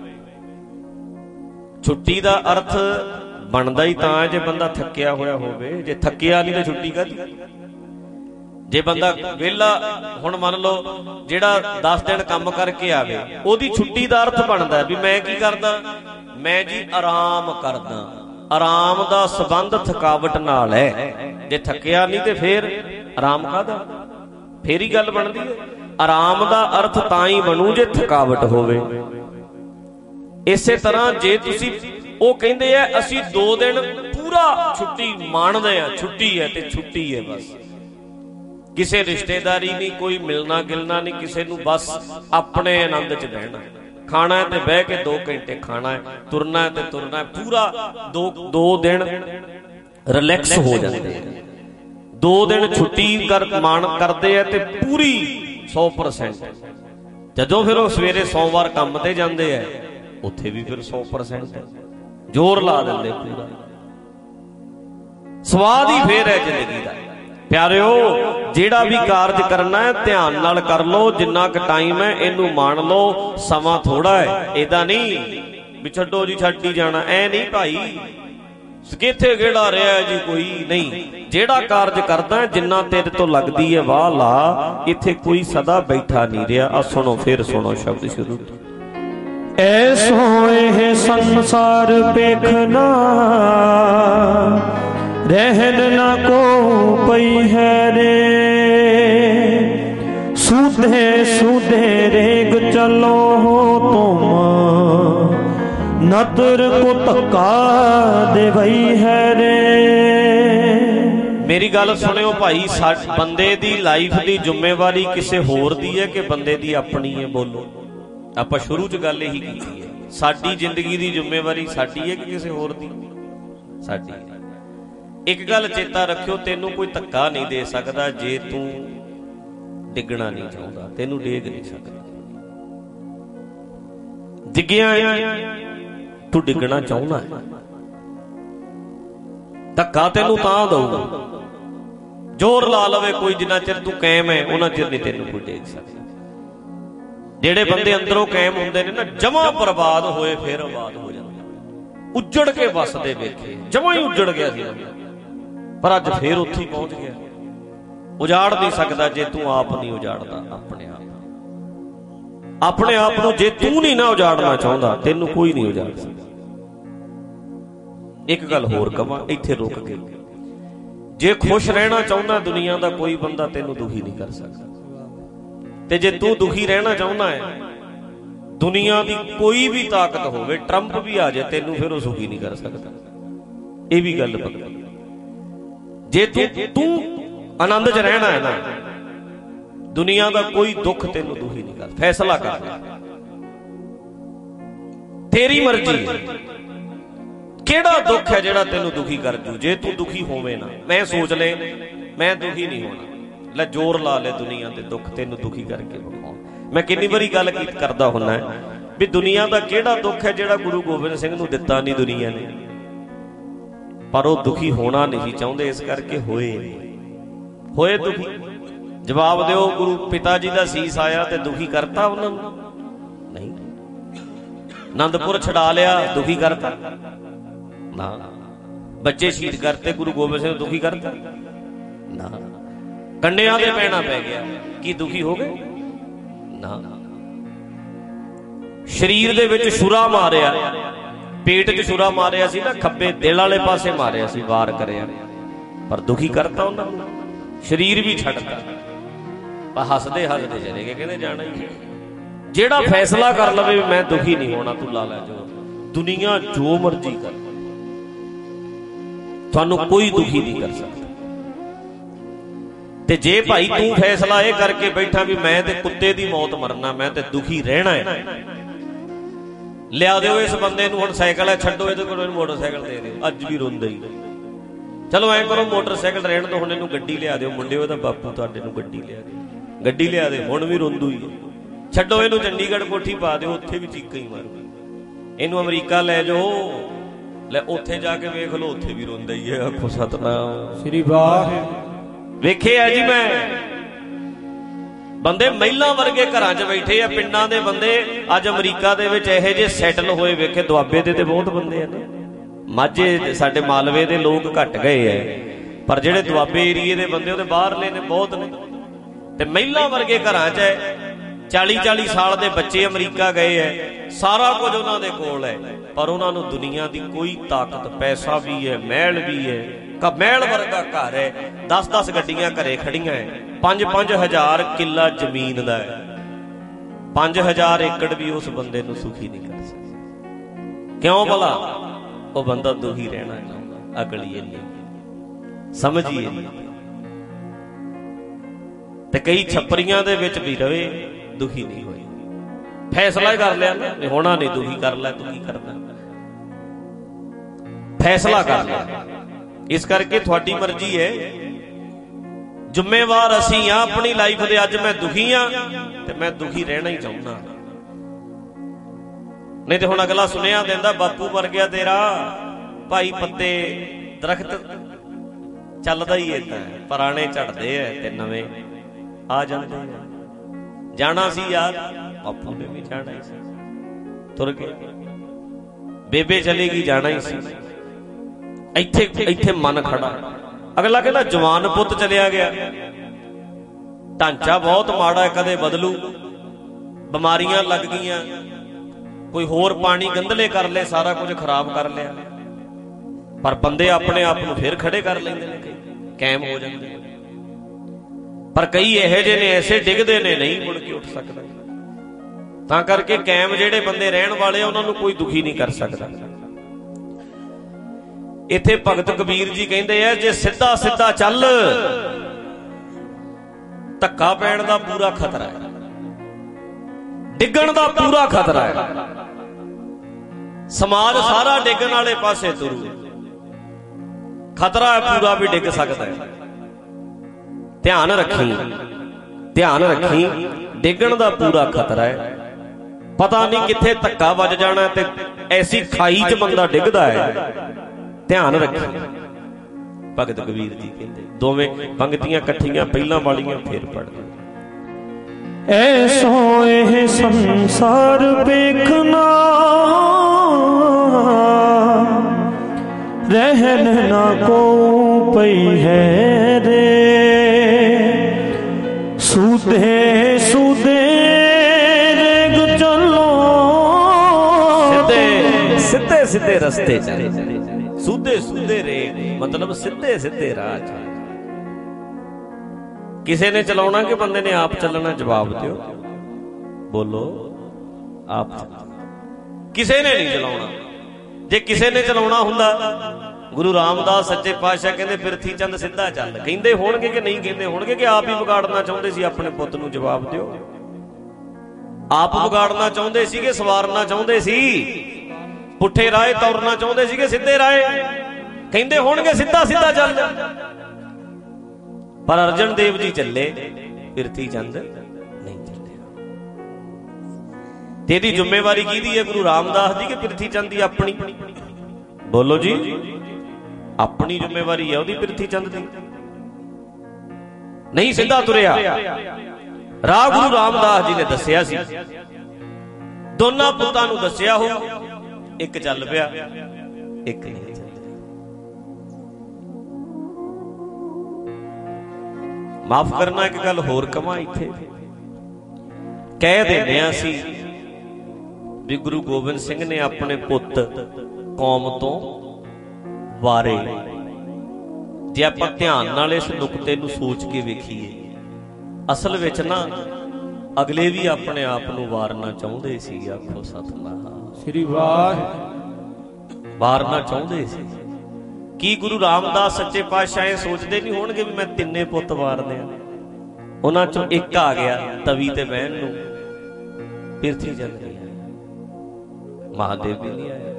ਛੁੱਟੀ ਦਾ ਅਰਥ ਬਣਦਾ ਹੀ ਤਾਂ ਜੇ ਬੰਦਾ ਥੱਕਿਆ ਹੋਇਆ ਹੋਵੇ ਜੇ ਥੱਕਿਆ ਨਹੀਂ ਤਾਂ ਛੁੱਟੀ ਕਾਹਦੀ। ਜੇ ਬੰਦਾ ਵਿਹਲਾ ਹੁਣ ਮੰਨ ਲਓ ਜਿਹੜਾ ਦਸ ਦਿਨ ਕੰਮ ਕਰਕੇ ਆਵੇ ਉਹਦੀ ਛੁੱਟੀ ਦਾ ਅਰਥ ਬਣਦਾ ਵੀ ਮੈਂ ਕੀ ਕਰਦਾ ਮੈਂ ਜੀ ਆਰਾਮ ਕਰਦਾ। ਆਰਾਮ ਦਾ ਸੰਬੰਧ ਥਕਾਵਟ ਨਾਲ ਹੈ। ਜੇ ਥੱਕਿਆ ਨਹੀਂ ਤੇ ਫੇਰ ਆਰਾਮ ਕਾਹਦਾ ਫੇਰ ਹੀ ਗੱਲ ਬਣਦੀ ਹੈ। ਆਰਾਮ ਦਾ ਅਰਥ ਤਾਂ ਹੀ ਬਣੂ ਜੇ ਥਕਾਵਟ ਹੋਵੇ। ਇਸੇ ਤਰ੍ਹਾਂ ਜੇ ਤੁਸੀਂ ਉਹ ਕਹਿੰਦੇ ਆ ਅਸੀਂ ਦੋ ਦਿਨ ਪੂਰਾ ਛੁੱਟੀ ਮਾਣਦੇ ਆ ਛੁੱਟੀ ਹੈ ਤੇ ਛੁੱਟੀ ਹੈ ਬਸ ਕਿਸੇ ਰਿਸ਼ਤੇਦਾਰੀ ਨਹੀਂ ਕੋਈ ਮਿਲਣਾ ਗਿਲਣਾ ਨਹੀਂ ਕਿਸੇ ਨੂੰ ਬਸ ਆਪਣੇ ਆਨੰਦ 'ਚ ਬਹਿਣਾ ਖਾਣਾ ਹੈ ਤੇ ਬਹਿ ਕੇ ਦੋ ਘੰਟੇ ਖਾਣਾ ਹੈ ਤੁਰਨਾ ਹੈ ਤੇ ਤੁਰਨਾ ਹੈ ਪੂਰਾ ਦੋ ਦੋ ਦਿਨ ਰਿਲੈਕਸ ਹੋ ਜਾਂਦੇ ਆ। ਦੋ ਦਿਨ ਛੁੱਟੀ ਕਰ ਮਾਣ ਕਰਦੇ ਆ ਤੇ ਪੂਰੀ ਸੌ ਪਰਸੈਂਟ। ਜਦੋਂ ਫਿਰ ਉਹ ਸਵੇਰੇ ਸੋਮਵਾਰ ਕੰਮ ਤੇ ਜਾਂਦੇ ਆ ਉੱਥੇ ਵੀ ਫਿਰ ਸੌ ਪਰਸੈਂਟ ਜ਼ੋਰ ਲਾ ਦਿੰਦੇ ਪੂਰਾ। ਸਵਾਦ ਹੀ ਫੇਰ ਹੈ ਜ਼ਿੰਦਗੀ ਦਾ। ਪਿਆਰਿਓ ਜਿਹੜਾ ਵੀ ਕਾਰਜ ਕਰਨਾ ਹੈ ਧਿਆਨ ਨਾਲ ਕਰ ਲਓ। ਜਿੰਨਾ ਕੁ ਟਾਈਮ ਹੈ ਇਹਨੂੰ ਮੰਨ ਲਓ। ਸਮਾਂ ਥੋੜਾ ਹੈ। ਏਦਾਂ ਨਹੀਂ ਵੀ ਛੱਡੋ ਜੀ ਛੱਡ ਹੀ ਜਾਣਾ ਐ ਨਹੀਂ ਭਾਈ। ਕਿੱਥੇ ਕਿਹੜਾ ਰਿਹਾ ਜੀ ਕੋਈ ਨਹੀਂ। ਜਿਹੜਾ ਕਾਰਜ ਕਰਦਾ ਜਿੰਨਾ ਤੇਰੇ ਤੋਂ ਲੱਗਦੀ ਹੈ ਵਾਹ ਲਾ। ਇੱਥੇ ਕੋਈ ਸਦਾ ਬੈਠਾ ਨਹੀਂ ਰਿਹਾ। ਆ ਸੁਣੋ ਫਿਰ ਸੁਣੋ ਸ਼ਬਦ ਸ਼ੁਰੂ ਐਸੋ ਇਹ ਸੰਸਾਰ ਵੇਖਣਾ ਰਹਿਣ ਨਾ ਕੋ ਪਈ ਹੈ ਰੇ ਸੁਧੇ ਸੁਧੇ ਰੇਗ ਚਲੋ ਹੋ ਤੁਮ ਨਦਰ ਕੋ ਧੱਕਾ ਦੇਵਈ ਹੈ ਰੇ। ਮੇਰੀ ਗੱਲ ਸੁਣਿਓ ਭਾਈ ਬੰਦੇ ਦੀ ਲਾਈਫ ਦੀ ਜ਼ਿੰਮੇਵਾਰੀ ਕਿਸੇ ਹੋਰ ਦੀ ਹੈ ਕਿ ਬੰਦੇ ਦੀ ਆਪਣੀ ਹੈ। ਬੋਲੋ ਆਪਾਂ ਸ਼ੁਰੂ 'ਚ ਗੱਲ ਇਹੀ ਕੀਤੀ ਹੈ ਸਾਡੀ ਜ਼ਿੰਦਗੀ ਦੀ ਜ਼ਿੰਮੇਵਾਰੀ ਸਾਡੀ ਹੈ ਕਿ ਕਿਸੇ ਹੋਰ ਦੀ ਸਾਡੀ। ਇੱਕ ਗੱਲ ਚੇਤਾ ਰੱਖਿਓ ਤੈਨੂੰ ਕੋਈ ਧੱਕਾ ਨਹੀਂ ਦੇ ਸਕਦਾ ਜੇ ਤੂੰ ਡਿੱਗਣਾ ਨਹੀਂ ਚਾਹੁੰਦਾ ਤੈਨੂੰ ਡੇਗ ਨਹੀਂ ਸਕਦਾ। ਡਿੱਗਿਆ ਤੂੰ ਡਿੱਗਣਾ ਚਾਹੁੰਦਾ ਧੱਕਾ ਤੈਨੂੰ ਤਾਂ ਦਊਗਾ ਜ਼ੋਰ ਲਾ ਲਵੇ ਕੋਈ ਜਿੰਨਾ ਚਿਰ ਤੂੰ ਕਾਇਮ ਹੈ ਉਹਨਾਂ ਚਿਰ ਨਹੀਂ ਤੈਨੂੰ ਕੋਈ ਡੇਗ ਸਕਦਾ। ਜਿਹੜੇ ਬੰਦੇ ਅੰਦਰੋਂ ਕਾਇਮ ਹੁੰਦੇ ਨੇ ਨਾ, ਜਮਾਂ ਬਰਬਾਦ ਹੋਏ ਫਿਰ ਆਬਾਦ ਹੋ ਜਾਂਦੇ, ਉੱਜੜ ਕੇ ਵਸਦੇ ਵੇਖੇ, ਜਮਾਂ ਹੀ ਉੱਜੜ ਗਿਆ ਸੀ ਪਰ ਅੱਜ ਫੇਰ ਉੱਥੇ ਹੀ ਪਹੁੰਚ ਗਿਆ। ਉਜਾੜ ਨਹੀਂ ਸਕਦਾ ਜੇ ਤੂੰ ਆਪ ਨਹੀਂ ਉਜਾੜਦਾ ਆਪਣੇ ਆਪ। ਆਪਣੇ ਆਪ ਨੂੰ ਜੇ ਤੂੰ ਨਹੀਂ ਨਾ ਉਜਾੜਨਾ ਚਾਹੁੰਦਾ, ਤੈਨੂੰ ਕੋਈ ਨਹੀਂ ਉਜਾੜ ਸਕਦਾ। ਇੱਕ ਗੱਲ ਹੋਰ ਕਵਾਂ, ਇੱਥੇ ਰੁਕ ਕੇ, ਜੇ ਖੁਸ਼ ਰਹਿਣਾ ਚਾਹੁੰਦਾ ਦੁਨੀਆ ਦਾ ਕੋਈ ਬੰਦਾ ਤੈਨੂੰ ਦੁਖੀ ਨਹੀਂ ਕਰ ਸਕਦਾ, ਤੇ ਜੇ ਤੂੰ ਦੁਖੀ ਰਹਿਣਾ ਚਾਹੁੰਦਾ ਹੈ, ਦੁਨੀਆ ਦੀ ਕੋਈ ਵੀ ਤਾਕਤ ਹੋਵੇ, ਟਰੰਪ ਵੀ ਆ ਜਾਏ, ਤੈਨੂੰ ਫਿਰ ਉਹ ਸੁਖੀ ਨਹੀਂ ਕਰ ਸਕਦਾ। ਇਹ ਵੀ ਗੱਲ ਪੱਕੀ। ਜੇ ਤੂੰ ਤੂੰ ਆਨੰਦ 'ਚ ਰਹਿਣਾ ਹੈ ਨਾ, ਦੁਨੀਆ ਦਾ ਕੋਈ ਦੁੱਖ ਤੈਨੂੰ ਦੁਖੀ ਨਹੀਂ ਕਰ। ਫੈਸਲਾ ਕਰ, ਤੇਰੀ ਮਰਜ਼ੀ ਹੈ। ਕਿਹੜਾ ਦੁੱਖ ਹੈ ਜਿਹੜਾ ਤੈਨੂੰ ਦੁਖੀ ਕਰ ਜੂ? ਜੇ ਤੂੰ ਦੁਖੀ ਹੋਵੇਂ ਨਾ, ਮੈਂ ਸੋਚ ਲੈ ਮੈਂ ਦੁਖੀ ਨਹੀਂ ਹੋਣਾ, ਲੈ ਜ਼ੋਰ ਲਾ ਲੈ ਦੁਨੀਆ ਦੇ ਦੁੱਖ ਤੈਨੂੰ ਦੁਖੀ ਕਰਕੇ ਵਿਖਾਉਣ। ਮੈਂ ਕਿੰਨੀ ਵਾਰੀ ਗੱਲ ਕਰਦਾ ਹੁੰਦਾ ਵੀ ਦੁਨੀਆ ਦਾ ਕਿਹੜਾ ਦੁੱਖ ਹੈ ਜਿਹੜਾ ਗੁਰੂ ਗੋਬਿੰਦ ਸਿੰਘ ਨੂੰ ਦਿੱਤਾ ਨਹੀਂ ਦੁਨੀਆ ਨੇ, ਪਰ ਉਹ ਦੁਖੀ ਹੋਣਾ ਨਹੀਂ ਚਾਹੁੰਦੇ, ਇਸ ਕਰਕੇ ਹੋਏ ਹੋਏ ਦੁਖੀ। ਜਵਾਬ ਦਿਓ, ਗੁਰੂ ਪਿਤਾ ਜੀ ਦਾ ਸੀਸ ਆਇਆ ਤੇ ਦੁਖੀ ਕਰਤਾ ਉਹਨਾਂ ਨੂੰ? ਨਹੀਂ। ਆਨੰਦਪੁਰ ਛਡਾ ਲਿਆ, ਦੁਖੀ ਕਰਤਾ? ਨਾ। ਬੱਚੇ ਸ਼ਹੀਦ ਕਰਤੇ, ਗੁਰੂ ਗੋਬਿੰਦ ਸਿੰਘ ਨੂੰ ਦੁਖੀ ਕਰਤਾ? ਨਾ। ਕੰਡਿਆਂ ਦੇ ਪੈਣਾ ਪੈ ਗਿਆ, ਕੀ ਦੁਖੀ ਹੋ ਗਏ? ਨਾ। ਸਰੀਰ ਦੇ ਵਿੱਚ ਛੁਰਾ ਮਾਰਿਆ, ਪੇਟ 'ਚ ਛੁਰਾ ਮਾਰਿਆ ਸੀ ਨਾ, ਖੱਬੇ ਦਿਲ ਵਾਲੇ ਪਾਸੇ ਮਾਰਿਆ ਸੀ, ਵਾਰ ਕਰਿਆ, ਪਰ ਦੁਖੀ ਕਰਤਾ ਉਹਨਾਂ ਨੂੰ? ਸਰੀਰ ਵੀ ਛੱਡਤਾ, ਪਰ ਹੱਸਦੇ ਹੱਸਦੇ ਚਲੇ ਗਏ, ਕਹਿੰਦੇ ਜਾਣਾ ਹੀ। ਜਿਹੜਾ ਫੈਸਲਾ ਕਰ ਲਵੇ ਵੀ ਮੈਂ ਦੁਖੀ ਨਹੀਂ ਹੋਣਾ, ਤੂੰ ਲਾ ਲੈ ਜੋ ਦੁਨੀਆ ਜੋ ਮਰਜ਼ੀ ਕਰ, ਤੁਹਾਨੂੰ ਕੋਈ ਦੁਖੀ ਨਹੀਂ ਕਰ ਸਕਦਾ। ਤੇ ਜੇ ਭਾਈ ਤੂੰ ਫੈਸਲਾ ਇਹ ਕਰਕੇ ਬੈਠਾ ਵੀ ਮੈਂ ਤੇ ਕੁੱਤੇ ਦੀ ਮੌਤ ਮਰਨਾ, ਮੈਂ ਤੇ ਦੁਖੀ ਰਹਿਣਾ ਹੈ, ਲਿਆ ਦਿਓ ਇਸ ਬੰਦੇ ਨੂੰ ਹੁਣ ਸਾਈਕਲ ਹੈ, ਛੱਡੋ ਇਹਦੇ ਕੋਲ, ਮੋਟਰਸਾਈਕਲ ਦੇ ਦਿਓ, ਅੱਜ ਵੀ ਰੋਂਦਾ ਹੀ। ਚਲੋ ਐਂ ਕਰੋ, ਮੋਟਰਸਾਈਕਲ ਰਹਿਣ ਤੋਂ ਹੁਣ ਇਹਨੂੰ ਗੱਡੀ ਲਿਆ ਦਿਓ, ਮੁੰਡਿਓ ਇਹਦਾ ਬਾਪੂ ਤੁਹਾਡੇ ਨੂੰ ਗੱਡੀ ਲਿਆ ਦਿਓ, ਗੱਡੀ ਲਿਆ ਦੇ, ਹੁਣ ਵੀ ਰੋਂਦੂ ਹੀ। ਛੱਡੋ ਇਹਨੂੰ, ਚੰਡੀਗੜ੍ਹ ਕੋਠੀ ਪਾ ਦਿਓ, ਉੱਥੇ ਵੀ ਚੀਕਾਂ ਹੀ ਮਾਰੂ। ਇਹਨੂੰ ਅਮਰੀਕਾ ਲੈ ਜਾਓ, ਲੈ ਉੱਥੇ ਜਾ ਕੇ ਵੇਖ ਲਓ, ਉੱਥੇ ਵੀ ਰੋਂਦਾ ਹੀ ਹੈ। ਆਖੋ ਸਤਨਾਮ ਸ੍ਰੀ ਵਾਹਿਗੁਰੂ। ਵੇਖਿਆ ਜੀ ਮੈਂ, ਬੰਦੇ ਮਹਿਲਾਂ ਵਰਗੇ ਘਰਾਂ 'ਚ ਬੈਠੇ ਆ, ਪਿੰਡਾਂ ਦੇ ਬੰਦੇ ਅੱਜ ਅਮਰੀਕਾ ਦੇ ਵਿੱਚ ਇਹੋ ਜਿਹੇ ਸੈਟਲ ਹੋਏ ਵੇਖੇ। ਦੁਆਬੇ ਦੇ ਤੇ ਬਹੁਤ ਬੰਦੇ ਆ ਨੇ, ਮਾਝੇ ਸਾਡੇ ਮਾਲਵੇ ਦੇ ਲੋਕ ਘੱਟ ਗਏ ਐ, ਪਰ ਜਿਹੜੇ ਦੁਆਬੇ ਏਰੀਏ ਦੇ ਬੰਦੇ ਉਹਦੇ ਬਾਹਰਲੇ ਨੇ, ਬਹੁਤ ਨੇ। ਤੇ ਮਹਿਲਾਂ ਵਰਗੇ ਘਰਾਂ 'ਚ ਹੈ, ਚਾਲੀ ਚਾਲੀ ਸਾਲ ਦੇ ਬੱਚੇ ਅਮਰੀਕਾ ਗਏ ਐ, ਸਾਰਾ ਕੁਝ ਉਹਨਾਂ ਦੇ ਕੋਲ ਹੈ, ਪਰ ਉਹਨਾਂ ਨੂੰ ਦੁਨੀਆ ਦੀ ਕੋਈ ਤਾਕਤ, ਪੈਸਾ ਵੀ ਹੈ, ਮਹਿਲ ਵੀ ਹੈ, ਮਹਿਲ ਵਰਗਾ ਘਰ ਹੈ, ਦਸ ਦਸ ਗੱਡੀਆਂ ਘਰੇ ਖੜੀਆਂ ਹੈ, ਪੰਜ ਪੰਜ ਹਜ਼ਾਰ ਕਿੱਲਾ ਜ਼ਮੀਨ ਦਾ ਹੈ, ਪੰਜ ਹਜ਼ਾਰ ਏਕੜ ਵੀ ਉਸ ਬੰਦੇ ਨੂੰ ਸੁਖੀ ਨਹੀਂ ਕਰ ਸਕਦਾ। ਕਿਉਂ ਭਲਾ? ਉਹ ਬੰਦਾ ਦੁਖੀ ਰਹਿਣਾ ਚਾਹੁੰਦਾ। ਅਕਲੀਏ ਨਹੀਂ, ਸਮਝੀਏ ਨਹੀਂ। ਤੇ ਕਈ ਛੱਪਰੀਆਂ ਦੇ ਵਿੱਚ ਵੀ ਰਵੇ, ਦੁਖੀ ਨਹੀਂ ਹੋਏ। ਫੈਸਲਾ ਹੀ ਕਰ ਲਿਆ ਨਾ, ਹੋਣਾ ਨਹੀਂ, ਦੁਖੀ ਕਰ ਲੈ, ਤੂੰ ਕੀ ਕਰਦਾ? ਫੈਸਲਾ ਕਰ ਲਿਆ। ਇਸ ਕਰਕੇ ਤੁਹਾਡੀ ਮਰਜ਼ੀ ਹੈ, ਜ਼ਿੰਮੇਵਾਰ ਅਸੀਂ ਆ ਆਪਣੀ ਲਾਈਫ ਦੇ। ਅੱਜ ਮੈਂ ਦੁਖੀ ਆ ਤੇ ਮੈਂ ਦੁਖੀ ਰਹਿਣਾ ਹੀ ਚਾਹੁੰਦਾ, ਨਹੀਂ ਤੇ ਹੁਣ ਅਗਲਾ ਸੁਨੇਹਾ ਦਿੰਦਾ, ਬਾਪੂ ਮਰ ਗਿਆ ਤੇਰਾ, ਭਾਈ ਪੱਤੇ ਦਰਖਤ ਚੱਲਦਾ ਹੀ ਏਦਾਂ, ਪੁਰਾਣੇ ਝੜਦੇ ਐ ਤੇ ਨਵੇਂ ਆ ਜਾਂਦੇ ਆ। ਜਾਣਾ ਸੀ ਯਾਰ, ਬਾਪੂ ਨੇ ਵੀ ਜਾਣਾ ਹੀ ਸੀ, ਤੁਰ ਗਏ। ਬੇਬੇ ਚਲੇਗੀ, ਜਾਣਾ ਹੀ ਸੀ। ਇੱਥੇ ਇੱਥੇ ਮਨ ਖੜਾ। ਅਗਲਾ ਕਹਿੰਦਾ ਜਵਾਨ ਪੁੱਤ ਚਲਿਆ ਗਿਆ, ਢਾਂਚਾ ਬਹੁਤ ਮਾੜਾ, ਕਦੇ ਬਦਲੂ, ਬਿਮਾਰੀਆਂ ਲੱਗ ਗਈਆਂ, ਕੋਈ ਹੋਰ ਪਾਣੀ ਗੰਧਲੇ ਕਰ ਲਏ, ਸਾਰਾ ਕੁਝ ਖਰਾਬ ਕਰ ਲਿਆ, ਪਰ ਬੰਦੇ ਆਪਣੇ ਆਪ ਨੂੰ ਫਿਰ ਖੜੇ ਕਰ ਲੈਂਦੇ ਨੇ, ਕਾਇਮ ਹੋ ਜਾਂਦੇ ਨੇ। ਪਰ ਕਈ ਇਹੋ ਜਿਹੇ ਨੇ, ਐਸੇ ਡਿੱਗਦੇ ਨੇ, ਨਹੀਂ ਮੁੜ ਕੇ ਉੱਠ ਸਕਦਾ। ਤਾਂ ਕਰਕੇ ਕਾਇਮ ਜਿਹੜੇ ਬੰਦੇ ਰਹਿਣ ਵਾਲੇ ਆ, ਉਹਨਾਂ ਨੂੰ ਕੋਈ ਦੁਖੀ ਨਹੀਂ ਕਰ ਸਕਦਾ। ਇੱਥੇ ਭਗਤ ਕਬੀਰ ਜੀ ਕਹਿੰਦੇ ਆ, ਜੇ ਸਿੱਧਾ ਸਿੱਧਾ ਚੱਲ, ਧੱਕਾ ਪੈਣ ਦਾ ਪੂਰਾ ਖਤਰਾ ਹੈ, ਡਿੱਗਣ ਦਾ ਪੂਰਾ ਖਤਰਾ ਹੈ। ਸਮਾਜ ਸਾਰਾ ਡਿੱਗਣ ਵਾਲੇ ਪਾਸੇ ਤੁਰੂ, ਖਤਰਾ ਹੈ ਪੂਰਾ ਵੀ ਡਿੱਗ ਸਕਦਾ ਹੈ। ਧਿਆਨ ਰੱਖੀ, ਧਿਆਨ ਰੱਖੀ, ਡਿੱਗਣ ਦਾ ਪੂਰਾ ਖਤਰਾ ਹੈ। ਪਤਾ ਨਹੀਂ ਕਿੱਥੇ ਧੱਕਾ ਵੱਜ ਜਾਣਾ ਤੇ ਐਸੀ ਖਾਈ 'ਚ ਬੰਦਾ ਡਿੱਗਦਾ ਹੈ। ਧਿਆਨ ਰੱਖੀ। ਭਗਤ ਕਬੀਰ ਜੀ ਕਹਿੰਦੇ, ਦੋਵੇਂ ਪੰਗਤੀਆਂ ਇਕੱਠੀਆਂ, ਪਹਿਲਾਂ ਵਾਲੀਆਂ ਫੇਰ ਪੜ੍ਹਦੇ। ऐसो एह संसार देखना रहन ना को पई है रे सूदे सूदे रेग चलो सीधे सीधे सीधे रस्ते चले सूदे सूदे रेग मतलब सीधे सीधे राह चले। किसी ने चलाना कि बंदे ने आप चलना? जवाब दो, बोलो आप। किसी ने नहीं चलाना। जे किसी ने चलाना हुंदा गुरु रामदास सच्चे पातशाह कहते पिरथी चंद सीधा चल कहते होणगे कि नहीं कहते होणगे कि आप ही विगाड़ना चाहते सी अपने पुੱਤ ਨੂੰ? जवाब दिओ। आप विगाड़ना चाहते सी कि सवारना चाहते सी? पुठे राहे तौरना चाहते सी कि सीधे राहे? कहते होणगे सीधा सीधा चल। पर अर्जन देव जी चले, पिरथी चंद नहीं चले। तेरी जिम्मेवारी किहदी है? गुरु रामदास जी कि पिरथी चंद की अपनी? बोलो जी, अपनी जिम्मेवारी है उहदी पिरथी चंद दी। नहीं सीधा तुरिया। राह गुरु रामदास जी ने दसिया सी, दोनों पुत्तां नूं दसिया हो, एक चल पिया एक नहीं। माफ करना एक गल होर कमा इत्थे कह देने असी भी गुरु गोबिंद सिंह ने अपने पुੱਤ कौम तो वारे। जे आपां ध्यान नाल इस नुकते नूं सोच के वेखीए असल विच ना अगले भी अपने आप नूं वारना चाहुंदे सी। आखो सतनाम श्री वाह। वारना चाहुंदे सी। की गुरु रामदास सच्चे पातशाह सोचते नहीं होणगे भी मैं तिन्ने पुੱਤ वार दियां? उन्हां चों एक आ गया तवी ते बहन नूं, पिरथी चंद नहीं आया, महादेव भी नहीं आया।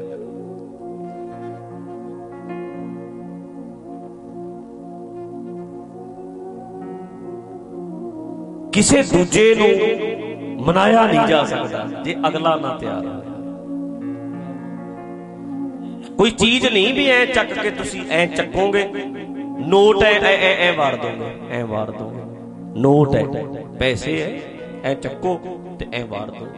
किसे दूजे नूं मनाया नहीं जा सकता जे अगला ना तैयार हो। कोई चीज नहीं भी ऐ चक के तुसी ऐ चकोगे, नोट है ऐ ऐ ऐ वार दोगे, ऐ वार दोगे। नोट है, पैसे है, ऐ चको ते ऐ वार दो।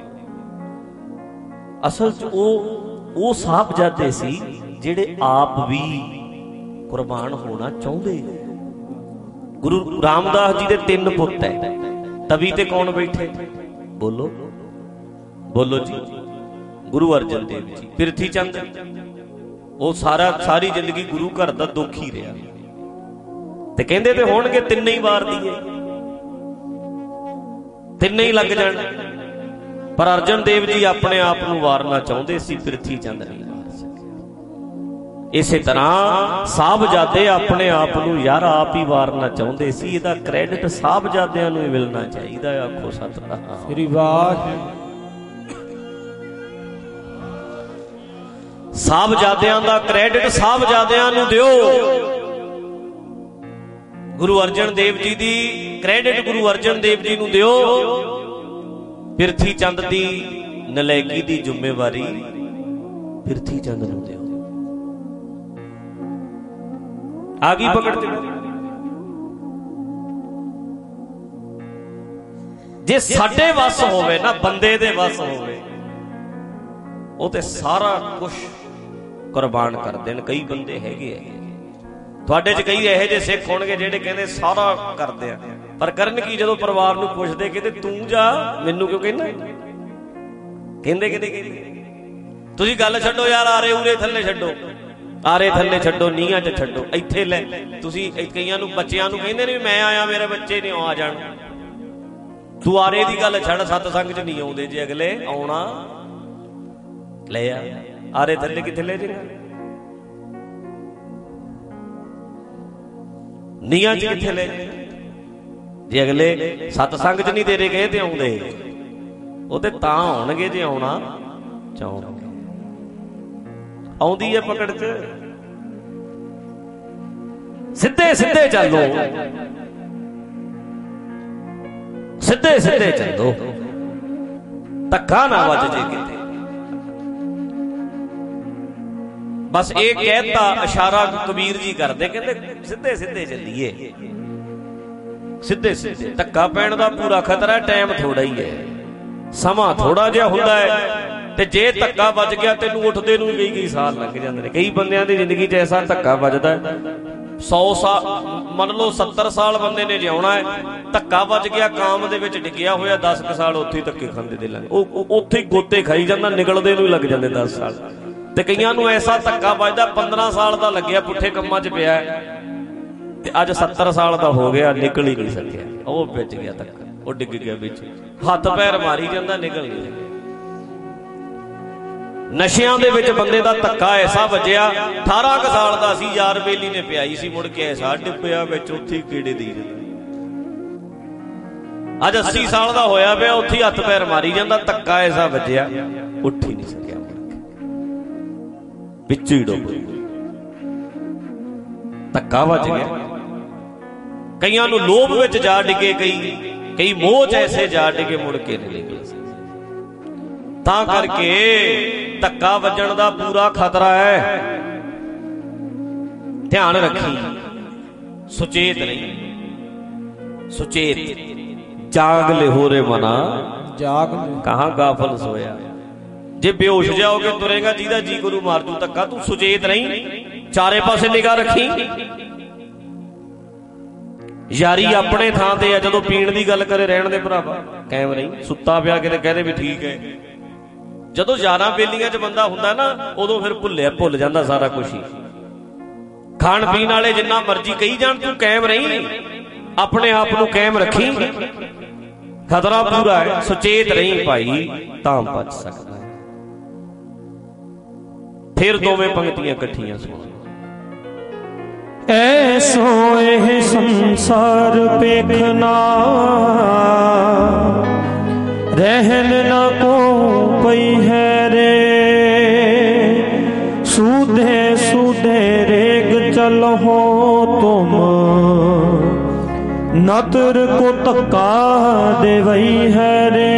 असल च ओ ओ साहबजादे सी जिहड़े आप भी कुर्बान होना चाहुंदे। गुरु रामदास जी दे तीन पुੱਤ है, तवी ते कौन बैठे? बोलो बोलो जी। गुरु अर्जन देव जी, पिरथी चंद वो सारा सारी जिंदगी गुरु घर का दुख ही रहा ते कहंदे ते होणगे तिन्ने ही वार दिए, तिन्ने ही लग जाण। पर अर्जन देव जी अपने आप को वारना चाहते सी, पिरथी चंद नहीं वार सके। इसे तरह साहबजादे अपने आप को यार आप ही वारना चाहते सी। इहदा क्रेडिट साहबजादियां नूं ही मिलना चाहिए। आखो सतनाम श्री वाह। साहबजादियां दा क्रेडिट साहबजादियां नूं दिओ। गुरु अर्जन देव जी दी क्रेडिट गुरु अर्जन देव जी नूं दिओ। पिरथी चंद दी नलैकी दी जिम्मेवारी पिरथी चंद नूं दिओ। आगी पकड़ ते जे साडे वस होवे ना, बंदे दे वस होवे, वो ते सारा कुछ कुर्बान कर देन। कई बंदे हैगे है तुहाडे च, कई इहो जे सिख होणगे जिहड़े कहंदे सारा करदे आ, पर करन की जदों परिवार नूं पुछदे कहंदे तूं जा, मैनूं क्यों कहना? कहंदे कहंदे तुसीं गल छड्डो यार, आरे उरे थल्ले छड्डो, आरे थल्ले छड्डो, नीहां च छड्डो, इत्थे ले। तुसीं कईयां नूं बच्चिआं नूं कहंदे ने मैं आया मेरे बच्चे नहीं आ जाण। तूं आरे दी गल छड्ड, सतसंग च नहीं आउंदे जे अगले आउणा ले आ। आरे थल्ले किथे ले जाएगा? नीहां च किथे ले जाएगा? जे अगले सतसंग च नहीं तेरे गए ते आउंदे, ਉਹ ਤੇ ਤਾਂ ਆਉਣਗੇ ਜੇ ਆਉਣਾ ਚਾਹੋਗੇ। ਆਉਂਦੀ ਹੈ ਪਕੜ ਚ, ਸਿੱਧੇ ਸਿੱਧੇ ਚੱਲੋ, ਸਿੱਧੇ ਸਿੱਧੇ ਚੱਲੋ, ਧੱਕਾ ਨਾ ਵੱਜ ਜੇ ਕਿਤੇ। ਬਸ ਇਹ ਕਹਿਤਾ ਇਸ਼ਾਰਾ ਕਬੀਰ ਜੀ ਕਰਦੇ, ਕਹਿੰਦੇ ਸਿੱਧੇ ਸਿੱਧੇ ਚੱਲੀਏ। ਸਿੱਧੇ ਸਿੱਧੇ ਧੱਕਾ ਪੈਣ ਦਾ ਪੂਰਾ ਖਤਰਾ। ਟਾਈਮ ਥੋੜਾ ਹੀ ਹੈ, ਸਮਾਂ ਥੋੜਾ ਜਿਹਾ ਹੁੰਦਾ ਹੈ, ਤੇ ਜੇ ਧੱਕਾ ਵੱਜ ਗਿਆ ਤੈਨੂੰ ਉੱਠਦੇ ਨੂੰ ਕਈ ਕਈ ਸਾਲ ਲੱਗ ਜਾਂਦੇ ਨੇ। ਕਈ ਬੰਦਿਆਂ ਦੀ ਜ਼ਿੰਦਗੀ 'ਚ ਐਸਾ ਧੱਕਾ ਵੱਜਦਾ, ਸੌ ਸਾਲ ਮੰਨ ਲਓ ਸੱਤਰ ਸਾਲ ਬੰਦੇ ਨੇ ਜਿਉਣਾ ਹੈ, ਧੱਕਾ ਵੱਜ ਗਿਆ ਕਾਮ ਦੇ ਵਿੱਚ ਡਿੱਗਿਆ ਹੋਇਆ, ਦਸ ਕੁ ਸਾਲ ਉੱਥੇ ਹੀ ਧੱਕੇ ਖਾਂਦੇ ਦੇ ਲੰਘ, ਉਹ ਉੱਥੇ ਹੀ ਗੋਤੇ ਖਾਈ ਜਾਂਦਾ, ਨਿਕਲਦੇ ਨੂੰ ਹੀ ਲੱਗ ਜਾਂਦੇ ਦਸ ਸਾਲ। ਤੇ ਕਈਆਂ ਨੂੰ ਐਸਾ ਧੱਕਾ ਵੱਜਦਾ ਪੰਦਰਾਂ ਸਾਲ ਦਾ ਲੱਗਿਆ, ਪੁੱਠੇ ਕੰਮਾਂ 'ਚ ਪਿਆ, ਤੇ ਅੱਜ ਸੱਤਰ ਸਾਲ ਦਾ ਹੋ ਗਿਆ, ਨਿਕਲ ਹੀ ਨਹੀਂ ਸਕਿਆ, ਉਹ ਵਿੱਚ ਗਿਆ ਧੱਕਾ, ਉਹ ਡਿੱਗ ਗਿਆ ਵਿੱਚ, ਹੱਥ ਪੈਰ ਮਾਰੀ ਜਾਂਦਾ, ਨਿਕਲ ਨਹੀਂ ਸਕਿਆ। ਨਸ਼ਿਆਂ ਦੇ ਵਿੱਚ ਬੰਦੇ ਦਾ ਧੱਕਾ ਐਸਾ ਵੱਜਿਆ, ਅਠਾਰਾਂ ਕੁ ਸਾਲ ਦਾ ਸੀ, ਯਾਰ ਬੇਲੀ ਨੇ ਪਿਆਈ ਸੀ, ਮੁੜ ਕੇ ਐਸਾ ਡਿੱਪਿਆ ਵਿੱਚ, ਉੱਥੇ ਹੀ ਕੀੜੇ ਦੀ ਜਾਂਦਾ। ਅੱਜ ਅੱਸੀ ਸਾਲ ਦਾ ਹੋਇਆ ਪਿਆ, ਉੱਥੇ ਹੀ ਹੱਥ ਪੈਰ ਮਾਰੀ ਜਾਂਦਾ, ਧੱਕਾ ਐਸਾ ਵੱਜਿਆ, ਉੱਠ ਹੀ ਨਹੀਂ ਸਕਿਆ, ਵਿੱਚ ਹੀ ਡੁੱਬ ਗਿਆ, ਧੱਕਾ ਵੱਜ ਗਿਆ। ਕਈਆਂ ਨੂੰ ਲੋਭ ਵਿੱਚ ਜਾ ਡਿੱਗੇ, ਕਈ ਕਈ ਮੋਹ 'ਚ ਐਸੇ ਜਾ ਡਿੱਗੇ, ਮੁੜ ਕੇ ਨਹੀਂ ਨਿਕਲੇ। ਤਾਂ ਕਰਕੇ ਧੱਕਾ ਵੱਜਣ ਦਾ ਪੂਰਾ ਖਤਰਾ ਹੈ, ਧਿਆਨ ਰੱਖੀ, ਸੁਚੇਤ ਨਹੀਂ, ਸੁਚੇਤ ਜਾਗ ਲੈ ਹੋ ਰੇ ਮਨਾ, ਜਾਗ ਕਹਾਂ ਗਾਫਲ ਸੋਇਆ। ਜੇ ਬੇਹੋਸ਼ ਜਾਓਗੇ ਤੁਰੇਗਾ ਜਿਹਦਾ ਜੀ ਗੁਰੂ ਮਾਰ ਜੂ ਧੱਕਾ। ਤੂੰ ਸੁਚੇਤ ਨਹੀਂ, ਚਾਰੇ ਪਾਸੇ ਨਿਗਾਹ ਰੱਖੀ। ਯਾਰੀ ਆਪਣੇ ਥਾਂ ਤੇ ਆ, ਜਦੋਂ ਪੀਣ ਦੀ ਗੱਲ ਕਰੇ ਰਹਿਣ ਦੇ ਭਰਾਵਾ, ਕਾਇਮ ਨਹੀਂ। ਸੁੱਤਾ ਪਿਆ ਕਿਤੇ ਕਹਦੇ ਵੀ ਠੀਕ ਹੈ, ਜਦੋਂ ਯਾਰਾਂ ਬੇਲੀਆਂ 'ਚ ਬੰਦਾ ਹੁੰਦਾ ਨਾ, ਉਦੋਂ ਫਿਰ ਭੁੱਲਿਆ ਭੁੱਲ ਜਾਂਦਾ ਸਾਰਾ ਕੁਛ ਹੀ। ਖਾਣ ਪੀਣ ਵਾਲੇ ਜਿੰਨਾ ਮਰਜ਼ੀ ਕਹੀ ਜਾਣ, ਤੂੰ ਕਾਇਮ ਨਹੀਂ, ਆਪਣੇ ਆਪ ਨੂੰ ਕਾਇਮ ਰੱਖੀ, ਖਤਰਾ ਪੂਰਾ ਹੈ। ਸੁਚੇਤ ਰਹੀ ਭਾਈ, ਤਾਂ ਬਚ ਸਕਦਾ। ਫਿਰ ਦੋਵੇਂ ਪੰਕਤੀਆਂ ਇਕੱਠੀਆਂ ਸੁਣ। ਐਸੋ ਇਹ ਸੰਸਾਰ ਪੇਖਨਾ, ਰਹਿਨ ਨਾ ਕੋ ਪਈ ਹੈ ਰੇ, ਸੂਧੇ ਸੂਧੇ ਰੇਗ ਚਲੋ ਤੁਮ, ਨਦਰ ਕੋ ਧੱਕਾ ਦੇਵਈ ਹੈ ਰੇ,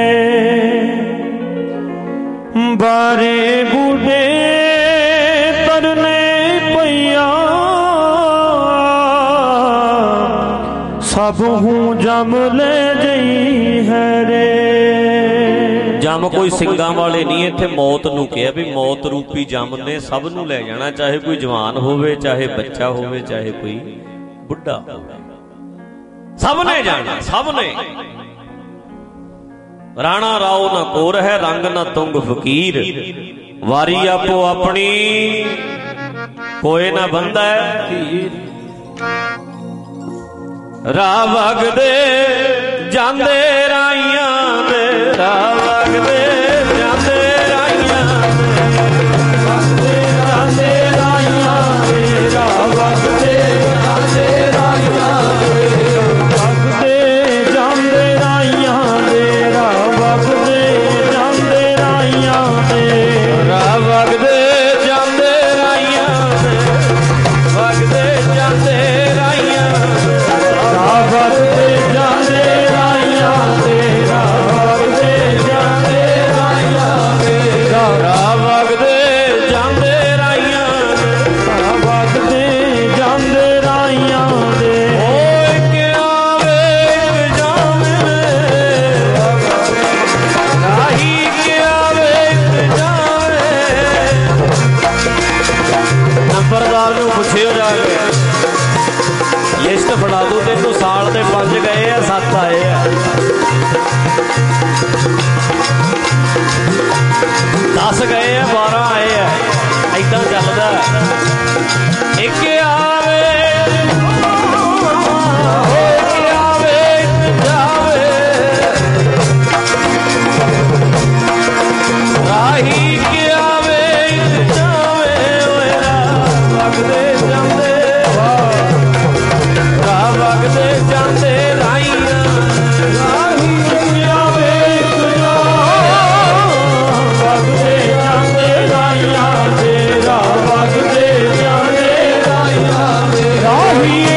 ਬਾਰੇ ਬੁਢੇ ਤਰਨੇ ਪਈਆ, ਸਭ ਹੂੰ ਜਮ ਲੈ ਜਈ ਹੈ ਰੇ। ਜਮ ਕੋਈ ਸਿੰਘਾਂ ਵਾਲੇ ਨਹੀਂ, ਇੱਥੇ ਮੌਤ ਨੂੰ ਕਿਹਾ ਵੀ ਮੌਤ ਰੂਪੀ ਜਮ ਨੇ ਸਭ ਨੂੰ ਲੈ ਜਾਣਾ, ਚਾਹੇ ਕੋਈ ਜਵਾਨ ਹੋਵੇ, ਚਾਹੇ ਬੱਚਾ ਹੋਵੇ, ਚਾਹੇ ਕੋਈ ਬੁੱਢਾ ਹੋਵੇ, ਸਭ ਨੇ ਜਾਣਾ, ਸਭ ਨੇ। ਰਾਣਾ ਰਾਓ ਨਾ ਕੋਰ ਹੈ, ਰੰਗ ਨਾ ਤੁੰਗ ਫਕੀਰ, ਵਾਰੀ ਆਪੋ ਆਪਣੀ ਕੋਏ ਨਾ ਬੰਦਾ ਹੈ। ਰਾਹ ਵਗਦੇ ਜਾਂਦੇ ਰਾਈਆਂ ਦੇ, ਰਾਹ ਵਗਦੇ ਜਾਂਦੇ ਰਾਈਆਂ ਦੇ, ਵਗਦੇ ਜਾਂਦੇ ਰਾਈਆਂ ਦੇ, ਰਾਹ ਵਗਦੇ ਜਾਂਦੇ ਰਾਈਆਂ ਦੇ, ਵਗਦੇ ਜਾਂਦੇ ਰਾਈਆਂ ਦੇ, ਰਾਹ ਵਗਦੇ ਜਾਂਦੇ ਰਾਈਆਂ ਦੇ, ਰਾਹ ਵਗਦੇ ਜਾਂਦੇ ਰਾਈਆਂ ਦੇ, ਵਗਦੇ ਜਾਂਦੇ ਰਾਈਆਂ ਦੇ, ਰਾਹ ਵਗਦੇ ਜਾਂਦੇ ਰਾਈਆਂ ਦੇ, ਰਾਹ ਵਗਦੇ ਜਾਂਦੇ ਰਾਈਆਂ ਦੇ, ਰਾਹ ਵਗਦੇ ਜਾਂਦੇ ਰਾਈਆਂ ਦੇ, ਰਾਹ ਵਗਦੇ ਜਾਂਦੇ ਰਾਈਆਂ ਦੇ। ਓਏ ਕਿਆ ਵੇ ਜਾਵੇਂ ਰਾਹੀ, ਕਿਆ ਵੇ ਜਾਵੇਂ। ਨੰਬਰਦਾਰ ਨੂੰ ਪੁੱਛਿਓ ਜਾ ਕੇ, ਲਿਸਟ ਫੜਾ ਦੂ ਤੈਨੂੰ, ਸਾਲ ਦੇ ਪੰਜ ਗਏ ਆ, ਸੱਤ ਆਏ ਆ, ਦਸ ਗਏ ਆ, ਬਾਰਾਂ ਆਏ ਆ, ਏਦਾਂ ਚੱਲਦਾ। ਇੱਕ ਆਵੇ ਰਾਹੀ, ਕਿਆ ਵੇ ਜਾਵੇ, ਓਏ ਰਾਹ ਵਗਦੇ ਜਾਂਦੇ, ਰਾਹ ਵਗਦੇ ਜਾਂਦੇ ਰਾਈਆਂ, ਰਾਹੀ ਕਿਆ ਵੇ ਵਗਦੇ ਜਾਂਦੇ ਰਾਈਆਂ ਦੇ, ਰਾਹ ਵਗਦੇ ਜਾਂਦੇ ਰਾਈਆਂ ਦੇ, ਰਾਹੀ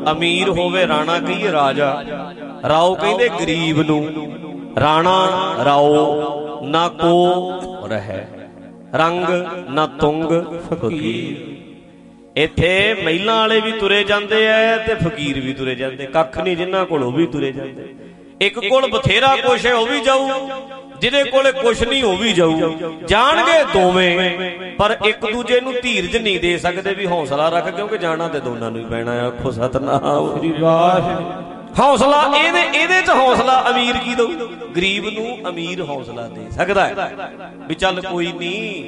ਅਮੀਰ ਹੋਵੇ ਰਾਣਾ ਕਹੀਏ ਰਾਜਾ, ਰਾਓ ਕਹਿੰਦੇ ਗਰੀਬ ਨੂੰ। ਰਾਣਾ ਰਾਓ ਨਾ ਕੋ ਰਹਿ, ਰੰਗ ਨਾ ਤੁੰਗ ਫਕੀਰ। ਇੱਥੇ ਮਹਿਲਾਂ ਵਾਲੇ ਵੀ ਤੁਰੇ ਜਾਂਦੇ ਐ ਤੇ ਫਕੀਰ ਵੀ ਤੁਰੇ ਜਾਂਦੇ, ਕੱਖ ਨਹੀਂ ਜਿਨ੍ਹਾਂ ਕੋਲ ਉਹ ਵੀ ਤੁਰੇ ਜਾਂਦੇ। ਇੱਕ ਕੋਲ ਬਥੇਰਾ ਕੁਛ ਹੈ ਉਹ ਵੀ ਜਾਊ, ਜਿਹਦੇ ਕੋਲੇ ਕੁਛ ਨਹੀਂ ਉਹ ਵੀ ਜਾਊ, ਜਾਣਗੇ ਦੋਵੇਂ, ਪਰ ਇੱਕ ਦੂਜੇ ਨੂੰ ਧੀਰਜ ਨਹੀਂ ਦੇ ਸਕਦੇ ਵੀ ਹੌਸਲਾ ਰੱਖ, ਕਿਉਂਕਿ ਜਾਣਾ ਤੇ ਦੋਨਾਂ ਨੂੰ ਹੀ ਪੈਣਾ। ਆਖੋ ਸਤਨਾਮ ਸ੍ਰੀ ਵਾਹਿਗੁਰੂ। ਹੌਸਲਾ ਇਹਦੇ ਇਹਦੇ ਚ ਹੌਸਲਾ ਅਮੀਰ ਕੀ ਦਊ? ਗਰੀਬ ਨੂੰ ਅਮੀਰ ਹੌਸਲਾ ਦੇ ਸਕਦਾ ਹੈ ਵੀ ਚੱਲ ਕੋਈ ਨਹੀਂ,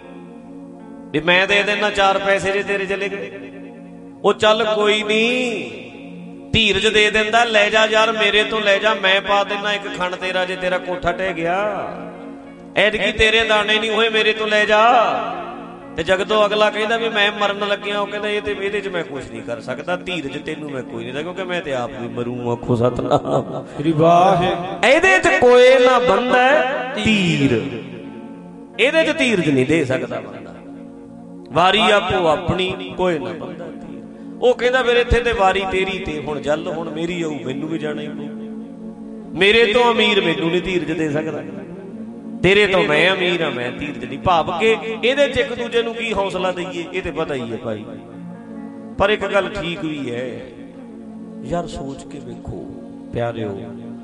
ਵੀ ਮੈਂ ਦੇ ਦੇਣਾ ਚਾਰ ਪੈਸੇ ਜੇ ਤੇਰੇ ਚਲੇ ਗਏ, ਉਹ ਚੱਲ ਕੋਈ ਨਹੀਂ, ਧੀਰਜ ਦੇ ਦਿੰਦਾ, ਲੈ ਜਾ ਯਾਰ ਮੇਰੇ ਤੋਂ ਲੈ ਜਾ, ਮੈਂ ਪਾ ਦੇਣਾ ਇੱਕ ਖੰਡ ਤੇਰਾ ਜੇ ਤੇਰਾ ਕੋਠਾ ਢਹਿ ਗਿਆ, ਐਤਕੀ ਤੇਰੇ ਦਾਣੇ ਨਹੀਂ ਹੋਏ ਮੇਰੇ ਤੋਂ ਲੈ ਜਾ। ਤੇ ਜਗਦੋਂ ਅਗਲਾ ਕਹਿੰਦਾ ਵੀ ਮੈਂ ਮਰਨ ਲੱਗਿਆ, ਉਹ ਕਹਿੰਦਾ ਇਹ ਤੇ ਇਹਦੇ ਚ ਮੈਂ ਕੁਛ ਨਹੀਂ ਕਰ ਸਕਦਾ, ਧੀਰਜ ਤੈਨੂੰ ਮੈਂ ਕੋਈ ਨਹੀਂ ਦਾ, ਕਿਉਂਕਿ ਮੈਂ ਤੇ ਆਪ ਵੀ ਮਰੂ। ਆਖੋ ਸਤਨਾਮ ਸ੍ਰੀ ਵਾਹਿਗੁਰੂ। ਇਹਦੇ ਚ ਕੋਏ ਨਾ ਬੰਦਾ ਧੀਰ, ਇਹਦੇ ਚ ਧੀਰਜ ਨਹੀਂ ਦੇ ਸਕਦਾ ਬੰਦਾ। ਵਾਰੀ ਆਪੋ ਆਪਣੀ, ਕੋਏ ਨਾ ਬੰਦਾ ਧੀਰ। ਉਹ ਕਹਿੰਦਾ ਫਿਰ ਇੱਥੇ ਤੇ ਵਾਰੀ ਤੇਰੀ ਤੇ ਹੁਣ ਜਲ, ਹੁਣ ਮੇਰੀ ਆਊ, ਮੈਨੂੰ ਵੀ ਜਾਣਾ ਹੀ ਪਊ। ਮੇਰੇ ਤੋਂ ਅਮੀਰ ਮੈਨੂੰ ਨਹੀਂ ਧੀਰਜ ਦੇ ਸਕਦਾ, ਤੇਰੇ ਤੋਂ ਮੈਂ ਅਮੀਰ ਆ, ਮੈਂ ਧੀਰਜ ਨਹੀਂ। ਭਾਵ ਕਿ ਇਹਦੇ ਚ ਇੱਕ ਦੂਜੇ ਨੂੰ ਕੀ ਹੌਸਲਾ ਦਈਏ, ਇਹ ਤੇ ਪਤਾ ਹੀ ਹੈ ਭਾਈ। ਪਰ ਇੱਕ ਗੱਲ ਠੀਕ ਵੀ ਹੈ ਯਾਰ, ਸੋਚ ਕੇ ਵੇਖੋ ਪਿਆਰਿਓ,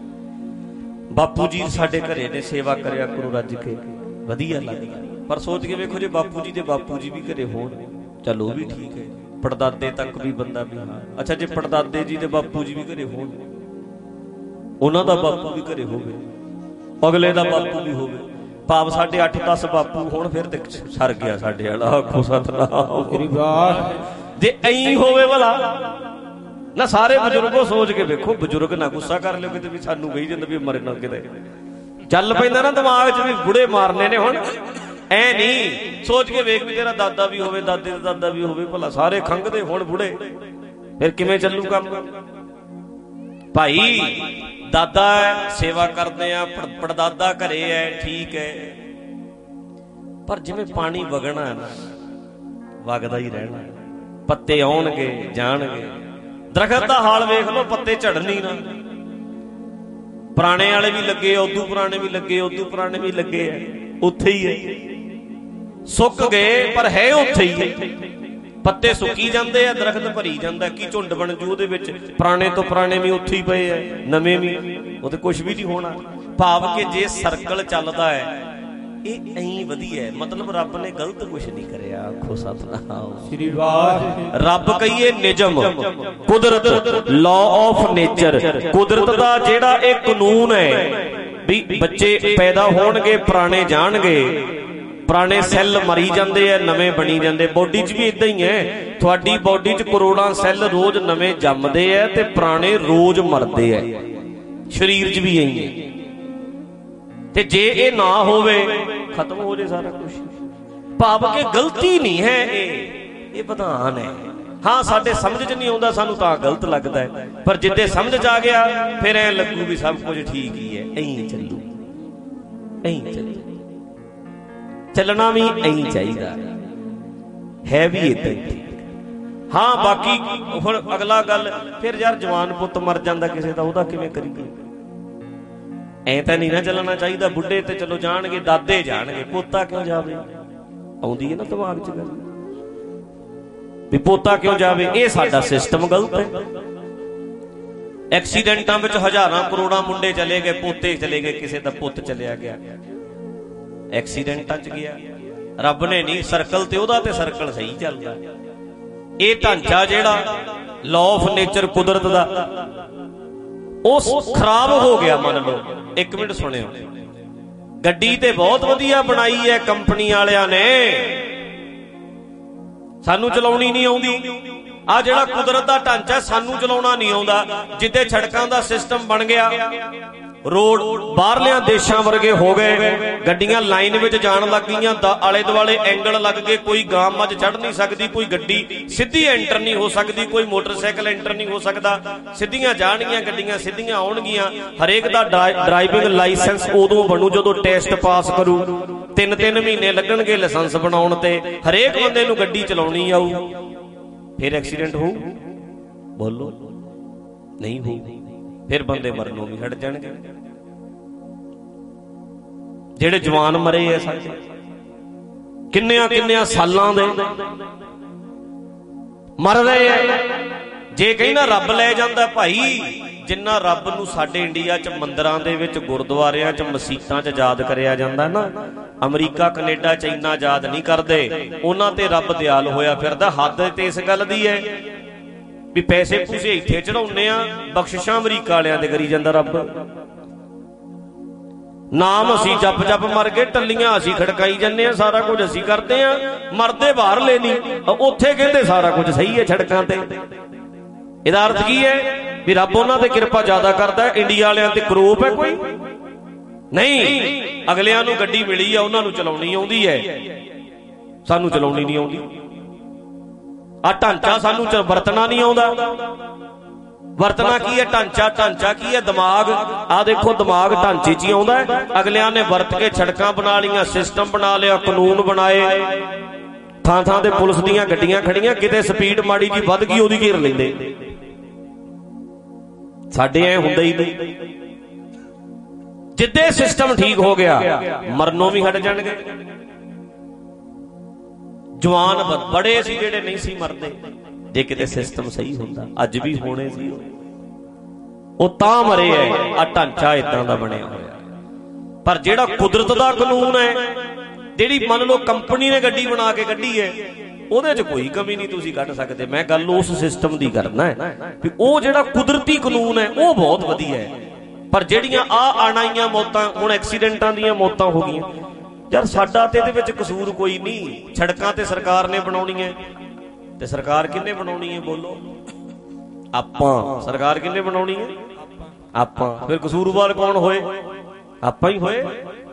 ਬਾਪੂ ਜੀ ਸਾਡੇ ਘਰੇ ਨੇ, ਸੇਵਾ ਕਰਿਆ ਕਰੋ ਰੱਜ ਕੇ, ਵਧੀਆ ਲੱਗਦਾ। ਪਰ ਸੋਚ ਕੇ ਵੇਖੋ ਜੇ ਬਾਪੂ ਜੀ ਦੇ ਬਾਪੂ ਜੀ ਵੀ ਘਰੇ ਹੋਣ, ਚਲੋ ਉਹ ਵੀ ਠੀਕ ਹੈ, ਪੜਦਾਦੇ ਤੱਕ ਵੀ ਬੰਦਾ ਵੀ ਹਾਂ। ਅੱਛਾ ਜੇ ਪੜਦਾਦੇ ਜੀ ਦੇ ਬਾਪੂ ਜੀ ਵੀ ਘਰੇ ਹੋਣ, ਉਹਨਾਂ ਦਾ ਬਾਪੂ ਵੀ ਘਰੇ ਹੋਵੇ, ਅਗਲੇ ਦਾ ਬਾਪੂ ਵੀ ਹੋਵੇ, ਭਾਵ ਸਾਡੇ ਅੱਠ ਦਸ ਬਾਪੂ ਹੋਣ, ਫਿਰ ਤੇ ਸਰ ਗਿਆ ਸਾਡੇ ਵਾਲਾ। ਆਖੋ ਸਤਨਾਮ ਸ੍ਰੀ ਵਾਹਿਗੁਰੂ। ਜੇ ਐਂ ਹੋਵੇ ਭਲਾ ਨਾ, ਸਾਰੇ ਬਜ਼ੁਰਗੋ ਸੋਚ ਕੇ ਵੇਖੋ, ਬਜ਼ੁਰਗ ਨਾ ਗੁੱਸਾ ਕਰ ਲਿਓ ਕਿਤੇ ਵੀ ਸਾਨੂੰ ਕਹੀ ਜਾਂਦਾ ਵੀ ਮਰੇ ਨਾ, ਕਿਤੇ ਚੱਲ ਪੈਂਦਾ ਨਾ ਦਿਮਾਗ 'ਚ ਵੀ ਬੁੜੇ ਮਾਰਨੇ ਨੇ ਹੁਣ। ਐ ਨਹੀਂ ਸੋਚ ਕੇ ਵੇਖ ਵੀ ਤੇਰਾ ਦਾਦਾ ਵੀ ਹੋਵੇ, ਦਾਦੇ ਦਾ ਦਾਦਾ ਵੀ ਹੋਵੇ, ਭਲਾ ਸਾਰੇ ਖੰਘਦੇ ਹੁਣ ਬੁੜੇ, ਫਿਰ ਕਿਵੇਂ ਚੱਲੂ ਕੰਮ? ਭਾਈ ਦਾਦਾ ਸੇਵਾ ਕਰਦੇ ਆ, ਪੜਦਾਦਾ ਘਰੇ ਹੈ, ਠੀਕ ਹੈ, ਪਰ ਜਿਵੇਂ ਪਾਣੀ ਵਗਣਾ ਨਾ, ਵਗਦਾ ਹੀ ਰਹਿਣਾ। ਪੱਤੇ ਆਉਣਗੇ ਜਾਣਗੇ, ਦਰਖਤ ਦਾ ਹਾਲ ਵੇਖ ਲਓ, ਪੱਤੇ ਝੜਨੀ ਨਾ। ਪੁਰਾਣੇ ਵਾਲੇ ਵੀ ਲੱਗੇ, ਉਦੋਂ ਪੁਰਾਣੇ ਵੀ ਲੱਗੇ, ਉਦੋਂ ਪੁਰਾਣੇ ਵੀ ਲੱਗੇ ਆ, ਉੱਥੇ ਹੀ ਹੈ, ਸੁੱਕ ਗਏ ਪਰ ਹੈ ਉੱਥੇ ਹੀ ਹੈ। ਪੱਤੇ ਸੁੱਕੀ ਜਾਂਦੇ ਆ, ਦਰਖਤ ਭਰੀ ਜਾਂਦਾ, ਕੀ ਝੁੰਡ ਬਣ ਜੂ ਉਹਦੇ ਵਿੱਚ? ਪੁਰਾਣੇ ਤੋਂ ਪੁਰਾਣੇ ਵੀ ਉੱਥੇ ਹੀ ਪਏ ਆ, ਨਵੇਂ ਵੀ, ਉਹ ਤੇ ਕੁਛ ਵੀ ਨਹੀਂ ਹੋਣਾ। ਭਾਵ ਕਿ ਜੇ ਸਰਕਲ ਚੱਲਦਾ ਹੈ, ਇਹ ਐਂ ਵਧੀਆ, ਮਤਲਬ ਰੱਬ ਨੇ ਗਲਤ ਕੁਛ ਨਹੀਂ ਕਰਿਆ। ਆਖੋ ਸਤਨਾਮ ਸ੍ਰੀ ਵਾਹਿਗੁਰੂ। ਰੱਬ ਕਹੀਏ ਨਿਯਮ, ਕੁਦਰਤ, ਲਾਅ ਆਫ ਨੇਚਰ, ਕੁਦਰਤ ਦਾ ਜਿਹੜਾ ਇਹ ਕਾਨੂੰਨ ਹੈ ਵੀ ਬੱਚੇ ਪੈਦਾ ਹੋਣਗੇ, ਪੁਰਾਣੇ ਜਾਣਗੇ, ਪੁਰਾਣੇ ਸੈੱਲ ਮਰੀ ਜਾਂਦੇ ਆ, ਨਵੇਂ ਬਣੀ ਜਾਂਦੇ। ਬੋਡੀ 'ਚ ਵੀ ਇਦਾਂ ਹੀ ਹੈ, ਤੁਹਾਡੀ ਬੋਡੀ 'ਚ ਕਰੋੜਾਂ ਸੈੱਲ ਰੋਜ਼ ਨਵੇਂ ਜੰਮਦੇ ਆ ਤੇ ਪੁਰਾਣੇ ਰੋਜ਼ ਮਰਦੇ ਆ, ਸਰੀਰ 'ਚ ਵੀ ਇਹੀ ਹੈ। ਤੇ ਜੇ ਇਹ ਨਾ ਹੋਵੇ, ਖਤਮ ਹੋ ਜੇ ਸਾਰਾ ਕੁਝ। ਭਾਵ ਕਿ ਗਲਤੀ ਨਹੀਂ ਹੈ, ਇਹ ਇਹ ਵਿਧਾਨ ਹੈ। ਹਾਂ ਸਾਡੇ ਸਮਝ 'ਚ ਨਹੀਂ ਆਉਂਦਾ, ਸਾਨੂੰ ਤਾਂ ਗਲਤ ਲੱਗਦਾ ਹੈ, ਪਰ ਜਿੱਦੇ ਸਮਝ 'ਚ ਆ ਗਿਆ ਫਿਰ ਐ ਲੱਗੂ ਵੀ ਸਭ ਕੁਝ ਠੀਕ ਹੀ ਹੈ। ਐਂ ਚੱਲੂ, ਐਂ ਚੱਲੂ, ਚੱਲਣਾ ਵੀ ਐਂ ਚਾਹੀਦਾ ਹੈ, ਵੀ ਏਦਾਂ ਹੀ। ਹਾਂ ਬਾਕੀ ਹੁਣ ਅਗਲਾ ਗੱਲ, ਫਿਰ ਯਾਰ ਜਵਾਨ ਪੁੱਤ ਮਰ ਜਾਂਦਾ ਕਿਸੇ ਦਾ, ਉਹਦਾ ਕਿਵੇਂ ਕਰੀਏ? ਐ ਤਾਂ ਨਹੀਂ ਨਾ ਚੱਲਣਾ ਚਾਹੀਦਾ। ਬੁੱਢੇ ਤੇ ਚਲੋ ਜਾਣਗੇ, ਦਾਦੇ ਜਾਣਗੇ, ਪੋਤਾ ਕਿਉਂ ਜਾਵੇ? ਆਉਂਦੀ ਹੈ ਨਾ ਦਿਮਾਗ 'ਚ ਗੱਲ ਵੀ ਪੋਤਾ ਕਿਉਂ ਜਾਵੇ? ਇਹ ਸਾਡਾ ਸਿਸਟਮ ਗਲਤ ਹੈ। ਐਕਸੀਡੈਂਟਾਂ ਵਿੱਚ ਹਜ਼ਾਰਾਂ ਕਰੋੜਾਂ ਮੁੰਡੇ ਚਲੇ ਗਏ, ਪੋਤੇ ਚਲੇ ਗਏ, ਕਿਸੇ ਦਾ ਪੁੱਤ ਚਲਿਆ ਗਿਆ, ਐਕਸੀਡੈਂਟਾਂ 'ਚ ਗਿਆ। ਰੱਬ ਨੇ ਨਹੀਂ, ਸਰਕਲ ਤੇ ਉਹਦਾ ਤੇ ਸਰਕਲ ਸਹੀ ਚੱਲਦਾ। ਇਹ ਢਾਂਚਾ ਜਿਹੜਾ ਲਾਅ ਆਫ ਨੇਚਰ, ਕੁਦਰਤ ਦਾ, ਉਹ ਖਰਾਬ ਹੋ ਗਿਆ। ਮੰਨ ਲਓ, ਇੱਕ ਮਿੰਟ ਸੁਣਿਓ, ਗੱਡੀ ਤੇ ਬਹੁਤ ਵਧੀਆ ਬਣਾਈ ਹੈ ਕੰਪਨੀ ਵਾਲਿਆਂ ਨੇ, ਸਾਨੂੰ ਚਲਾਉਣੀ ਨਹੀਂ ਆਉਂਦੀ। ਆ ਜਿਹੜਾ ਕੁਦਰਤ ਦਾ ਢਾਂਚਾ, ਸਾਨੂੰ ਚਲਾਉਣਾ ਨਹੀਂ ਆਉਂਦਾ। ਜਿੱਦੇ ਸੜਕਾਂ ਦਾ ਸਿਸਟਮ ਬਣ ਗਿਆ, ਰੋਡ ਬਾਹਰਲਿਆਂ ਦੇਸ਼ਾਂ ਵਰਗੇ ਹੋ ਗਏ, ਗੱਡੀਆਂ ਲਾਈਨ ਵਿੱਚ ਜਾਣ ਲੱਗ ਗਈਆਂ, ਆਲੇ ਦੁਆਲੇ ਐਂਗਲ ਲੱਗ ਗਏ, ਕੋਈ ਗਾਂ ਮੱਝ ਚੜ ਨਹੀਂ ਸਕਦੀ, ਕੋਈ ਗੱਡੀ ਸਿੱਧੀ ਐਂਟਰ ਨਹੀਂ ਹੋ ਸਕਦੀ, ਕੋਈ ਮੋਟਰਸਾਈਕਲ ਐਂਟਰ ਨਹੀਂ ਹੋ ਸਕਦਾ। ਸਿੱਧੀਆਂ ਜਾਣਗੀਆਂ ਗੱਡੀਆਂ, ਸਿੱਧੀਆਂ ਆਉਣਗੀਆਂ। ਹਰੇਕ ਦਾ ਡਰਾਈਵਿੰਗ ਲਾਇਸੈਂਸ ਉਦੋਂ ਬਣੂ ਜਦੋਂ ਟੈਸਟ ਪਾਸ ਕਰੂ। ਤਿੰਨ ਤਿੰਨ ਮਹੀਨੇ ਲੱਗਣਗੇ ਲਾਇਸੈਂਸ ਬਣਾਉਣ ਤੇ। ਹਰੇਕ ਬੰਦੇ ਨੂੰ ਗੱਡੀ ਚਲਾਉਣੀ ਆਊ, ਫਿਰ ਐਕਸੀਡੈਂਟ ਹੋਊ। ਬੋਲੋ, नहीं हो, फिर बंदे मरनों भी हट जाणगे। ਜਿਹੜੇ ਜਵਾਨ ਮਰੇ ਐ ਸਾਡੇ ਕਿੰਨਿਆਂ ਕਿੰਨਿਆਂ ਸਾਲਾਂ ਦੇ ਮਰ ਰਹੇ ਐ। ਜੇ ਕਹਿੰਦਾ ਰੱਬ ਲੈ ਜਾਂਦਾ ਭਾਈ, ਜਿੰਨਾ ਰੱਬ ਨੂੰ ਸਾਡੇ ਇੰਡੀਆ 'ਚ ਮੰਦਿਰਾਂ ਦੇ ਵਿੱਚ, ਗੁਰਦੁਆਰਿਆਂ 'ਚ, ਮਸੀਤਾਂ 'ਚ ਯਾਦ ਕਰਿਆ ਜਾਂਦਾ ਨਾ, ਅਮਰੀਕਾ ਕੈਨੇਡਾ 'ਚ ਇੰਨਾ ਯਾਦ ਨਹੀਂ ਕਰਦੇ। ਉਹਨਾਂ ਤੇ ਰੱਬ ਦਿਆਲ ਹੋਇਆ ਫਿਰਦਾ। ਹੱਦ ਤੇ ਇਸ ਗੱਲ ਦੀ ਹੈ ਵੀ ਪੈਸੇ ਪੂਸੇ ਇੱਥੇ ਚੜਾਉਂਦੇ ਆ, ਬਖਸ਼ਿਸ਼ਾਂ ਅਮਰੀਕਾ ਵਾਲਿਆਂ ਦੇ ਕਰੀ ਜਾਂਦਾ ਰੱਬ। ਨਾਮ ਅਸੀਂ ਜਪ ਜਪ ਮਰ ਗਏ, ਟੱਲੀਆਂ ਅਸੀਂ ਖੜਕਾਈ ਜਾਂਦੇ ਆ, ਸਾਰਾ ਕੁਝ ਅਸੀਂ ਕਰਦੇ ਆ, ਮਰਦੇ ਬਾਹਰ ਲੈ ਨਹੀਂ। ਉੱਥੇ ਕਹਿੰਦੇ ਸਾਰਾ ਕੁਝ ਸਹੀ ਹੈ ਸੜਕਾਂ ਤੇ। ਇਹਦਾ ਅਰਥ ਕੀ ਹੈ ਵੀ ਰੱਬ ਉਹਨਾਂ ਤੇ ਕਿਰਪਾ ਜ਼ਿਆਦਾ ਕਰਦਾ, ਇੰਡੀਆ ਵਾਲਿਆਂ ਤੇ ਕਰੋਪ ਹੈ ਕੋਈ ਨਹੀਂ। ਅਗਲਿਆਂ ਨੂੰ ਗੱਡੀ ਮਿਲੀ ਆ, ਉਹਨਾਂ ਨੂੰ ਚਲਾਉਣੀ ਆਉਂਦੀ ਹੈ, ਸਾਨੂੰ ਚਲਾਉਣੀ ਨਹੀਂ ਆਉਂਦੀ। ਆ ਢਾਂਚਾ ਸਾਨੂੰ ਵਰਤਣਾ ਨਹੀਂ ਆਉਂਦਾ। ਵਰਤਣਾ ਕੀ ਹੈ? ਢਾਂਚਾ। ਢਾਂਚਾ ਕੀ ਹੈ? ਦਿਮਾਗ। ਆ ਦੇਖੋ ਦਿਮਾਗ ਢਾਂਚੇ 'ਚ ਹੀ ਆਉਂਦਾ ਹੈ। ਅਗਲਿਆਂ ਨੇ ਵਰਤ ਕੇ ਸੜਕਾਂ ਬਣਾ ਲਈਆਂ, ਸਿਸਟਮ ਬਣਾ ਲਿਆ, ਕਾਨੂੰਨ ਬਣਾਏ, ਥਾਂ ਥਾਂ ਤੇ ਪੁਲਿਸ ਦੀਆਂ ਗੱਡੀਆਂ ਖੜੀਆਂ, ਕਿਤੇ ਸਪੀਡ ਮਾੜੀ ਜੀ ਵੱਧ ਗਈ ਉਹਦੀ ਘੇਰ ਲੈਂਦੇ। ਸਾਡੇ ਐ ਹੁੰਦਾ ਹੀ ਨਹੀਂ। ਜਿੱਦੇ ਸਿਸਟਮ ਠੀਕ ਹੋ ਗਿਆ, ਮਰਨੋਂ ਵੀ ਹਟ ਜਾਣਗੇ। ਜਵਾਨ ਬੜੇ ਸੀ ਜਿਹੜੇ ਨਹੀਂ ਸੀ ਮਰਦੇ, ਜੇ ਕਿਤੇ ਸਿਸਟਮ ਸਹੀ ਹੁੰਦਾ ਅੱਜ ਵੀ ਹੋਣੇ ਸੀ। ਉਹ ਤਾਂ ਮਰੇ ਐ। ਆ ਢਾਂਚਾ ਇਦਾਂ ਦਾ ਬਣਿਆ ਹੋਇਆ। ਪਰ ਜਿਹੜਾ ਕੁਦਰਤ ਦਾ ਕਾਨੂੰਨ ਹੈ, ਜਿਹੜੀ ਮੰਨ ਲਓ ਕੰਪਨੀ ਨੇ ਗੱਡੀ ਬਣਾ ਕੇ ਕੱਢੀ ਹੈ, ਉਹਦੇ 'ਚ ਕੋਈ ਕਮੀ ਨਹੀਂ ਤੁਸੀਂ ਕੱਢ ਸਕਦੇ। ਮੈਂ ਗੱਲ ਉਸ ਸਿਸਟਮ ਦੀ ਕਰਨਾ ਹੈ ਵੀ ਉਹ ਜਿਹੜਾ ਕੁਦਰਤੀ ਕਾਨੂੰਨ ਹੈ ਉਹ ਬਹੁਤ ਵਧੀਆ ਹੈ। ਪਰ ਜਿਹੜੀਆਂ ਆ ਆਣਾਈਆਂ ਮੌਤਾਂ, ਹੁਣ ਐਕਸੀਡੈਂਟਾਂ ਦੀਆਂ ਮੌਤਾਂ ਹੋ ਗਈਆਂ, ਯਾਰ ਸਾਡਾ ਤੇ ਇਹਦੇ ਵਿੱਚ ਕਸੂਰ ਕੋਈ ਨਹੀਂ। ਸੜਕਾਂ ਤੇ ਸਰਕਾਰ ਨੇ ਬਣਾਉਣੀਆਂ, ਤੇ ਸਰਕਾਰ ਕਿਹਨੇ ਬਣਾਉਣੀ ਹੈ ਬੋਲੋ? ਆਪਾਂ। ਸਰਕਾਰ ਕਿਹਨੇ ਬਣਾਉਣੀ ਹੈ? ਆਪਾਂ। ਫਿਰ ਕਸੂਰਵਾਰ ਕੌਣ ਹੋਏ? ਆਪਾਂ ਹੀ ਹੋਏ।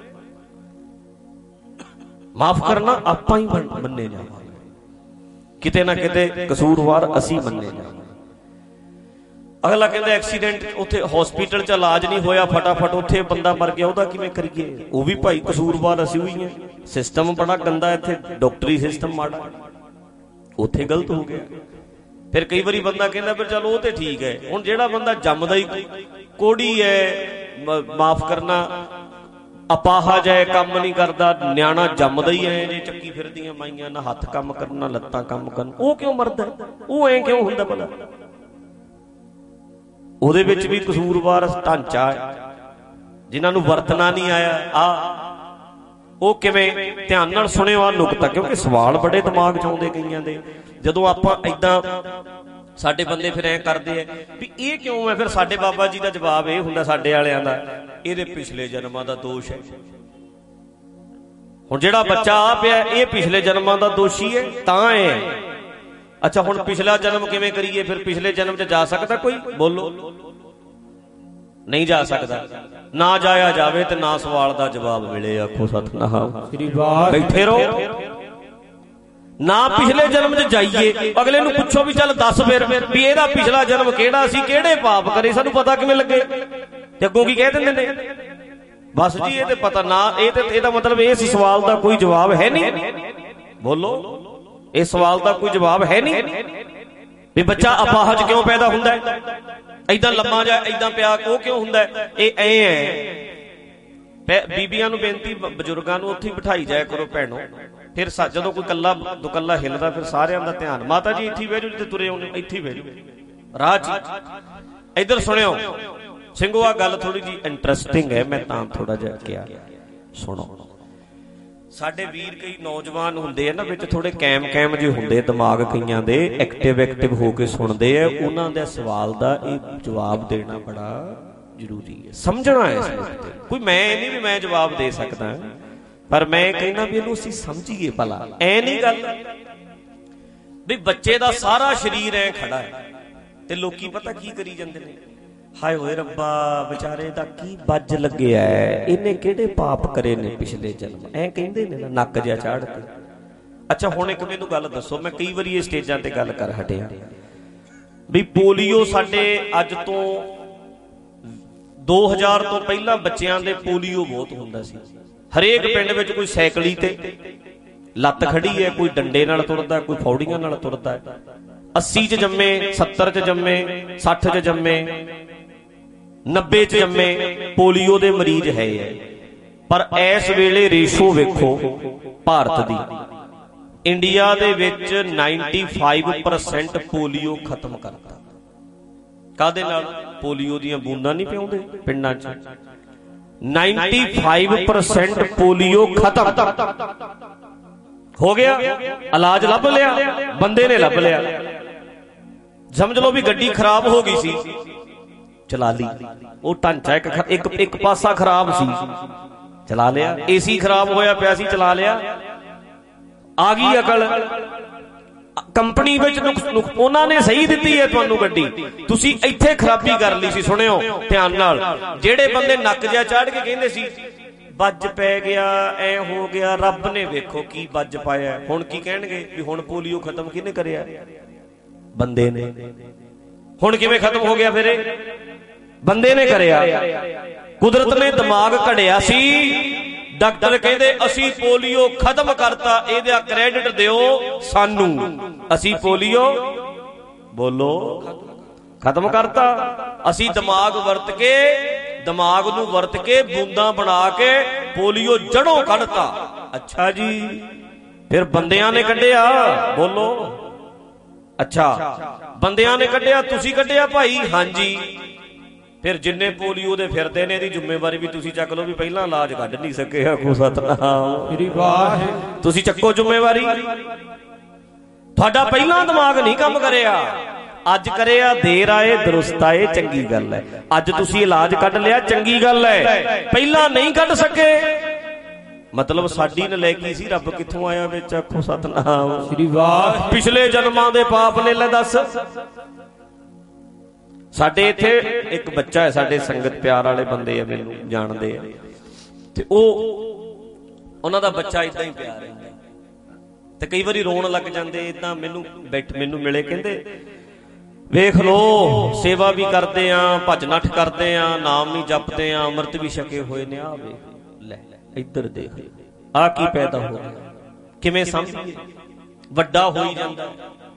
ਮਾਫ ਕਰਨਾ, ਆਪਾਂ ਹੀ ਮੰਨੇ ਜਾਵਾਂਗੇ। ਕਿਤੇ ਨਾ ਕਿਤੇ ਕਸੂਰਵਾਰ ਅਸੀਂ ਮੰਨੇ ਜਾਵਾਂਗੇ। ਅਗਲਾ ਕਹਿੰਦਾ ਐਕਸੀਡੈਂਟ, ਉੱਥੇ ਹਸਪੀਟਲ 'ਚ ਇਲਾਜ ਨਹੀਂ ਹੋਇਆ, ਫਟਾਫਟ ਉੱਥੇ ਬੰਦਾ ਮਰ ਗਿਆ, ਉਹਦਾ ਕਿਵੇਂ ਕਰੀਏ? ਉਹ ਵੀ ਭਾਈ ਕਸੂਰਵਾਰ ਅਸੀਂ ਹੋਈ ਹਾਂ। ਸਿਸਟਮ ਬੜਾ ਗੰਦਾ ਇੱਥੇ, ਡਾਕਟਰੀ ਸਿਸਟਮ ਮਾੜਾ, ਉੱਥੇ ਗਲਤ ਹੋ ਗਿਆ। ਫਿਰ ਕਈ ਵਾਰੀ ਬੰਦਾ ਕਹਿੰਦਾ ਫਿਰ ਚਲੋ ਉਹ ਤੇ ਠੀਕ ਹੈ। ਹੁਣ ਜਿਹੜਾ ਬੰਦਾ ਜੰਮਦਾ ਹੀ ਕੋੜੀ ਹੈ, ਮਾਫ ਕਰਨਾ, ਅਪਾਹਜ ਹੈ, ਕੰਮ ਨਹੀਂ ਕਰਦਾ, ਨਿਆਣਾ ਜੰਮਦਾ ਹੀ ਐ ਜੇ ਚੱਕੀ ਫਿਰਦੀਆਂ ਮਾਈਆਂ, ਨਾ ਹੱਥ ਕੰਮ ਕਰਨ ਨਾ ਲੱਤਾਂ ਕੰਮ ਕਰਨ, ਉਹ ਕਿਉਂ ਮਰਦਾ? ਉਹ ਐ ਕਿਉਂ ਹੁੰਦਾ ਭਲਾ? ਉਹਦੇ ਵਿੱਚ ਵੀ ਕਸੂਰਵਾਰ ਢਾਂਚਾ ਹੈ, ਜਿਨ੍ਹਾਂ ਨੂੰ ਵਰਤਣਾ ਨਹੀਂ ਆਇਆ। ਆ ਉਹ ਕਿਵੇਂ? ਧਿਆਨ ਨਾਲ ਸੁਣਿਓ ਆ ਨੁਕਤਾ, ਕਿਉਂਕਿ ਸਵਾਲ ਬੜੇ ਦਿਮਾਗ 'ਚ ਆਉਂਦੇ ਕਈਆਂ ਦੇ। ਜਦੋਂ ਆਪਾਂ ਏਦਾਂ, ਸਾਡੇ ਬੰਦੇ ਫਿਰ ਐ ਕਰਦੇ ਆ ਵੀ ਇਹ ਕਿਉਂ ਹੈ? ਫਿਰ ਸਾਡੇ ਬਾਬਾ ਜੀ ਦਾ ਜਵਾਬ ਇਹ ਹੁੰਦਾ, ਸਾਡੇ ਵਾਲਿਆਂ ਦਾ, ਇਹਦੇ ਪਿਛਲੇ ਜਨਮਾਂ ਦਾ ਦੋਸ਼ ਹੈ। ਹੁਣ ਜਿਹੜਾ ਬੱਚਾ ਆ ਪਿਆ, ਇਹ ਪਿਛਲੇ ਜਨਮਾਂ ਦਾ ਦੋਸ਼ੀ ਹੈ ਤਾਂ ਹੈ। ਅੱਛਾ, ਹੁਣ ਪਿਛਲਾ ਜਨਮ ਕਿਵੇਂ ਕਰੀਏ? ਫਿਰ ਪਿਛਲੇ ਜਨਮ 'ਚ ਜਾ ਸਕਦਾ ਕੋਈ? ਬੋਲੋ, ਨਹੀਂ ਜਾ ਸਕਦਾ। ਨਾ ਜਾਇਆ ਜਾਵੇ ਤੇ ਨਾ ਸਵਾਲ ਦਾ ਜਵਾਬ ਮਿਲੇ। ਆਖੋ ਸਤਿਨਾਮ ਸ੍ਰੀ ਵਾਹਿਗੁਰੂ। ਬੈਠੇ ਰਹੋ। ਨਾ ਪਿਛਲੇ ਜਨਮ 'ਚ ਜਾਈਏ, ਅਗਲੇ ਨੂੰ ਪੁੱਛੋ ਵੀ ਚੱਲ ਦੱਸ ਫਿਰ ਵੀ ਇਹਦਾ ਪਿਛਲਾ ਜਨਮ ਕਿਹੜਾ ਸੀ, ਕਿਹੜੇ ਪਾਪ ਕਰੇ, ਸਾਨੂੰ ਪਤਾ ਕਿਵੇਂ ਲੱਗੇ? ਤੇ ਅੱਗੋਂ ਕੀ ਕਹਿ ਦਿੰਦੇ ਨੇ? ਬਸ ਜੀ ਇਹ ਤੇ ਪਤਾ ਨਾ। ਇਹ ਤੇ ਇਹਦਾ ਮਤਲਬ ਇਸ ਸਵਾਲ ਦਾ ਕੋਈ ਜਵਾਬ ਹੈ ਨਹੀਂ। ਬੋਲੋ, ਇਸ ਸਵਾਲ ਦਾ ਕੋਈ ਜਵਾਬ ਹੈ ਨਹੀਂ ਵੀ ਬੱਚਾ ਅਪਾਹਜ ਕਿਉਂ ਪੈਦਾ ਹੁੰਦਾ ਹੈ, ਏਦਾਂ ਲੰਮਾ ਜਾ ਏਦਾਂ ਪਿਆ ਉਹ ਕਿਉਂ ਹੁੰਦਾ? ਇਹ ਐ ਹੈ। ਬੀਬੀਆਂ ਨੂੰ ਬੇਨਤੀ, ਬਜ਼ੁਰਗਾਂ ਨੂੰ ਉੱਥੇ ਬਿਠਾਈ ਜਾਇਆ ਕਰੋ ਭੈਣੋ। ਫਿਰ ਜਦੋਂ ਕੋਈ ਕੱਲਾ ਦੁਕੱਲਾ ਹਿੱਲਦਾ, ਫਿਰ ਸਾਰਿਆਂ ਦਾ ਧਿਆਨ, ਮਾਤਾ ਜੀ ਇੱਥੇ ਬਹਿ ਜਾਓ, ਜਿੱਥੇ ਤੁਰੇ ਆਉਂਦੇ ਇੱਥੇ ਹੀ ਬਹਿ ਜਾਓ ਰਾਹ 'ਚ। ਇੱਧਰ ਸੁਣਿਓ ਸਿੰਘੋ, ਆ ਗੱਲ ਥੋੜੀ ਜੀ ਇੰਟਰਸਟਿੰਗ ਹੈ, ਮੈਂ ਤਾਂ ਥੋੜਾ ਜਿਹਾ ਕਿਹਾ। ਸੁਣੋ, ਸਾਡੇ ਵੀਰ ਕਈ ਨੌਜਵਾਨ ਹੁੰਦੇ ਆ ਨਾ, ਵਿੱਚ ਥੋੜੇ ਕੈਮ ਕੈਮ ਜਿਹੇ ਹੁੰਦੇ ਦਿਮਾਗ ਕਈਆਂ ਦੇ, ਐਕਟਿਵ ਐਕਟਿਵ ਹੋ ਕੇ ਸੁਣਦੇ ਆ। ਉਹਨਾਂ ਦੇ ਸਵਾਲ ਦਾ ਇਹ ਜਵਾਬ ਦੇਣਾ ਬੜਾ ਜ਼ਰੂਰੀ ਹੈ, ਸਮਝਣਾ ਹੈ ਇਸ ਵਕਤ। ਕੋਈ ਮੈਂ ਇਹ ਨਹੀਂ ਵੀ ਮੈਂ ਜਵਾਬ ਦੇ ਸਕਦਾ, ਪਰ ਮੈਂ ਕਹਿੰਦਾ ਵੀ ਇਹਨੂੰ ਅਸੀਂ ਸਮਝੀਏ ਭਲਾ। ਐ ਨਹੀਂ ਗੱਲ ਵੀ ਬੱਚੇ ਦਾ ਸਾਰਾ ਸਰੀਰ ਐ ਖੜਾ ਹੈ ਤੇ ਲੋਕੀ ਪਤਾ ਕੀ ਕਰੀ ਜਾਂਦੇ ਨੇ, ਹਾਏ ਹੋਏ ਰੱਬਾ ਵਿਚਾਰੇ ਦਾ ਕੀ ਵੱਜ ਲੱਗਿਆ, ਇਹਨੇ ਕਿਹੜੇ ਪਾਪ ਕਰੇ ਨੇ ਪਿਛਲੇ ਜਨਮ, ਐ ਕਹਿੰਦੇ ਨੇ ਨਾ ਨੱਕ ਜਿਹਾ ਚਾੜ ਕੇ। ਅੱਛਾ ਹੁਣ ਇੱਕ ਮੈਨੂੰ ਗੱਲ ਦੱਸੋ, ਮੈਂ ਕਈ ਵਾਰੀ ਇਹ ਸਟੇਜਾਂ ਤੇ ਗੱਲ ਕਰ ਹਟਿਆ ਵੀ ਪੋਲੀਓ ਸਾਡੇ ਅੱਜ ਤੋਂ ਦੋ ਹਜ਼ਾਰ ਤੋਂ ਪਹਿਲਾਂ ਬੱਚਿਆਂ ਦੇ ਪੋਲੀਓ ਬਹੁਤ ਹੁੰਦਾ ਸੀ। ਹਰੇਕ ਪਿੰਡ ਵਿੱਚ ਕੋਈ ਸਾਈਕਲੀ ਤੇ ਲੱਤ ਖੜੀ ਹੈ, ਕੋਈ ਡੰਡੇ ਨਾਲ ਤੁਰਦਾ, ਕੋਈ ਫੌੜੀਆਂ ਨਾਲ ਤੁਰਦਾ, अस्सी च जम्मे, सत्तर च जम्मे, सठ च जम्मे, नब्बे च जम्मे पोलियो दे मरीज है। पर इस वेले रेशो वेखो भारत दी, इंडिया दे विच पचानवे परसेंट पोलियो खत्म करता। कादे नाल? पोलियो दीयां बूंदां नहीं पिआउंदे पिंडां च। पचानवे परसेंट पोलियो खत्म हो गया। इलाज लभ लिया, बंदे ने लभ लिया। समझ लो भी गड्डी खराब हो गई सी, चला ली। वो ढांचा एक एक एक पासा खराब सी, चला लिया। एसी खराब होया पिया सी, चला लिया। आ गई अकल। कंपनी विच उन्हां ने सही दित्ती है तुहानू गड्डी, तुसी इत्थे खराबी कर ली सी। सुनियो ध्यान नाल, जेड़े बंदे नक जिहा चाढ़ के कहंदे सी बज पै गया, ऐ हो गया, रब ने वेखो की बज पाया। हुण की कहणगे भी हुण पोलियो खत्म किहने करिया? बंदे ने। हुण किवें खत्म हो गया? फिर बंदे ने करिया। कुदरत ने दिमाग घड़िया सी। डॉक्टर कहंदे असी पोलियो खत्म करता, इहदा क्रेडिट दिओ सानू। असी पोलियो बोलो खत्म करता। असी दिमाग वरत के दिमाग नू वरत के बूंदा बना के पोलियो जड़ों कढ़ता। अच्छा जी, फिर बंदियां ने कढ़िया। बोलो अच्छा, बंदियां ने कढ़िया, तुसी कढ़िया भाई? हां जी। फिर जिन्ने पोलियो दे फिरदे ने दी जिम्मेवारी भी तुसी चक लो भी पहला इलाज कढ़ नहीं सके। आखो सतनाम, तुसी चक्को जिम्मेवारी। तुहाडा पहला दिमाग नहीं काम करिया, अज करिया। देर आए दुरुस्त आए, चंगी गल है। अज तुसी इलाज कढ़ लिया, चंगी गल है। पहला नहीं कढ़ सके, मतलब साडी नलैकी सी। रब कित्थों आया विच? आखो सतनाम श्री वाह। पिछले जन्मां दे पाप ने। ले दस, साडे इत्थे एक बच्चा है, साडे संगत प्यार वाले बंदे है, मैनू जानदे आ, ते ओह उन्हां दा बच्चा इदां ही प्यार है। ते कई वारी रोण लग जांदे इदां। मैनू बैठ मैनू मिले, कहंदे वेख लो सेवा भी करते आ, भज नठ करते आ, नाम भी जपते आ, अमृत भी छके हुए ने। आ वेख ले इधर देख, आ की पैदा हो गया, किवें समझिए? वड्डा हो ही जांदा।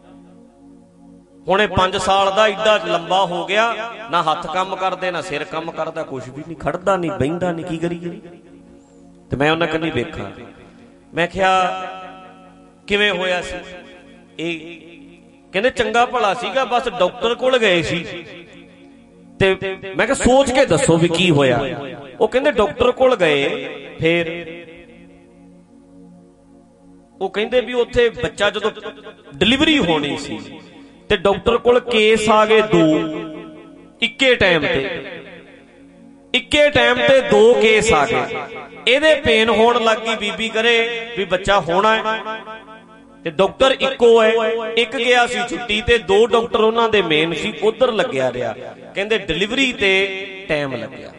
हुणे पांच साल दा इड्डा लंबा हो गया, ना हथ काम करदे, ना सिर काम करदा, कुछ भी नहीं, खड़दा नहीं, बहिंदा नहीं, की करिए? ते मैं उन्हां कन्नी वेखा, मैं क्या किवें होया सी? ए कहंदे चंगा भला सीगा, बस डॉक्टर कोल गए सी। ते मैं क्या सोच के दसो भी की होया? वो कहंदे डॉक्टर कोल गए, फिर वो कहंदे भी उत्थे बच्चा जदों डिलीवरी होनी सी ते डॉक्टर कोल केस आ गए दो इक्के टाइम ते। इक्के टाइम ते दो केस आ गए। ਇਹਦੇ पेन होण लग गई, बीबी करे भी बच्चा होना है ते डॉक्टर इक्को है। एक गया सी छुट्टी ते दो डॉक्टर उन्हां दे मेन सी, उधर लग्या रहा। कहंदे डिलीवरी ते टाइम लग्या।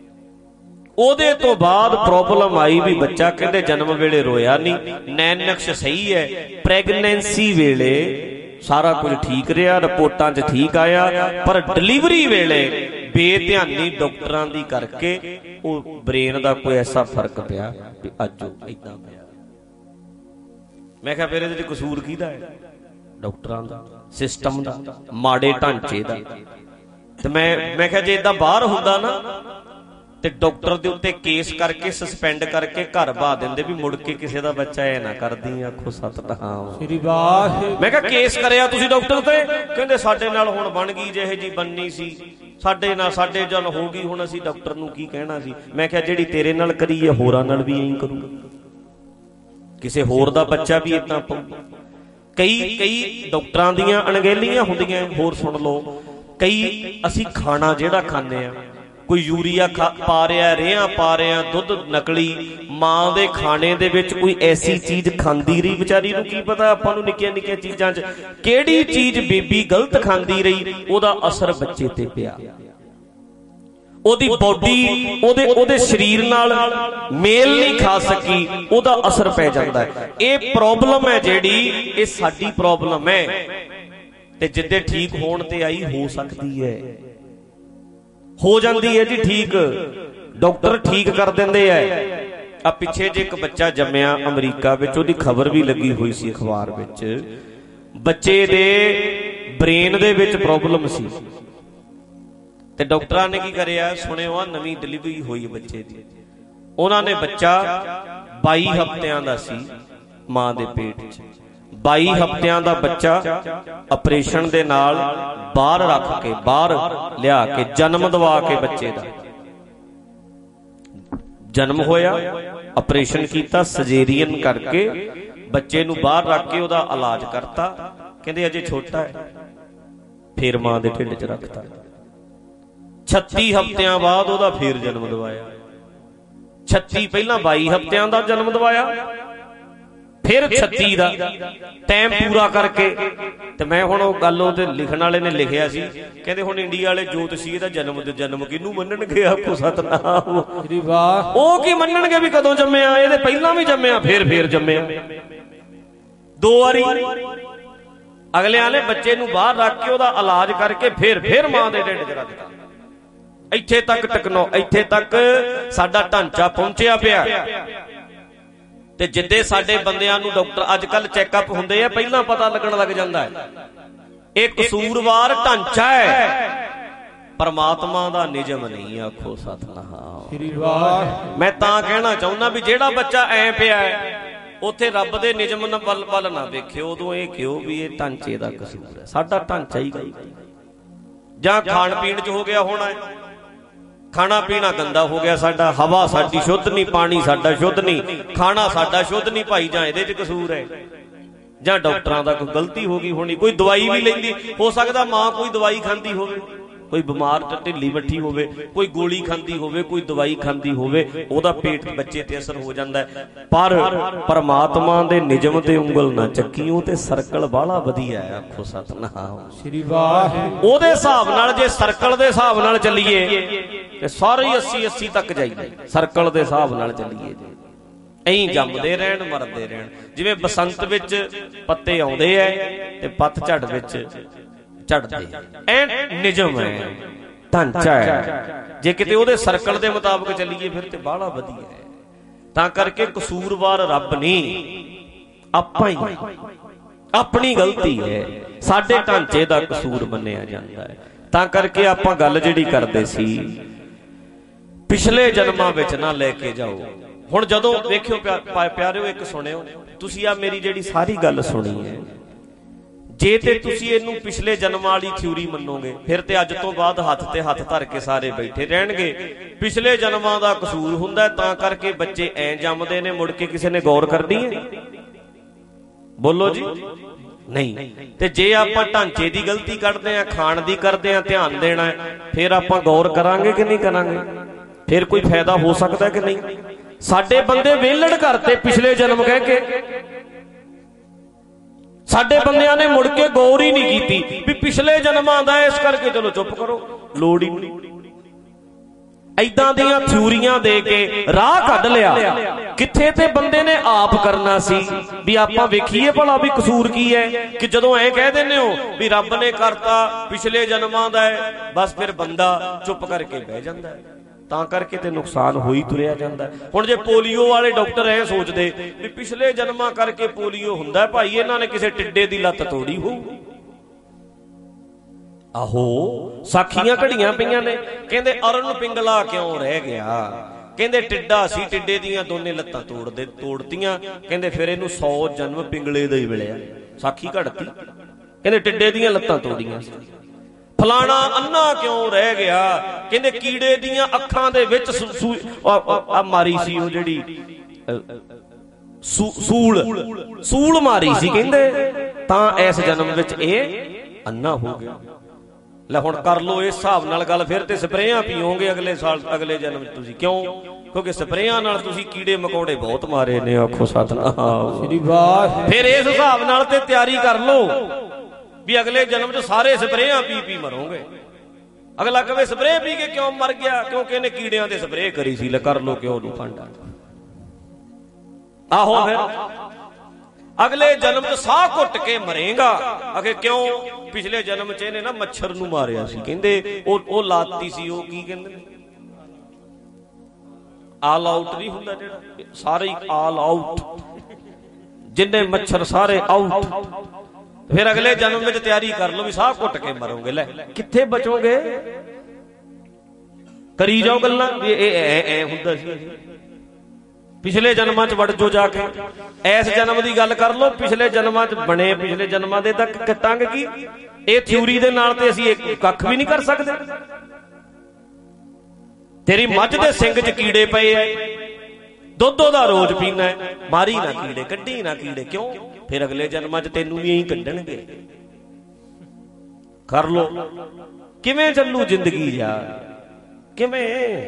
ਉਹਦੇ ਤੋਂ ਬਾਅਦ ਪ੍ਰੋਬਲਮ ਆਈ ਵੀ ਬੱਚਾ ਕਹਿੰਦੇ ਜਨਮ ਵੇਲੇ ਰੋਇਆ ਨਹੀਂ, ਨੈਣ ਨਕਸ਼ ਸਹੀ ਹੈ, ਪ੍ਰੈਗਨੈਂਸੀ ਵੇਲੇ ਸਾਰਾ ਕੁਝ ਠੀਕ ਰਿਹਾ, ਰਿਪੋਰਟਾਂ 'ਚ ਠੀਕ ਆਇਆ, ਪਰ ਡਿਲੀਵਰੀ ਵੇਲੇ ਬੇਧਿਆਨੀ ਡਾਕਟਰਾਂ ਦੀ ਕਰਕੇ ਉਹ ਬ੍ਰੇਨ ਦਾ ਕੋਈ ਐਸਾ ਫਰਕ ਪਿਆ ਵੀ ਅੱਜ ਉਹ ਏਦਾਂ ਪਿਆ। ਮੈਂ ਕਿਹਾ ਫਿਰ ਇਹਦੇ 'ਚ ਕਸੂਰ ਕਿਹਦਾ ਹੈ? ਡਾਕਟਰਾਂ ਦਾ, ਸਿਸਟਮ ਦਾ, ਮਾੜੇ ਢਾਂਚੇ ਦਾ। ਤੇ ਮੈਂ ਮੈਂ ਕਿਹਾ ਜੇ ਏਦਾਂ ਬਾਹਰ ਹੁੰਦਾ ਨਾ ਤੇ ਡਾਕਟਰ ਦੇ ਉੱਤੇ ਕੇਸ ਕਰਕੇ ਸਸਪੈਂਡ ਕਰਕੇ ਘਰ ਬਾ ਦਿੰਦੇ ਵੀ ਮੁੜ ਕੇ ਕਿਸੇ ਦਾ ਬੱਚਾ ਐ ਨਾ ਕਰਦੀ। ਆਖੋ ਸਤਨਾਮ ਸ੍ਰੀ ਵਾਹਿਗੁਰੂ। ਮੈਂ ਕਿਹਾ ਕੇਸ ਕਰਿਆ ਤੁਸੀਂ ਡਾਕਟਰ ਤੇ? ਕਹਿੰਦੇ ਸਾਡੇ ਨਾਲ ਹੁਣ ਬਣ ਗਈ ਜਿਹੇ ਜੀ ਬੰਨੀ ਸੀ, ਸਾਡੇ ਨਾਲ ਸਾਡੇ ਜਲ ਹੋ ਗਈ, ਹੁਣ ਅਸੀਂ ਡਾਕਟਰ ਨੂੰ ਕੀ ਕਹਿਣਾ ਸੀ। ਮੈਂ ਕਿਹਾ ਜਿਹੜੀ ਤੇਰੇ ਨਾਲ ਕਰੀ ਹੈ ਹੋਰਾਂ ਨਾਲ ਵੀ ਐਂ ਕਰੂ, ਕਿਸੇ ਹੋਰ ਦਾ ਬੱਚਾ ਵੀ ਏਦਾਂ ਪਾਊ। ਕਈ ਕਈ ਡਾਕਟਰਾਂ ਦੀਆਂ ਅਣਗਹਿਲੀਆਂ ਹੁੰਦੀਆਂ। ਹੋਰ ਸੁਣ ਲਓ, ਕਈ ਅਸੀਂ ਖਾਣਾ ਜਿਹੜਾ ਖਾਂਦੇ ਆ, ਕੋਈ ਯੂਰੀਆ ਪਾ ਰਿਹਾ, ਰੇਹਾਂ ਪਾ ਰਿਹਾ, ਦੁੱਧ ਨਕਲੀ, ਮਾਂ ਦੇ ਖਾਣੇ ਦੇ ਵਿੱਚ ਕੋਈ ਐਸੀ ਚੀਜ਼ ਖਾਂਦੀ ਰਹੀ, ਵਿਚਾਰੀ ਨੂੰ ਕੀ ਪਤਾ ਆਪਾਂ ਨੂੰ ਨਿੱਕੀਆਂ ਨਿੱਕੀਆਂ ਚੀਜ਼ਾਂ 'ਚ ਕਿਹੜੀ ਚੀਜ਼ ਬੇਬੀ ਗਲਤ ਖਾਂਦੀ ਰਹੀ, ਉਹਦਾ ਅਸਰ ਬੱਚੇ ਤੇ ਪਿਆ। ਉਹਦੀ ਬੋਡੀ ਉਹਦੇ ਉਹਦੇ ਸਰੀਰ ਨਾਲ ਮੇਲ ਨਹੀਂ ਖਾ ਸਕੀ, ਉਹਦਾ ਅਸਰ ਪੈ ਜਾਂਦਾ ਹੈ। ਇਹ ਪ੍ਰੋਬਲਮ ਹੈ ਜਿਹੜੀ, ਇਹ ਸਾਡੀ ਪ੍ਰੋਬਲਮ ਹੈ ਤੇ ਜਿੱਦੇ ਠੀਕ ਹੋਣ ਤੇ ਆਈ ਹੋ ਸਕਦੀ ਹੈ, ਹੋ ਜਾਂਦੀ ਹੈ ਜੀ ਠੀਕ। ਡਾਕਟਰ ਠੀਕ ਕਰ ਦਿੰਦੇ ਐ। ਆ ਪਿੱਛੇ ਜੇ ਇੱਕ ਬੱਚਾ ਜੰਮਿਆ ਅਮਰੀਕਾ ਵਿੱਚ, ਉਹਦੀ ਖਬਰ ਵੀ ਲੱਗੀ ਹੋਈ ਸੀ ਅਖਬਾਰ ਵਿੱਚ। ਬੱਚੇ ਦੇ ਬ੍ਰੇਨ ਦੇ ਵਿੱਚ ਪ੍ਰੋਬਲਮ ਸੀ ਤੇ ਡਾਕਟਰਾਂ ਨੇ ਕੀ ਕਰਿਆ, ਸੁਣਿਓ ਆ ਨਵੀਂ ਡਿਲੀਵਰੀ ਹੋਈ ਬੱਚੇ ਦੀ, ਉਹਨਾਂ ਨੇ ਬੱਚਾ ਬਾਈ ਹਫ਼ਤਿਆਂ ਦਾ ਸੀ ਮਾਂ ਦੇ ਪੇਟ 'ਚ, ਬਾਈ ਹਫ਼ਤਿਆਂ ਦਾ ਬੱਚਾ ਆਪਰੇਸ਼ਨ ਦੇ ਨਾਲ ਬਾਹਰ ਰੱਖ ਕੇ, ਬਾਹਰ ਲਿਆ ਕੇ ਜਨਮ ਦਵਾ ਕੇ, ਬੱਚੇ ਦਾ ਜਨਮ ਹੋਇਆ, ਆਪਰੇਸ਼ਨ ਕੀਤਾ, ਸਜੇਰੀਅਨ ਕਰਕੇ ਬੱਚੇ ਨੂੰ ਬਾਹਰ ਰੱਖ ਕੇ ਉਹਦਾ ਇਲਾਜ ਕਰਤਾ। ਕਹਿੰਦੇ ਅਜੇ ਛੋਟਾ ਹੈ, ਫੇਰ ਮਾਂ ਦੇ ਢਿੱਡ 'ਚ ਰੱਖਤਾ। ਛੱਤੀ ਹਫ਼ਤਿਆਂ ਬਾਅਦ ਉਹਦਾ ਫੇਰ ਜਨਮ ਦਵਾਇਆ। ਛੱਤੀ ਪਹਿਲਾਂ ਬਾਈ ਹਫ਼ਤਿਆਂ ਦਾ ਜਨਮ ਦਵਾਇਆ, ਫਿਰ ਛੱਤੀ ਦਾ ਟਾਈਮ ਪੂਰਾ ਕਰਕੇ। ਤੇ ਮੈਂ ਹੁਣ ਉਹ ਗੱਲ ਉਹਦੇ ਲਿਖਣ ਵਾਲੇ ਨੇ ਲਿਖਿਆ ਸੀ, ਕਹਿੰਦੇ ਹੁਣ ਇੰਡੀਆ ਵਾਲੇ ਜੋਤਸ਼ੀ ਇਹਦਾ ਜਨਮ ਜਨਮ ਕਿਹਨੂੰ ਮੰਨਣਗੇ? ਆਖੋ ਸਤਨਾਮ। ਉਹ ਕੀ ਮੰਨਣਗੇ ਵੀ ਕਦੋਂ ਜੰਮਿਆ? ਇਹਦੇ ਪਹਿਲਾਂ ਵੀ ਜੰਮਿਆ, ਫੇਰ ਫੇਰ ਜੰਮਿਆ ਦੋ ਵਾਰੀ। ਅਗਲਿਆਂ ਨੇ ਬੱਚੇ ਨੂੰ ਬਾਹਰ ਰੱਖ ਕੇ ਉਹਦਾ ਇਲਾਜ ਕਰਕੇ ਫੇਰ ਫੇਰ ਮਾਂ ਦੇ ਢਿੱਡ 'ਚ ਰੱਖਤਾ। ਇੱਥੇ ਤੱਕ ਟੈਕਨੋ ਇੱਥੇ ਤੱਕ ਸਾਡਾ ਢਾਂਚਾ ਪਹੁੰਚਿਆ ਪਿਆ। ਤੇ ਜਿੱਦੇ ਸਾਡੇ ਬੰਦਿਆਂ ਨੂੰ ਡਾਕਟਰ ਅੱਜ ਕੱਲ ਚੈੱਕਅਪ ਹੁੰਦੇ ਆ, ਪਹਿਲਾਂ ਪਤਾ ਲੱਗਣ ਲੱਗ ਜਾਂਦਾ ਹੈ। ਇਹ ਕਸੂਰਵਾਰ ਢਾਂਚਾ ਹੈ, ਪਰਮਾਤਮਾ ਦਾ ਨਿਯਮ ਨਹੀਂ। ਆਖੋ ਸਤਨਾਮ। ਮੈਂ ਤਾਂ ਕਹਿਣਾ ਚਾਹੁੰਦਾ ਵੀ ਜਿਹੜਾ ਬੱਚਾ ਐ ਪਿਆ ਉੱਥੇ ਰੱਬ ਦੇ ਨਿਯਮ ਵੱਲ ਵੱਲ ਨਾ ਵੇਖਿਓ, ਉਦੋਂ ਇਹ ਕਿਉਂ ਵੀ ਇਹ ਢਾਂਚੇ ਦਾ ਕਸੂਰ ਹੈ, ਸਾਡਾ ਢਾਂਚਾ ਹੀ ਗਲਤ ਜਾਂ ਖਾਣ ਪੀਣ 'ਚ ਹੋ ਗਿਆ ਹੋਣਾ ਹੈ। ਖਾਣਾ ਪੀਣਾ ਗੰਦਾ ਹੋ ਗਿਆ ਸਾਡਾ, ਹਵਾ ਸਾਡੀ ਸ਼ੁੱਧ ਨਹੀਂ, ਪਾਣੀ ਸਾਡਾ ਸ਼ੁੱਧ ਨਹੀਂ, ਖਾਣਾ ਸਾਡਾ ਸ਼ੁੱਧ ਨਹੀਂ ਭਾਈ, ਜਾਂ ਇਹਦੇ 'ਚ ਕਸੂਰ ਹੈ ਜਾਂ ਡਾਕਟਰਾਂ ਦਾ ਕੋਈ ਗਲਤੀ ਹੋ ਗਈ ਹੋਣੀ। ਕੋਈ ਦਵਾਈ ਵੀ ਲੈਂਦੀ, ਹੋ ਸਕਦਾ ਮਾਂ ਕੋਈ ਦਵਾਈ ਖਾਂਦੀ ਹੋਵੇ, ਕੋਈ ਬਿਮਾਰ ਢਿੱਲੀ ਮੱਠੀ ਹੋਵੇ, ਕੋਈ ਗੋਲੀ ਖਾਂਦੀ ਹੋਵੇ, ਕੋਈ ਦਵਾਈ ਖਾਂਦੀ ਹੋਵੇ, ਉਹਦਾ ਪੇਟ ਬੱਚੇ ਤੇ ਅਸਰ ਹੋ ਜਾਂਦਾ ਹੈ। ਪਰ ਪਰਮਾਤਮਾ ਦੇ ਨਿਯਮ ਤੇ ਉਂਗਲ ਨਾ ਚੱਕੀ, ਉਹ ਤੇ ਸਰਕਲ ਬਾਹਲਾ ਵਧੀਆ ਹੈ। ਆਖੋ ਸਤਨਾਮ ਸ੍ਰੀ ਵਾਹਿਗੁਰੂ। ਉਹਦੇ ਹਿਸਾਬ ਨਾਲ ਜੇ ਸਰਕਲ ਦੇ ਹਿਸਾਬ ਨਾਲ ਚੱਲੀਏ ਤੇ ਸਾਰੇ ਹੀ ਅੱਸੀ ਅੱਸੀ ਤੱਕ ਜਾਈਏ, ਸਰਕਲ ਦੇ ਹਿਸਾਬ ਨਾਲ ਚੱਲੀਏ ਜੀ, ਐਂ ਜੰਮਦੇ ਰਹਿਣ ਮਰਦੇ ਰਹਿਣ। ਜਿਵੇਂ ਬਸੰਤ ਵਿੱਚ ਪੱਤੇ ਆਉਂਦੇ ਐ ਤੇ ਪਤਝੜ ਵਿੱਚ ਝੜਦੇ, ਐ ਨਿਯਮ ਹੈ, ਢਾਂਚਾ ਹੈ। ਜੇ ਕਿਤੇ ਉਹਦੇ ਸਰਕਲ ਦੇ ਮੁਤਾਬਕ ਚੱਲੀਏ ਫਿਰ ਤੇ ਬਾਹਲਾ ਵਧੀਆ ਹੈ। ਤਾਂ ਕਰਕੇ ਕਸੂਰਵਾਰ ਰੱਬ ਨਹੀਂ, ਆਪਾਂ ਹੀ, ਆਪਣੀ ਗਲਤੀ ਹੈ, ਸਾਡੇ ਢਾਂਚੇ ਦਾ ਕਸੂਰ ਮੰਨਿਆ ਜਾਂਦਾ ਹੈ। ਤਾਂ ਕਰਕੇ ਆਪਾਂ ਗੱਲ ਜਿਹੜੀ ਕਰਦੇ ਸੀ, ਪਿਛਲੇ ਜਨਮਾਂ ਵਿੱਚ ਨਾ ਲੈ ਕੇ ਜਾਓ। ਹੁਣ ਜਦੋਂ ਵੇਖਿਓ ਪਿਆਰਿਓ, ਇੱਕ ਸੁਣਿਓ ਤੁਸੀਂ, ਆ ਮੇਰੀ ਜਿਹੜੀ ਸਾਰੀ ਗੱਲ ਸੁਣੀ ਹੈ, ਜੇ ਤੇ ਤੁਸੀਂ ਇਹਨੂੰ ਪਿਛਲੇ ਜਨਮਾਂ ਵਾਲੀ ਥਿਊਰੀ ਮੰਨੋਗੇ, ਫਿਰ ਤੇ ਅੱਜ ਤੋਂ ਬਾਅਦ ਹੱਥ ਤੇ ਹੱਥ ਧਰ ਕੇ ਸਾਰੇ ਬੈਠੇ ਰਹਿਣਗੇ। ਪਿਛਲੇ ਜਨਮਾਂ ਦਾ ਕਸੂਰ ਹੁੰਦਾ, ਤਾਂ ਕਰਕੇ ਬੱਚੇ ਐ ਜੰਮਦੇ ਨੇ, ਮੁੜ ਕੇ ਕਿਸੇ ਨੇ ਗੌਰ ਕਰਨੀ ਹੈ? ਬੋਲੋ ਜੀ, ਨਹੀਂ। ਤੇ ਜੇ ਆਪਾਂ ਢਾਂਚੇ ਦੀ ਗਲਤੀ ਕੱਢਦੇ ਆ, ਖਾਣ ਦੀ ਕਰਦੇ ਆ, ਧਿਆਨ ਦੇਣਾ, ਫਿਰ ਆਪਾਂ ਗੌਰ ਕਰਾਂਗੇ ਕਿ ਨਹੀਂ ਕਰਾਂਗੇ? ਫਿਰ ਕੋਈ ਫਾਇਦਾ ਹੋ ਸਕਦਾ ਕਿ ਨਹੀਂ? ਸਾਡੇ ਬੰਦੇ ਵਿਹਲੜ ਕਰਤੇ ਪਿਛਲੇ ਜਨਮ ਕਹਿ ਕੇ, ਸਾਡੇ ਬੰਦਿਆਂ ਨੇ ਮੁੜ ਕੇ ਗੌਰ ਹੀ ਨਹੀਂ ਕੀਤੀ ਵੀ ਪਿਛਲੇ ਜਨਮਾਂ ਦਾ, ਇਸ ਕਰਕੇ ਚਲੋ ਚੁੱਪ ਕਰੋ, ਲੋੜ ਹੀ ਨਹੀਂ। ਏਦਾਂ ਦੀਆਂ ਥਿਊਰੀਆਂ ਦੇ ਕੇ ਰਾਹ ਕੱਢ ਲਿਆ। ਕਿੱਥੇ ਤੇ ਬੰਦੇ ਨੇ ਆਪ ਕਰਨਾ ਸੀ ਵੀ ਆਪਾਂ ਵੇਖੀਏ ਭਲਾ ਵੀ ਕਸੂਰ ਕੀ ਹੈ। ਕਿ ਜਦੋਂ ਐ ਕਹਿ ਦਿੰਦੇ ਹੋ ਵੀ ਰੱਬ ਨੇ ਕਰਤਾ ਪਿਛਲੇ ਜਨਮਾਂ ਦਾ ਹੈ, ਬਸ ਫਿਰ ਬੰਦਾ ਚੁੱਪ ਕਰਕੇ ਬਹਿ ਜਾਂਦਾ ਹੈ। ਤਾਂ ਕਰਕੇ ਤੇ ਨੁਕਸਾਨ ਹੋਈ ਤੁਰਿਆ ਜਾਂਦਾ। ਹੁਣ ਜੇ ਪੋਲੀਓ ਵਾਲੇ ਡਾਕਟਰ ਐ ਸੋਚਦੇ ਵੀ ਪਿਛਲੇ ਜਨਮਾਂ ਕਰਕੇ ਪੋਲੀਓ ਹੁੰਦਾ, ਭਾਈ ਇਹਨਾਂ ਨੇ ਕਿਸੇ ਟਿੱਡੇ ਦੀ ਲੱਤ ਤੋੜੀ ਹੋਊ। ਆਹੋ ਸਾਖੀਆਂ ਘੜੀਆਂ ਪਈਆਂ ਨੇ, ਕਹਿੰਦੇ ਅਰਨ ਪਿੰਗਲਾ ਕਿਉਂ ਰਹਿ ਗਿਆ, ਕਹਿੰਦੇ ਟਿੱਡਾ ਸੀ, ਟਿੱਡੇ ਦੀਆਂ ਦੋਨੇ ਲੱਤਾਂ ਤੋੜ ਦੇ ਤੋੜਤੀਆਂ, ਕਹਿੰਦੇ ਫਿਰ ਇਹਨੂੰ ਸੌ ਜਨਮ ਪਿੰਗਲੇ ਦਾ ਹੀ ਮਿਲਿਆ। ਸਾਖੀ ਘੜਤੀ, ਕਹਿੰਦੇ ਟਿੱਡੇ ਦੀਆਂ ਲੱਤਾਂ ਤੋੜੀਆਂ ਸੀ। ਫਲਾਣਾ ਅੰਨਾ ਕਿਉਂ ਰਹਿ ਗਿਆ, ਕਹਿੰਦੇ ਕੀੜੇ ਦੀਆਂ ਅੱਖਾਂ ਦੇ ਵਿੱਚ ਆ ਮਾਰੀ ਸੀ, ਉਹ ਜਿਹੜੀ ਸੂਲ ਸੂਲ ਮਾਰੀ ਸੀ, ਕਹਿੰਦੇ ਤਾਂ ਇਸ ਜਨਮ ਵਿੱਚ ਇਹ ਅੰਨਾ ਹੋ ਗਿਆ। ਲੈ ਹੁਣ ਕਰ ਲਓ ਇਸ ਹਿਸਾਬ ਨਾਲ ਗੱਲ, ਫਿਰ ਤੇ ਸਪਰੇਆਂ ਪੀਓਗੇ ਅਗਲੇ ਸਾਲ, ਅਗਲੇ ਜਨਮ ਚ ਤੁਸੀਂ। ਕਿਉਂ? ਕਿਉਂਕਿ ਸਪਰੇਆਂ ਨਾਲ ਤੁਸੀਂ ਕੀੜੇ ਮਕੌੜੇ ਬਹੁਤ ਮਾਰੇ ਨੇ। ਆਖੋ ਸਤਨਾਮ ਸ੍ਰੀ ਵਾਹਿਗੁਰੂ। ਫਿਰ ਇਸ ਹਿਸਾਬ ਨਾਲ ਤੇ ਤਿਆਰੀ ਕਰ ਲਓ ਵੀ ਅਗਲੇ ਜਨਮ ਚ ਸਾਰੇ ਸਪਰੇਆਂ ਪੀ ਪੀ ਮਰੋਗੇ। ਅਗਲਾ ਕਵੇ ਸਪਰੇਅ ਪੀ ਕੇ ਕਿਉਂ ਮਰ ਗਿਆ, ਕਿਉਂਕਿ ਇਹਨੇ ਕੀੜਿਆਂ ਤੇ ਸਪਰੇਅ ਕਰੀ ਸੀ। ਲੈ ਕਰ ਲੋ ਕਿਉਂ ਨੂੰ ਫਾਂਡਾ। ਆਹੋ ਫਿਰ ਅਗਲੇ ਜਨਮ ਚ ਸਾਹ ਘੁੱਟ ਕੇ ਮਰੇਗਾ। ਅਗੇ ਕਿਉਂ? ਪਿਛਲੇ ਜਨਮ ਚ ਇਹਨੇ ਨਾ ਮੱਛਰ ਨੂੰ ਮਾਰਿਆ ਸੀ, ਕਹਿੰਦੇ ਉਹ ਉਹ ਲਾਤੀ ਸੀ, ਉਹ ਕੀ ਕਹਿੰਦੇ ਨੇ ਆਲ ਆਊਟ ਨਹੀਂ ਹੁੰਦਾ ਜਿਹੜਾ, ਸਾਰੇ ਹੀ ਆਲ ਆਊਟ, ਜਿੰਨੇ ਮੱਛਰ ਸਾਰੇ ਆਊਟ। फिर अगले जन्म में तैयारी कर लो भी साह घुट के मरोगे, ले कित्थे बचोगे? करी जाओ गल्लां भी ए ए हुंदा सी, पिछले जन्मां च वड़ जो जाके। इस जन्म की गल कर लो, पिछले जन्मां च बने पिछले जन्मां दे तक कटांगे की? ये थ्योरी दे नाल ते असीं एक कख भी नहीं कर सकते। तेरी मझ दे सिंग च कीड़े पे है, दुध दा रोज पीना है, मारी ना कीड़े कड्डी ना कीड़े, क्यों? फिर अगले जन्मां च तैनूं भी यही कड्डणगे। कर लो, किवें चलू जिंदगी यार, किवें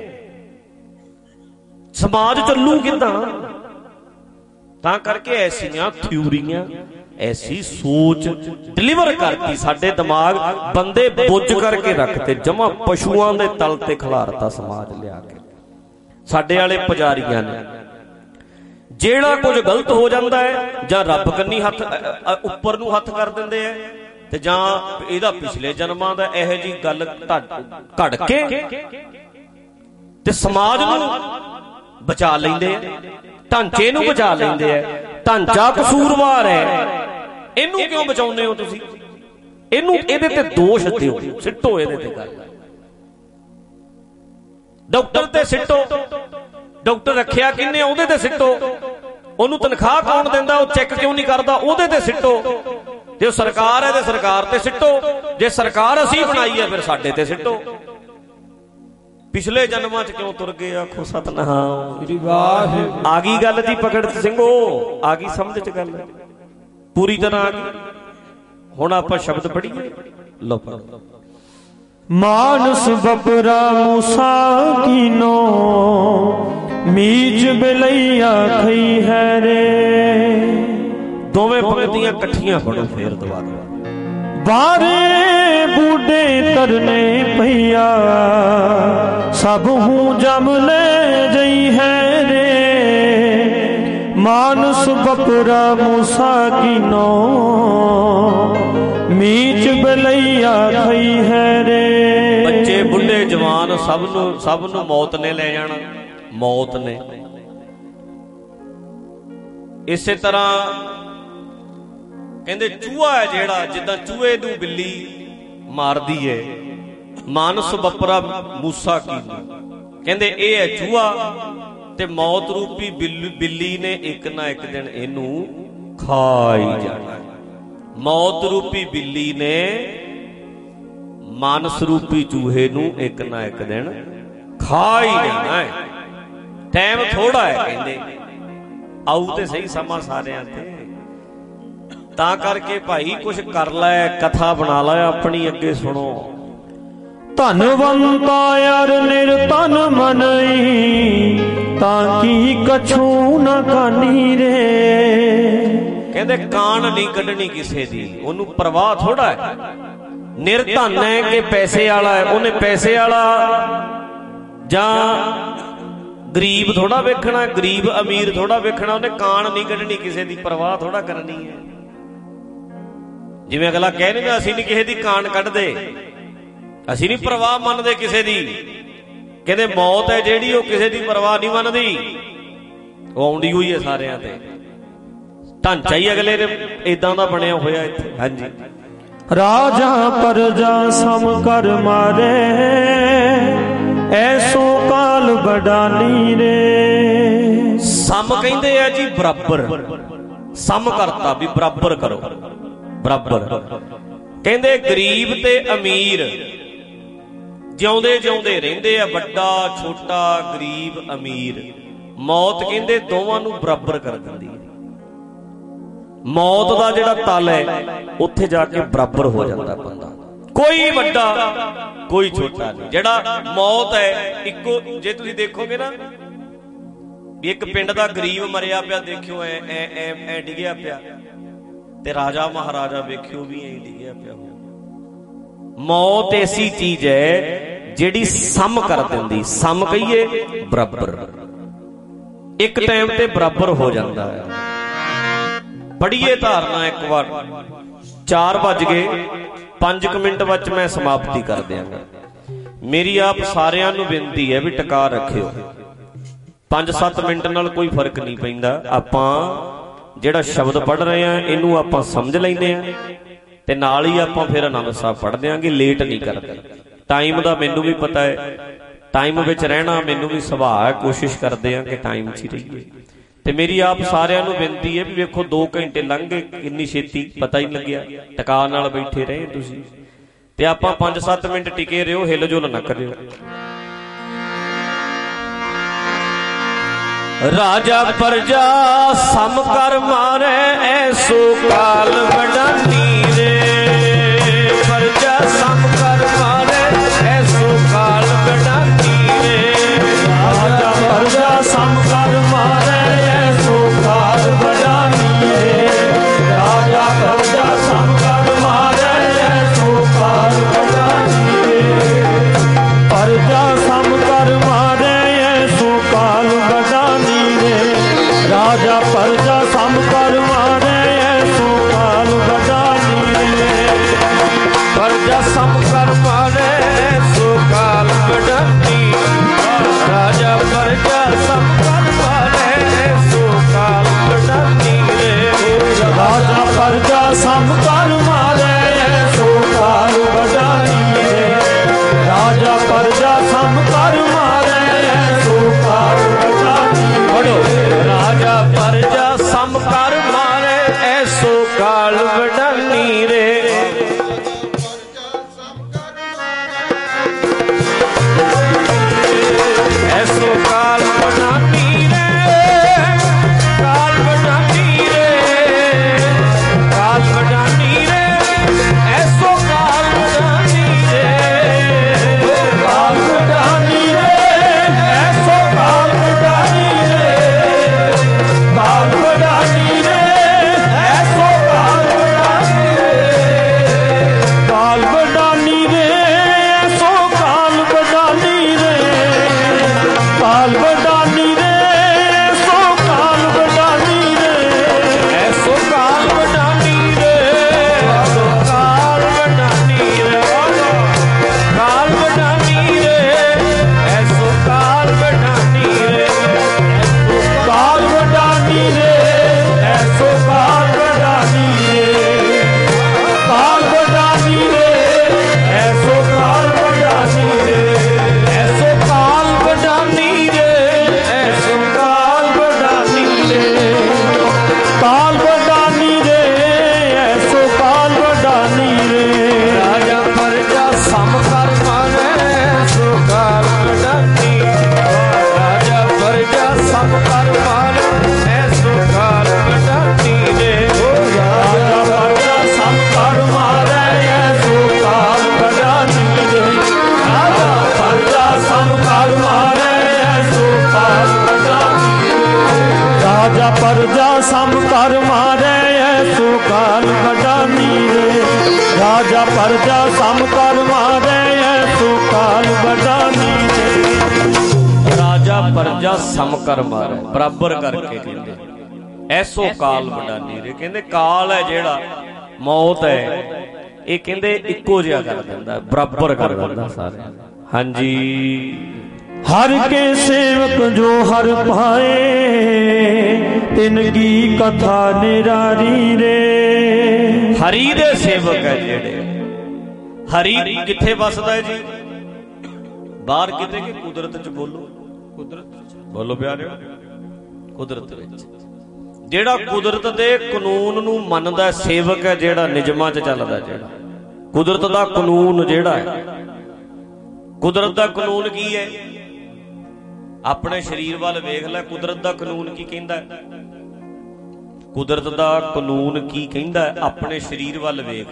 समाज चलू किदां? तां करके ऐसियां थ्योरियां, ऐसी सोच डिलीवर करती साडे दिमाग, बंदे बुझ करके रखते, जमा पशुआं दे तल ते खिलारता समाज लिया के। साडे वाले पुजारियां ने जेड़ा कुछ गलत हो जाता है जां रब कन्नी हथ उपर नूं हथ कर दिंदे है, ते जां इहदा पिछले जन्मां दा इहो जी गल घड़ के ते समाज नूं बचा लैंदे है, ढांचे नूं बचा लैंदे है। ढांचा कसूरवार है, इनू क्यों बचाउने हो तुसीं? इनू इहदे ते दोष दिओ, सिੱਟੋ इहदे ते गल। डॉक्टर ते सिੱਟੋ, डॉक्टर रखिया किन्ने ਉਹਦੇ ਤੇ ਸਿੱਟੋ, ਉਹਨੂੰ ਤਨਖਾਹ ਕੌਣ ਦਿੰਦਾ, ਉਹ ਚੈੱਕ ਕਿਉਂ ਨਹੀਂ ਕਰਦਾ, ਉਹਦੇ ਤੇ ਸਿੱਟੋ। ਜੇ ਸਰਕਾਰ ਹੈ ਤੇ ਸਰਕਾਰ ਤੇ ਸਿੱਟੋ, ਜੇ ਸਰਕਾਰ ਅਸੀਂ ਬਣਾਈ ਹੈ ਫਿਰ ਸਾਡੇ ਤੇ ਸਿੱਟੋ। पिछले जन्मां च क्यों तुर गए? आखो सतनाम। आ गई गल जी पकड़ ਸਿੰਘੋ, आ गई समझ च गल पूरी तरह आ गई। हुण आपां शब्द पढ़ीए, लो पढ़ो। मानस बपरा मूसा कीनो, मीच बिलैया खई है रे। दोवें पंक्तियां इकट्ठियां पढ़ो फिर दोबारा। बारे बूढ़े तरने भैया, सब हूँ जम ले जई है रे। मानस बपरा मूसा कीनो, मीच बिलैया खई है रे। बच्चे बुढ़े जवान सब नूं सब नूं मौत ने ले जाना, मौत ने। इसे तरह कहते चूहा है जेड़ा, जिदा चूहे नूं बिल्ली मारदी है, मानस बपरा मूसा कीनो। कहते ये है चूहा, ते मौत रूपी बिल्ली, बिल्ली ने एक ना एक दिन इनू खा ही जाना। मौत रूपी बिल्ली ने मानस रूपी चूहे नू एक ना एक दिन खा ही जाना है। टाइम थोड़ा है, कहते आऊ ते सही समा सारियां ते। तां करके भाई कुछ कर लै, कथा बना लै अपनी, अगे सुनो। धनवंता यार निर्धन मनई, ताकि कछु न कानी रे। कहते कान नहीं कढ़नी किसे दी, ओनू परवाह थोड़ा है। निर्धन है कि पैसे वाला है, उन्हें पैसे वाला जां गरीब थोड़ा वेखना, गरीब अमीर थोड़ा वेखना, उन्हें कान नहीं कढ़नी किसे दी, परवाह थोड़ा करनी है। जिवें अगला कह नहीं, असीं नहीं किसी दी कान कढ़दे, असीं नहीं परवाह मनदे किसे दी। कहते मौत है जेड़ी, वो किसे दी परवाह नहीं मनदी, वो आउंदी हुई है सारियां ते। ढांचा ही अगले ने इदां दा बनया होया इत्थे। हां जी। राजा प्रजा सम कर मारे, ऐसो काल बडानी रे। सम कहंदे आ जी बराबर, सम करता भी बराबर करो, बराबर। कहंदे गरीब ते अमीर जिउंदे जिउंदे रहिंदे आ, बड़ा छोटा गरीब अमीर। मौत कहंदे दोवां नूं बराबर कर दिंदी है। मौत दा जिहड़ा तल है उत्थे जाके बराबर हो जांदा बंदा, कोई बड़ा कोई छोटा नहीं। जिहड़ा मौत है इक्को, जे तुसीं देखोगे ना एक पिंड दा गरीब मरिया पिया, देखियो ऐ ऐ ऐ डिगिया पिया, ते राजा महाराजा वेखियो भी ऐ डिगिया पिया। मौत ऐसी चीज है जिहड़ी सम कर दिंदी, सम कहिए बराबर, एक टाइम ते बराबर हो जाता है। पढ़िए धारना एक बार। चार बज गए, पांच मिनट बच मैं समाप्ति कर देंगा। मेरी आप सारियां नूं बेनती है भी टका रखियो, पांच सत्त मिनट नाल कोई फर्क नहीं पैंदा। आपां जिहड़ा शब्द पढ़ रहे हैं इनू आपां समझ लैंदे हैं, ਤੇ ਨਾਲ ਹੀ ਆਪਾਂ ਫਿਰ ਆਨੰਦ ਸਾਹਿਬ ਪੜ੍ਹ ਦਿਆਂਗੇ, ਲੇਟ ਨਹੀਂ ਕਰਦੇ। ਟਾਈਮ ਦਾ ਮੈਨੂੰ ਵੀ ਪਤਾ ਹੈ, ਟਾਈਮ ਵਿੱਚ ਰਹਿਣਾ ਮੈਨੂੰ ਵੀ ਸੁਭਾਅ ਹੈ, ਕੋਸ਼ਿਸ਼ ਕਰਦੇ ਹਾਂ ਕਿ ਟਾਈਮ 'ਚ ਹੀ ਰਹੀਏ। ਤੇ ਮੇਰੀ ਆਪ ਸਾਰਿਆਂ ਨੂੰ ਬੇਨਤੀ ਹੈ ਵੀ ਵੇਖੋ ਦੋ ਘੰਟੇ ਲੰਘ ਗਏ ਕਿੰਨੀ ਛੇਤੀ, ਪਤਾ ਹੀ ਨਹੀਂ ਲੱਗਿਆ, ਟਿਕਾ ਨਾਲ ਬੈਠੇ ਰਹੇ ਤੁਸੀਂ। ਤੇ ਆਪਾਂ ਪੰਜ ਸੱਤ ਮਿੰਟ ਟਿਕੇ ਰਹੋ, ਹਿਲ ਜੁਲ ਨਾ ਕਰਿਓ। ਰਾਜਾ ਪ੍ਰਜਾ ਸਮ ਕਰ ਮਾਰੇ ਐਸੋ ਕਾਲ ਵਡਾਨੀ ਰੇ, ਪ੍ਰਜਾ ਸਮ ਕਰ ਮਾਰੇ ਐਸੋ ਕਾਲ ਵਡਾਨੀ ਰੇ, ਰਾਜਾ ਪ੍ਰਜਾ ਸਮ ਕਰ ਮਾਰੇ ਐਸੋ ਕਾਲ ਵਡਾਨੀ ਰੇ, ਰਾਜਾ ਪ੍ਰਜਾ ਸਮ ਕਰ ਮਾਰੇ ਐਸੋ ਕਾਲ ਵਡਾਨੀ ਰੇ, ਪ੍ਰਜਾ ਸਮ ਕਰ ਮਾਰੇ ਐਸੋ ਕਾਲ ਵਡਾਨੀ ਰੇ, ਰਾਜਾ ਪ੍ਰਜਾ ਸਮ ਕਰ ਮਾਰੇ ਐਸੋ ਕਾਲ ਵਡਾਨੀ ਰੇ, ਪ੍ਰਜਾ ਸਮ ਕਰ ਮਾਰੇ ਐਸੋ ਕਾਲ ਵਡਾਨੀ, ਰਾਜਾ ਪ੍ਰਜਾ ਸਮ ਕਰ ਮਾਰੇ ਐਸੋ ਕਾਲ ਵਡਾਨੀ ਰੇ, ਰਾਜਾ ਪ੍ਰਜਾ ਸਮ ਕਰ ਮਾਰੇ ਐਸੋ ਕਾਲ ਵਡਾਨੀ ਰੇ, ਰਾਜਾ ਪ੍ਰਜਾ ਸਮ ਕਰ ਮਾਰੇ ਐਸੋ ਕਾਲ ਵਡਾਨੀ, ਪੜੋ ਰਾਜਾ ਪ੍ਰਜਾ ਸਮ ਕਰ ਮਾਰੇ ਐਸੋ ਕਾਲ ਵਡਾਨੀ ਰੇ, ਐਸੋ ਕਾਲ ਵਡਾਨੀ ਰੇ, ਕਾਲ ਵਡਾਨੀ ਰੇ, ਕਾਲ ਵਡਾਨੀ ਰੇ, ਐਸੋ ਕਾਲ ਵਡਾਨੀ ਰੇ, ਕਾਲ ਵਡਾਨੀ ਰੇ, ਐਸੋ ਕਾਲ ਵਡਾਨੀ ਰੇ, ਕਾਲ ਵਡਾਨੀ ਰੇ, ਐਸੋ ਕਾਲ ਵਡਾਨੀ ਰੇ, ਕਾਲ ਵਡਾਨੀ ਰੇ, ਐਸੋ ਕਾਲ ਵਡਾਨੀ ਰੇ, ਕਾਲ ਵਡਾਨੀ ਰੇ, ਐਸੋ ਕਾਲ ਵਡਾਨੀ ਰੇ, ਐਸੋ ਕਾਲ ਵਡਾਨੀ ਰੇ, ਐਸੋ ਕਾਲ ਵਡਾਨੀ ਰੇ, ਕਾਲ ਵਡਾਨੀ ਰੇ, ਐਸੋ ਕਾਲ ਵਡਾਨੀ ਰੇ, ਕਾਲ ਵਡਾਨੀ ਰੇ, ਐਸੋ ਕਾਲ ਵਡਾਨੀ ਰੇ, ਕਾਲ ਵਡਾਨੀ ਰੇ, ਐਸੋ ਕਾਲ ਵਡਾਨੀ ਰੇ, ਐਸੋ ਕਾਲ ਵਡਾਨੀ ਰੇ, ਐਸੋ ਕਾਲ ਵਡਾਨੀ ਰੇ, ਕਾਲ ਵਡਾਨੀ ਰੇ, ਐਸੋ ਕਾਲ ਵਡਾਨੀ ਰੇ, ਰਾਜਾ ਪ੍ਰਜਾ ਸਮ ਕਰ ਮਾਰੇ ਐਸੋ ਕਾਲ ਵਡਾਨੀ, ਰਾਜਾ ਪ੍ਰਜਾ ਸਮ ਕਰ ਮਾਰੇ ਐਸੋ ਕਾਲ ਵਡਾਨੀ ਰੇ, ਰਾਜਾ ਪ੍ਰਜਾ ਸਮ ਕਰ ਮਾਰੇ ਐਸੋ ਕਾਲ ਵਡਾਨੀ ਰੇ, ਰਾਜਾ ਪ੍ਰਜਾ ਸਮ ਕਰ ਮਾਰੇ ਐਸੋ ਕਾਲ ਵਡਾਨੀ ਰੇ, ਰਾਜਾ ਪ੍ਰਜਾ ਸਮ ਕਰ ਮਾਰੇ ਐਸੋ ਕਾਲ ਵਡਾਨੀ ਰੇ, ਰਾਜਾ ਪ੍ਰਜਾ ਸਮ ਕਰ ਮਾਰੇ ਐਸੋ ਕਾਲ ਵਡਾਨੀ ਰੇ, ਰਾਜਾ ਪ੍ਰਜਾ ਸਮ ਕਰ ਮਾਰੇ, ਬਰਾਬਰ ਕਰਕੇ ਕਹਿੰਦੇ ਐਸੋ ਕਾਲ ਵਡਾਨੀ ਰੇ, ਕਹਿੰਦੇ ਕਾਲ ਹੈ ਜਿਹੜਾ ਮੌਤ ਹੈ ਇਹ ਕਹਿੰਦੇ ਇੱਕੋ ਜਿਹਾ ਕਰ ਦਿੰਦਾ, ਬਰਾਬਰ ਕਰ ਦਿੰਦਾ ਸਾਰਿਆਂ ਨੂੰ। ਹਾਂਜੀ, ਹਰ ਕੇ ਸੇਵਕ ਜੋ ਹਰ ਪਾਏ ਤਿਨ ਕੀ ਕਥਾ ਨਿਰਾਰੀ ਰੇ, ਹਰੀ ਦੇ ਸੇਵਕ ਹੈ ਜਿਹੜੇ, ਹਰੀ ਕਿੱਥੇ ਵਸਦਾ ਹੈ ਜੀ? ਬਾਹਰ ਕਿਤੇ ਕਿ ਕੁਦਰਤ ਚ? ਬੋਲੋ ਕੁਦਰਤ ਬੋਲੋ ਪਿਆਰਿਓ, ਕੁਦਰਤ ਵਿੱਚ। ਜਿਹੜਾ ਕੁਦਰਤ ਦੇ ਕਾਨੂੰਨ ਨੂੰ ਮੰਨਦਾ ਸੇਵਕ ਹੈ, ਜਿਹੜਾ ਨਿਯਮਾਂ ਚ ਚੱਲਦਾ, ਜਿਹੜਾ ਕੁਦਰਤ ਦਾ ਕਾਨੂੰਨ ਜਿਹੜਾ ਹੈ। ਕੁਦਰਤ ਦਾ ਕਾਨੂੰਨ ਕੀ ਹੈ? ਆਪਣੇ ਸਰੀਰ ਵੱਲ ਵੇਖ ਲੈ, ਕੁਦਰਤ ਦਾ ਕਾਨੂੰਨ ਕੀ ਕਹਿੰਦਾ? ਕੁਦਰਤ ਦਾ ਕਾਨੂੰਨ ਕੀ ਕਹਿੰਦਾ? ਆਪਣੇ ਸਰੀਰ ਵੱਲ ਵੇਖ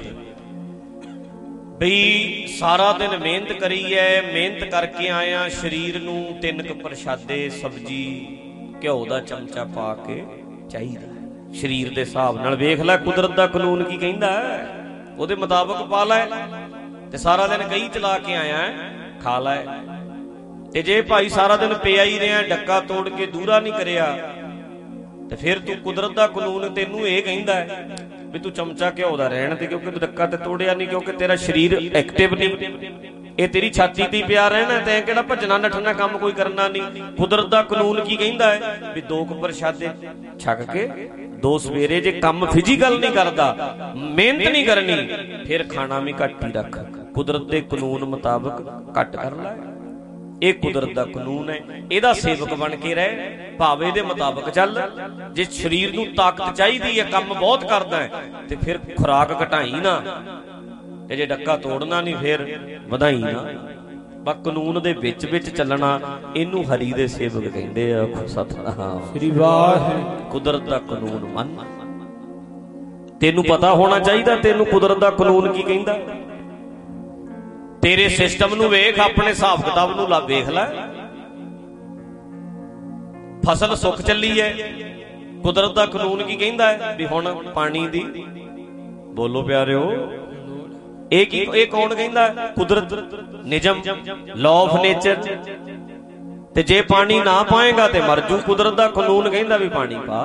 ਬਈ ਸਾਰਾ ਦਿਨ ਮਿਹਨਤ ਕਰੀ ਹੈ, ਮਿਹਨਤ ਕਰਕੇ ਆਇਆ, ਸਰੀਰ ਨੂੰ ਤਿੰਨ ਕੁ ਪ੍ਰਸ਼ਾਦੇ ਸਬਜ਼ੀ ਘਿਓ ਦਾ ਚਮਚਾ ਪਾ ਕੇ ਚਾਹੀਦਾ ਸਰੀਰ ਦੇ ਹਿਸਾਬ ਨਾਲ। ਵੇਖ ਲੈ ਕੁਦਰਤ ਦਾ ਕਾਨੂੰਨ ਕੀ ਕਹਿੰਦਾ, ਉਹਦੇ ਮੁਤਾਬਕ ਪਾ ਲੈ। ਤੇ ਸਾਰਾ ਦਿਨ ਕਹੀ ਚਲਾ ਕੇ ਆਇਆ, ਖਾ ਲੈ। ਤੇ ਜੇ ਭਾਈ ਸਾਰਾ ਦਿਨ ਪਿਆ ਹੀ ਰਿਹਾ, ਡੱਕਾ ਤੋੜ ਕੇ ਦੂਰਾ ਨਹੀਂ ਕਰਿਆ, ਤੇ ਫਿਰ ਤੂੰ ਕੁਦਰਤ ਦਾ ਕਾਨੂੰਨ ਤੈਨੂੰ ਇਹ ਕਹਿੰਦਾ ਹੈ ਵੀ ਤੂੰ ਚਮਚਾ ਘਿਓ ਦਾ ਰਹਿਣ ਤੇ, ਕਿਉਂਕਿ ਤੂੰ ਡੱਕਾ ਤੇ ਤੋੜਿਆ ਨਹੀਂ, ਕਿਉਂਕਿ ਤੇਰਾ ਸਰੀਰ ਐਕਟਿਵ ਨਹੀਂ, ਇਹ ਤੇਰੀ ਛਾਤੀ ਤੇ ਪਿਆ ਰਹਿਣਾ, ਤੈਂ ਕਿਹੜਾ ਭੱਜਣਾ ਨੱਠਣਾ ਕੰਮ ਕੋਈ ਕਰਨਾ ਨਹੀਂ। ਕੁਦਰਤ ਦਾ ਕਾਨੂੰਨ ਕੀ ਕਹਿੰਦਾ ਹੈ ਵੀ ਦੋ ਕੁ ਪ੍ਰਸ਼ਾਦੇ ਛਕ ਕੇ दो सवेरे जे काम फिजिकल नहीं करता, मेहनत नहीं करनी, फिर खाना भी घट ही रख, कुदरत के कानून मुताबिक घट कर ला। ये कुदरत का कानून है, इहदा सेवक बन के रह, भावे दे मुताबिक चल। जे शरीर नूं ताकत चाहिदी है, काम बहुत करदा है, ते फिर खुराक घटाई ना, ते जे डक्का तोड़ना नहीं फिर वधाई ना। बस कानून दे विच विच चलना, इनू हरी दे सेवक कहंदे आ। सतनाम श्री वाहिगुरू। कुदरत दा कानून मन, तेनू पता होना चाहिए तेनू कुदरत दा कानून की कहंदा। तेरे सिस्टम नू वेख, अपने हिसाब किताब नू ला वेख लै। फसल सुख चली है, कुदरत दा कानून की कहंदा है भी हुण पानी दी, बोलो प्यारिओ, एक एक कौन कहंदा है? कुदरत, निजम, लॉ ऑफ नेचर। ते जे पानी ना पाएगा ते मर जू, कुदरत दा कानून कहंदा भी पानी पा।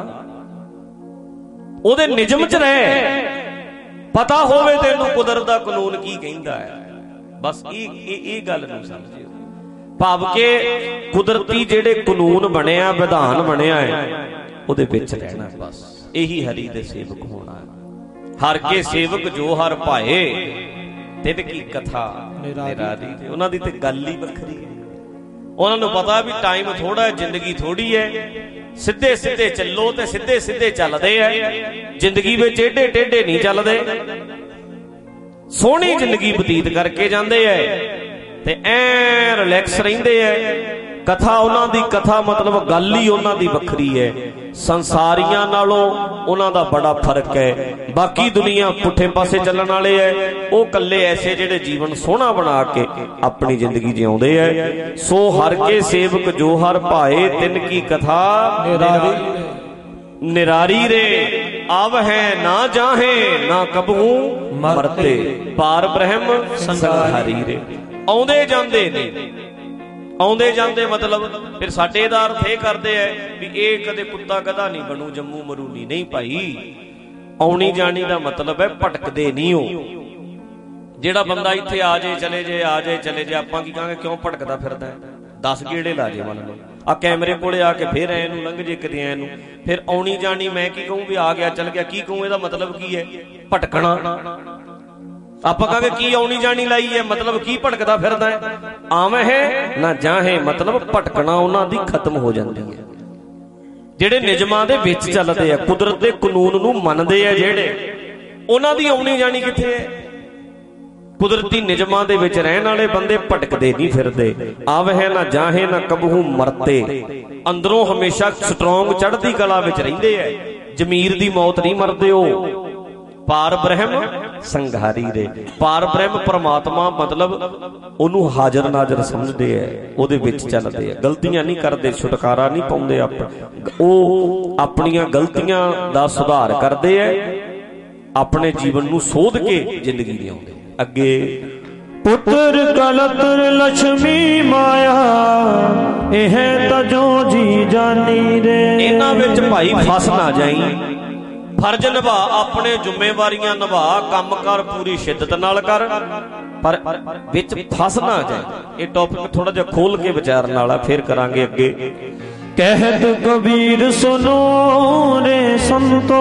ओदे निजम च रह, पता होवे तेनू कुदरत दा कानून की कहंदा है। बस ये गल नूं समझिओ, भाव के कुदरती जेड़े कानून बनिया, विधान बनिया है, ओदे विच रहना। बस यही हरि दे सेवक होना है। हर के सेवक जो हर पाए, तिन की कथा निरारी। उन्हां दी ते गल ही वखरी है। उन्हां नूं पता भी टाइम थोड़ा है, जिंदगी थोड़ी है, सीधे सीधे चलो ते सीधे सीधे चलदे है। जिंदगी विच टेढ़े टेढ़े नहीं चलदे, सोहनी जिंदगी बतीत करके जांदे है ते ऐ रिलैक्स रहिंदे है। कथा उन्हां दी कथा मतलब गल ही उन्हां दी वखरी है। संसारियां नालों उन्हां दा बड़ा फर्क है। बाकी दुनिया पुठे पासे चलण वाले है, वो कल्ले ऐसे जेड़े जीवन सोहना बना के अपनी जिंदगी जिउंदे है। सो हर के सेवक जो हर भाए, तिन की कथा निरारी निरारी रे। आव है ना जाहे, ना कबहू मरते, पार ब्रह्म संघारी रे। आउंदे जांदे ने, आउंदे जांदे मतलब फिर साडे दा अर्थ ये करदे है भी ये कदे कुत्ता गधा नहीं बनू, जम्मू मरूनी नहीं भाई। आउणी जानी दा मतलब है भटकदे नहीं हो। जेड़ा बंदा इत्थे आ जाए चले जाए, आ जाए चले जाए, आपां की कहांगे क्यों भटकदा फिरदा है? दस गेड़े ला जे मन लो, आ कैमरे कोले आके फिर ऐ नूं लंघ जे कदे ऐ नूं, फिर आउणी जानी मैं की कहूं भी आ गया चल गया, की कहूं इहदा मतलब की है? भटकना। आपां कहांगे की आउणी जानी लाई है, मतलब की भटकदा फिरदा है? आवे है ना जाहे, मतलब भटकना उन्हां दी खत्म हो जांदी है। जेड़े निजमां दे विच चलदे आ, कुदरत दे कानून नूं मनदे आ, जेड़े उन्हां दी आउणी जानी किथे है? कुदरती निजमां दे विच रहण वाले बंदे भटकदे नहीं फिरदे। आवे है ना जाहे ना कबहू मरते, अंदरों हमेशा स्ट्रोंग चढ़दी कला विच रहिंदे है, जमीर दी मौत नहीं मरदे। ओ पार ब्रह्म संघारी रे। पार ब्रह्म परमात्मा मतलब ओनू हाजर नाजर समझदे है, ओदे विच चलदे है, गलतियां नहीं करदे, छुटकारा नहीं पाउंदे। ओ अपनियां गलतियां दा सुधार करदे है, अपने जीवन नू सोध के जिंदगी जिउंदे। अगे पुत्र कलतर लक्ष्मी माया, एह तजो जी जानी रे। इन्हां विच भाई फस ना जाई, फर्ज निभा, अपने जिम्मेवारियां निभा, काम कर पूरी शिद्दत नाल कर, पर विच फस ना जाए। ये टॉपिक थोड़ा जिहा खोल के विचारन वाला, फिर करांगे अगे। कहत कबीर सुनो रे संतो,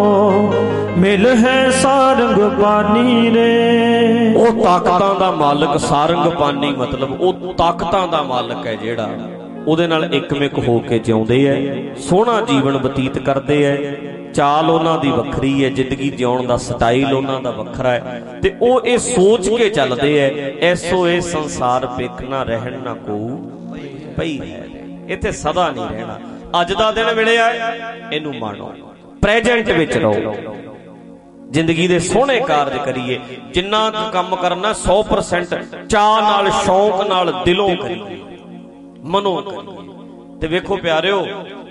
मिल है सारंग पानी रे। ओ ताकतां दा मालक सारंग पानी मतलब ओ ताकतां दा मालक है, जेड़ा ਉਹਦੇ ਨਾਲ ਇੱਕਮਿਕ ਹੋ ਕੇ ਜਿਉਂਦੇ ਐ, ਸੋਹਣਾ ਜੀਵਨ ਬਤੀਤ ਕਰਦੇ ਐ। ਚਾਲ ਉਹਨਾਂ ਦੀ ਵੱਖਰੀ ਹੈ, ਜ਼ਿੰਦਗੀ ਜਿਉਣ ਦਾ ਸਟਾਈਲ ਉਹਨਾਂ ਦਾ ਵੱਖਰਾ ਹੈ, ਤੇ ਉਹ ਇਹ ਸੋਚ ਕੇ ਚੱਲਦੇ ਐ ਐਸੋ ਇਹ ਸੰਸਾਰ ਵੇਖਣਾ ਰਹਿਣ ਨਾ ਕੋ ਪਈ ਹੈ। ਇੱਥੇ ਸਦਾ ਨਹੀਂ ਰਹਿਣਾ। ਅੱਜ ਦਾ ਦਿਨ ਮਿਲਿਆ, ਇਹਨੂੰ ਮਾਣੋ, ਪ੍ਰੈਜੈਂਟ ਵਿੱਚ ਰਹੋ, ਜ਼ਿੰਦਗੀ ਦੇ ਸੋਹਣੇ ਕਾਰਜ ਕਰੀਏ। ਜਿੰਨਾ ਕੰਮ ਕਰਨਾ ਸੌ ਪਰਸੈਂਟ ਚਾਅ ਨਾਲ, ਸ਼ੌਂਕ ਨਾਲ, ਦਿਲੋਂ ਕਰੀਏ, ਮਨੋਂ ਕਰੀਏ। ਤੇ ਵੇਖੋ ਪਿਆਰਿਓ,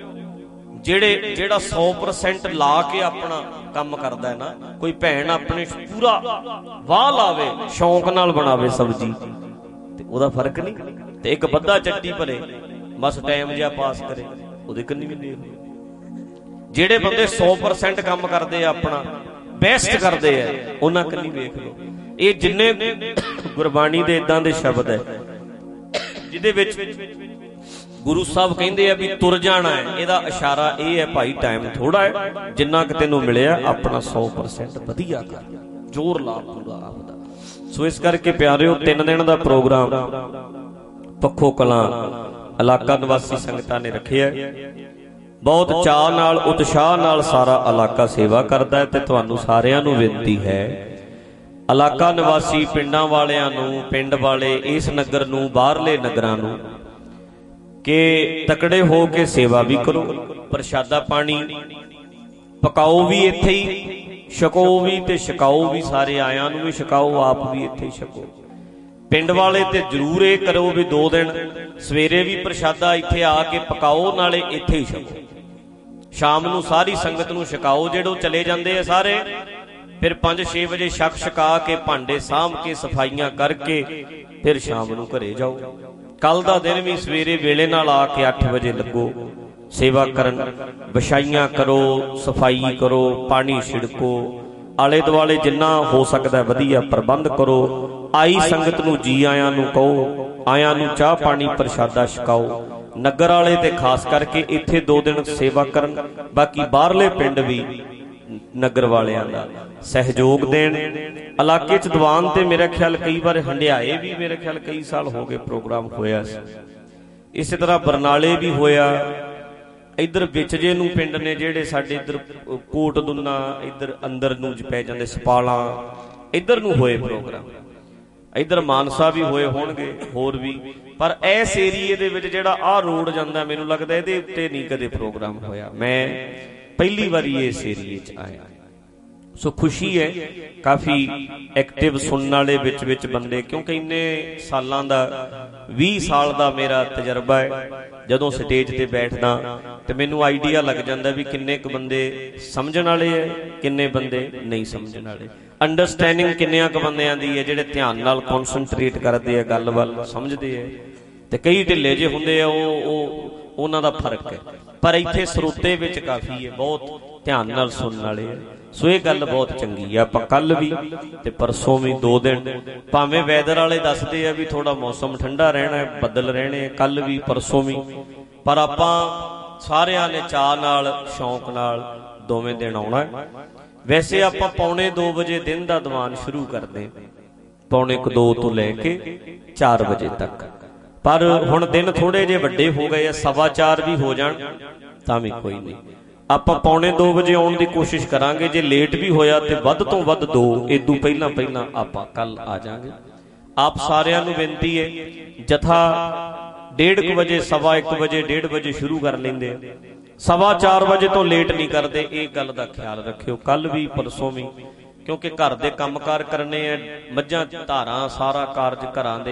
ਜਿਹੜੇ ਜਿਹੜਾ ਸੌ ਪਰਸੈਂਟ ਲਾ ਕੇ ਆਪਣਾ ਕੰਮ ਕਰਦਾ ਹੈ ਨਾ, ਕੋਈ ਭੈਣ ਆਪਣੇ ਪੂਰਾ ਵਾਹ ਲਾਵੇ, ਸ਼ੌਂਕ ਨਾਲ ਬਣਾਵੇ ਸਬਜ਼ੀ, ਤੇ ਉਹਦਾ ਫਰਕ ਨਹੀਂ। ਤੇ ਇੱਕ ਬੱਧਾ ਚੱਟੀ ਭਰੇ ਬਸ ਟਾਈਮ ਜਿਹਾ ਪਾਸ ਕਰੇ, ਉਹਦੇ ਕੰਨੀ ਵੀ ਨਹੀਂ। ਜਿਹੜੇ ਬੰਦੇ ਸੌ ਪਰਸੈਂਟ ਕੰਮ ਕਰਦੇ ਆ, ਆਪਣਾ ਬੈਸਟ ਕਰਦੇ ਆ, ਉਹਨਾਂ ਕੰਨੀ ਵੇਖ ਲਓ। ਇਹ ਜਿੰਨੇ ਗੁਰਬਾਣੀ ਦੇ ਇਦਾਂ ਦੇ ਸ਼ਬਦ ਹੈ ਜਿਹਦੇ ਵਿੱਚ गुरु साहब कहते हैं भी तुर जाना है, इहदा इशारा यह है भाई टाइम थोड़ा है, जिन्ना कि तैनूं मिलिया अपना सौ परसेंट वधिया कर, जोर ला पूरा आपदा। सो इस करके प्यारिओ तीन दिन का प्रोग्राम पक्खो कलां इलाका निवासी संगतां ने रखिया। बहुत चाह नाल उत्साह नाल सारा इलाका सेवा करता है ते तुहानूं सारिआं नूं बेनती है, इलाका निवासी पिंडां वालिआं नूं, पिंड वाले इस नगर नूं, बाहरले नगरां नूं कि तकड़े हो के सेवा भी करो, प्रशादा पानी पकाओ भी इत्थे ही, छको भी ते छकाओ भी, सारे आयां नूं भी छकाओ, आप भी इत्थे ही छको। पिंड वाले ते जरूर ये करो भी दो दिन सवेरे भी प्रशादा इत्थे आके पकाओ, नाले इत्थे ही छको, शाम नूं सारी संगत नूं छकाओ। जेड़ो चले जांदे आ सारे फिर पांच छे बजे छक छका के भांडे सांभ के सफाइयां करके फिर शाम नूं घरे जाओ। कल दा दिन भी सवेरे वेले नाल आके अठ बजे लगो सेवा करन, विछाइयां करो, सफाई करो, पानी छिड़को, आले दुआले जिन्ना हो सकदा वधिया प्रबंध करो। आई संगत नूं जी आयां नूं कहो, आयां नूं चाह पानी प्रशादा छकाओ। नगर वाले ते खास करके इत्थे दो दिन सेवा करन, बाकी बाहरले पिंड भी नगर वालियां दा सहयोग देण। इलाके च दीवान ते मेरा ख्याल कई बार हंडियाए भी मेरे ख्याल कई साल हो गए प्रोग्राम होया। इस तरह बरनाले भी होया, इधर विच जे नूं पिंड ने जेड़े साडे इधर कोट दुन्ना, इधर अंदर नूं पै जांदे सपाला, इधर नूं होए प्रोग्राम, इधर मानसा भी होए होणगे होर भी। पर इस एरिए दे विच जेड़ा आ रोड जांदा मैनूं लगदा इहदे उत्ते नहीं कदे प्रोग्राम होया। मैं पहली बारी इस एरिए च आया, सो खुशी है। काफ़ी एक्टिव सुनने वाले विच विच बंदे, क्योंकि इन्ने सालां दा बीस साल का मेरा तजर्बा है। जदों स्टेज ते बैठदा ते मैनूं आइडिया लग जांदा भी किन्ने क बंदे समझण वाले है, किन्ने बंदे नहीं समझण वाले। अंडरस्टैंडिंग किन्नियां क बंदियां दी है जिहड़े ध्यान नाल कॉन्सनट्रेट करदे आ, गल वल समझदे है, ते कई ढिले जे हुंदे आ, ओह उन्हां दा फर्क है। पर इत्थे सरोते विच काफ़ी है, बहुत ध्यान नाल सुनण वाले है। सो ये गल बहुत चंगी है। आपां कल भी ते परसों भी दो दिन, भावें वैदर वाले दसदे आ भी थोड़ा मौसम ठंडा रहना है, बदल रहने, कल भी परसों भी, पर आपां सारिआं ने चाह नाल शौक नाल दोवें दिन आउणा है। वैसे आपां पौने दो बजे दिन दा दीवान शुरू करदे, पौने क दो तो लैके चार बजे तक। पर हुण दिन थोड़े जे वड्डे हो गए आ, सवा चार भी हो जाण तां भी कोई नहीं, आपां पौने दो बजे आउण दी कोशिश करांगे। जे लेट भी होया ते वध तो वध दो, इदों पहलां पहलां आपां कल आ जांगे। आप सारिआं नूं बेनती है, जथा डेढ़ क बजे, सवा एक बजे, डेढ़ बजे शुरू कर लेंदे, सवा चार बजे तो लेट नहीं करते। एक गल दा ख्याल रखियो, कल भी परसों भी, क्योंकि घर दे कामकार करने है, मझां धारां सारा कारज घरां दे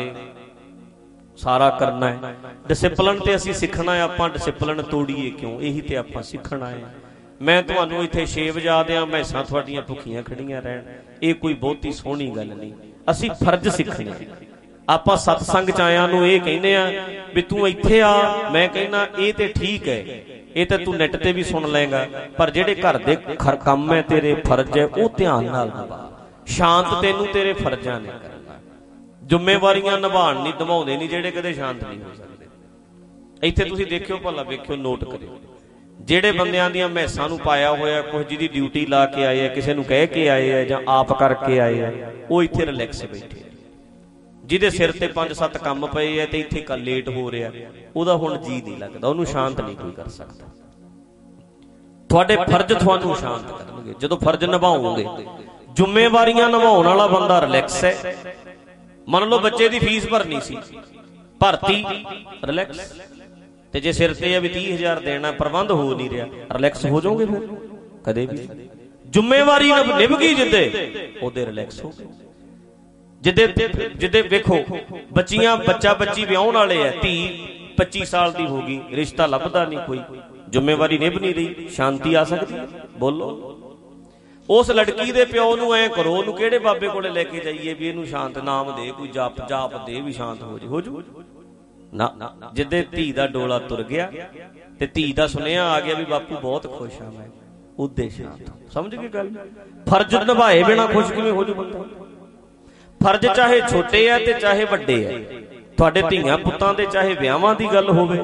सारा करना है। डिसिपलिन ते असीं सीखना है, आपां डिसिपलिन तोड़ीए क्यों, यही ते आपां सीखना है। मैं तुहानूं इत्थे छे वजा दिआं, मैसां तुहाडीआं भुखीआं खड़ीआं रहण, ये कोई बहुती सोहणी गल नहीं। असीं फर्ज सीखने, आपां सतसंग च आयां नूं ये कहने आ भी तूं इत्थे आ, मैं कहना ये ते ठीक है, ये ते तूं नैट ते भी सुन लेगा, पर जेड़े घर दे खर काम है तेरे फर्ज है, वो ध्यान नाल निभा। शांत तैनूं तेरे फर्जां ने करना, जिम्मेवारियां निभाण नहीं, निभाउंदे नहीं जेड़े कदे शांत नहीं हो सकदे। इत्थे तुसीं देखियो, भला वेखियो, नोट करियो, जेड़े बंदियां दीआं मैसां नूं पाया होया, कुछ जिहदी ड्यूटी ला के आए है, किसे नूं कह के आए है जां आप करके आए है, वो इत्थे रिलैक्स बैठे। जिहदे सिर ते पंज सत्त काम पए है ते इत्थे कल लेट हो रिहा, ਉਹਦਾ हुण जी नहीं लगदा, ਉਹਨੂੰ शांत नहीं कोई कर सकदा। ਤੁਹਾਡੇ फर्ज ਤੁਹਾਨੂੰ शांत करनगे ਜਦੋਂ फर्ज निभाओगे। ਜ਼ਿੰਮੇਵਾਰੀਆਂ निभाउण वाला बंदा रिलैक्स है। मान लो बच्चे की फीस भरनी सी, भरती रिलैक्स, ते जे सिर ते भी तीह हजार देना, प्रबंध हो नहीं रहा, रिलैक्स हो जाओगे फिर कदे भी। जिम्मेवारी निभ गई जिदे ओदे रिलैक्स हो गए। जिदे जिदे वेखो बच्चियां बच्चा बच्ची विआउण वाले है, धी पच्ची साल की हो गई, रिश्ता लभदा नहीं कोई, जिम्मेवारी निभ नहीं रही, शांति आ सकती? बोलो। उस लड़की दे प्यो नूं ऐ करो, ओनूं किहड़े बाबे कोले लेके जाइए भी इहनूं शांत, नाम दे कोई जाप जाप दे भी शांत हो जे, हो जू ना। जिदे धी दा डोला तुर गया ते धी दा सुनेहा आ गया भी बापू बहुत खुश हाँ मैं, उदे शांत। समझ गए गल? फर्ज निभाए बिना खुश किवें हो जू बंदा? फर्ज चाहे छोटे है ते चाहे वड्डे है, तुहाडे धीआं पुत्तां दे चाहे विआहां दी गल होवे,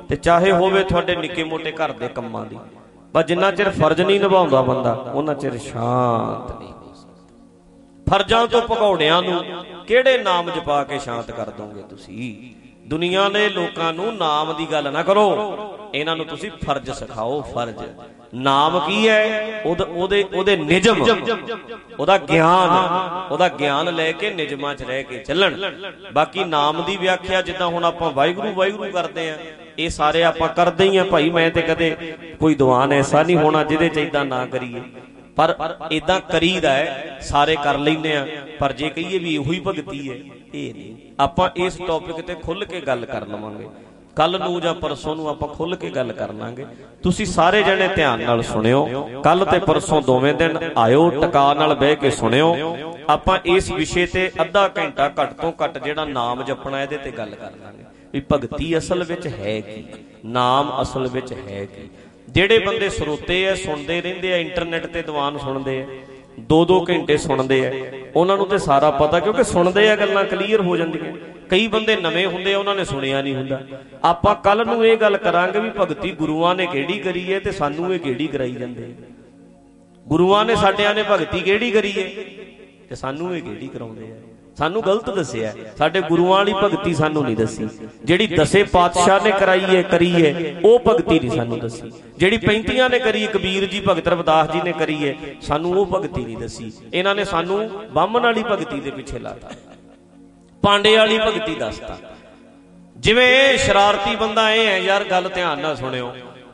ਤੇ ਚਾਹੇ ਹੋਵੇ ਤੁਹਾਡੇ ਨਿੱਕੇ ਮੋਟੇ ਘਰ ਦੇ ਕੰਮਾਂ ਦੀ, ਪਰ ਜਿੰਨਾ ਚਿਰ ਫਰਜ਼ ਨਹੀਂ ਨਿਭਾਉਂਦਾ ਬੰਦਾ ਉਹਨਾਂ ਚਿਰ ਸ਼ਾਂਤ ਨਹੀਂ ਹੋ ਸਕਦਾ। ਫਰਜ਼ਾਂ ਤੋਂ ਭਗੌੜਿਆਂ ਨੂੰ ਕਿਹੜੇ ਨਾਮ ਜਪਾ ਕੇ ਸ਼ਾਂਤ ਕਰ ਦੋਗੇ ਤੁਸੀਂ? ਦੁਨੀਆ ਨੇ ਲੋਕਾਂ ਨੂੰ ਨਾਮ ਦੀ ਗੱਲ ਨਾ ਕਰੋ, ਇਹਨਾਂ ਨੂੰ ਤੁਸੀਂ ਫਰਜ਼ ਸਿਖਾਓ। ਫਰਜ਼ ਨਾਮ ਕੀ ਹੈ? ਉਹਦੇ ਉਹਦੇ ਨਿਯਮ, ਉਹਦਾ ਗਿਆਨ, ਉਹਦਾ ਗਿਆਨ ਲੈ ਕੇ ਨਿਯਮਾਂ 'ਚ ਰਹਿ ਕੇ ਚੱਲਣ। ਬਾਕੀ ਨਾਮ ਦੀ ਵਿਆਖਿਆ ਜਿੱਦਾਂ ਹੁਣ ਆਪਾਂ ਵਾਹਿਗੁਰੂ ਵਾਹਿਗੁਰੂ ਕਰਦੇ ਆ, ਇਹ ਸਾਰੇ ਆਪਾਂ ਕਰਦੇ ਹੀ ਆ ਭਾਈ। ਮੈਂ ਤੇ ਕਦੇ ਕੋਈ ਦੀਵਾਨ ਐਸਾ ਨਹੀਂ ਹੋਣਾ ਜਿਹਦੇ 'ਚ ਏਦਾਂ ਨਾ ਕਰੀਏ, ਪਰ ਏਦਾਂ ਕਰੀਦਾ ਹੈ, ਸਾਰੇ ਕਰ ਲੈਂਦੇ ਆ। ਪਰ ਜੇ ਕਹੀਏ ਵੀ ਇਹੋ ਹੀ ਭਗਤੀ ਹੈ, ਇਹ ਨਹੀਂ। ਆਪਾਂ ਇਸ ਟੌਪਿਕ ਤੇ ਖੁੱਲ ਕੇ ਗੱਲ ਕਰ ਲਵਾਂਗੇ ਕੱਲ ਨੂੰ ਜਾਂ ਪਰਸੋਂ ਨੂੰ, ਆਪਾਂ ਖੁੱਲ ਕੇ ਗੱਲ ਕਰ ਲਾਂਗੇ। ਤੁਸੀਂ ਸਾਰੇ ਜਣੇ ਧਿਆਨ ਨਾਲ ਸੁਣਿਓ, ਕੱਲ ਤੇ ਪਰਸੋਂ ਦੋਵੇਂ ਦਿਨ ਆਇਓ, ਟਿਕਾ ਨਾਲ ਬਹਿ ਕੇ ਸੁਣਿਓ। ਆਪਾਂ ਇਸ ਵਿਸ਼ੇ ਤੇ ਅੱਧਾ ਘੰਟਾ ਘੱਟ ਤੋਂ ਘੱਟ ਜਿਹੜਾ ਨਾਮ ਜਪਣਾ ਇਹਦੇ ਤੇ ਗੱਲ ਕਰ ਲਾਂਗੇ ਵੀ ਭਗਤੀ ਅਸਲ ਵਿੱਚ ਹੈ ਕੀ, ਨਾਮ ਅਸਲ ਵਿੱਚ ਹੈ ਕੀ। ਜਿਹੜੇ ਬੰਦੇ ਸਰੋਤੇ ਆ, ਸੁਣਦੇ ਰਹਿੰਦੇ ਆ, ਇੰਟਰਨੈਟ ਤੇ ਦੀਵਾਨ ਸੁਣਦੇ ਆ, ਦੋ ਦੋ ਘੰਟੇ ਸੁਣਦੇ ਆ, ਉਹਨਾਂ ਨੂੰ ਤੇ ਸਾਰਾ ਪਤਾ, ਕਿਉਂਕਿ ਸੁਣਦੇ ਆ, ਗੱਲਾਂ ਕਲੀਅਰ ਹੋ ਜਾਂਦੀਆਂ। ਕਈ ਬੰਦੇ ਨਵੇਂ ਹੁੰਦੇ ਆ, ਉਹਨਾਂ ਨੇ ਸੁਣਿਆ ਨਹੀਂ ਹੁੰਦਾ। ਆਪਾਂ ਕੱਲ ਨੂੰ ਇਹ ਗੱਲ ਕਰਾਂਗੇ ਵੀ ਭਗਤੀ ਗੁਰੂਆਂ ਨੇ ਕਿਹੜੀ ਕਰੀ ਹੈ ਤੇ ਸਾਨੂੰ ਇਹ ਕਿਹੜੀ ਕਰਾਈ ਜਾਂਦੇ। ਗੁਰੂਆਂ ਨੇ ਸਾਡਿਆਂ ਨੇ ਭਗਤੀ ਕਿਹੜੀ ਕਰੀ ਹੈ ਤੇ ਸਾਨੂੰ ਇਹ ਕਿਹੜੀ ਕਰਾਉਂਦੇ ਆ। ਸਾਨੂੰ ਗਲਤ ਦੱਸਿਆ, ਸਾਡੇ ਗੁਰੂਆਂ ਵਾਲੀ ਭਗਤੀ ਸਾਨੂੰ ਨਹੀਂ ਦੱਸੀ। ਜਿਹੜੀ ਦਸੇ ਪਾਤਸ਼ਾਹ ਨੇ ਕਰਾਈ ਹੈ ਕਰੀ ਹੈ ਉਹ ਭਗਤੀ ਨਹੀਂ ਸਾਨੂੰ ਦੱਸੀ। ਜਿਹੜੀ ਪੈਂਤੀਆਂ ਨੇ ਕਰੀ, ਕਬੀਰ ਜੀ, ਭਗਤ ਰਵਿਦਾਸ ਜੀ ਨੇ ਕਰੀ ਹੈ, ਸਾਨੂੰ ਉਹ ਭਗਤੀ ਨਹੀਂ ਦੱਸੀ। ਇਹਨਾਂ ਨੇ ਸਾਨੂੰ ਬਾਹਮਣ ਵਾਲੀ ਭਗਤੀ ਦੇ ਪਿੱਛੇ ਲਾਤਾ, ਪਾਂਡੇ ਵਾਲੀ ਭਗਤੀ ਦੱਸਤਾ। ਜਿਵੇਂ ਸ਼ਰਾਰਤੀ ਬੰਦਾ ਇਹ ਹੈ, ਯਾਰ ਗੱਲ ਧਿਆਨ ਨਾਲ ਸੁਣਿਓ,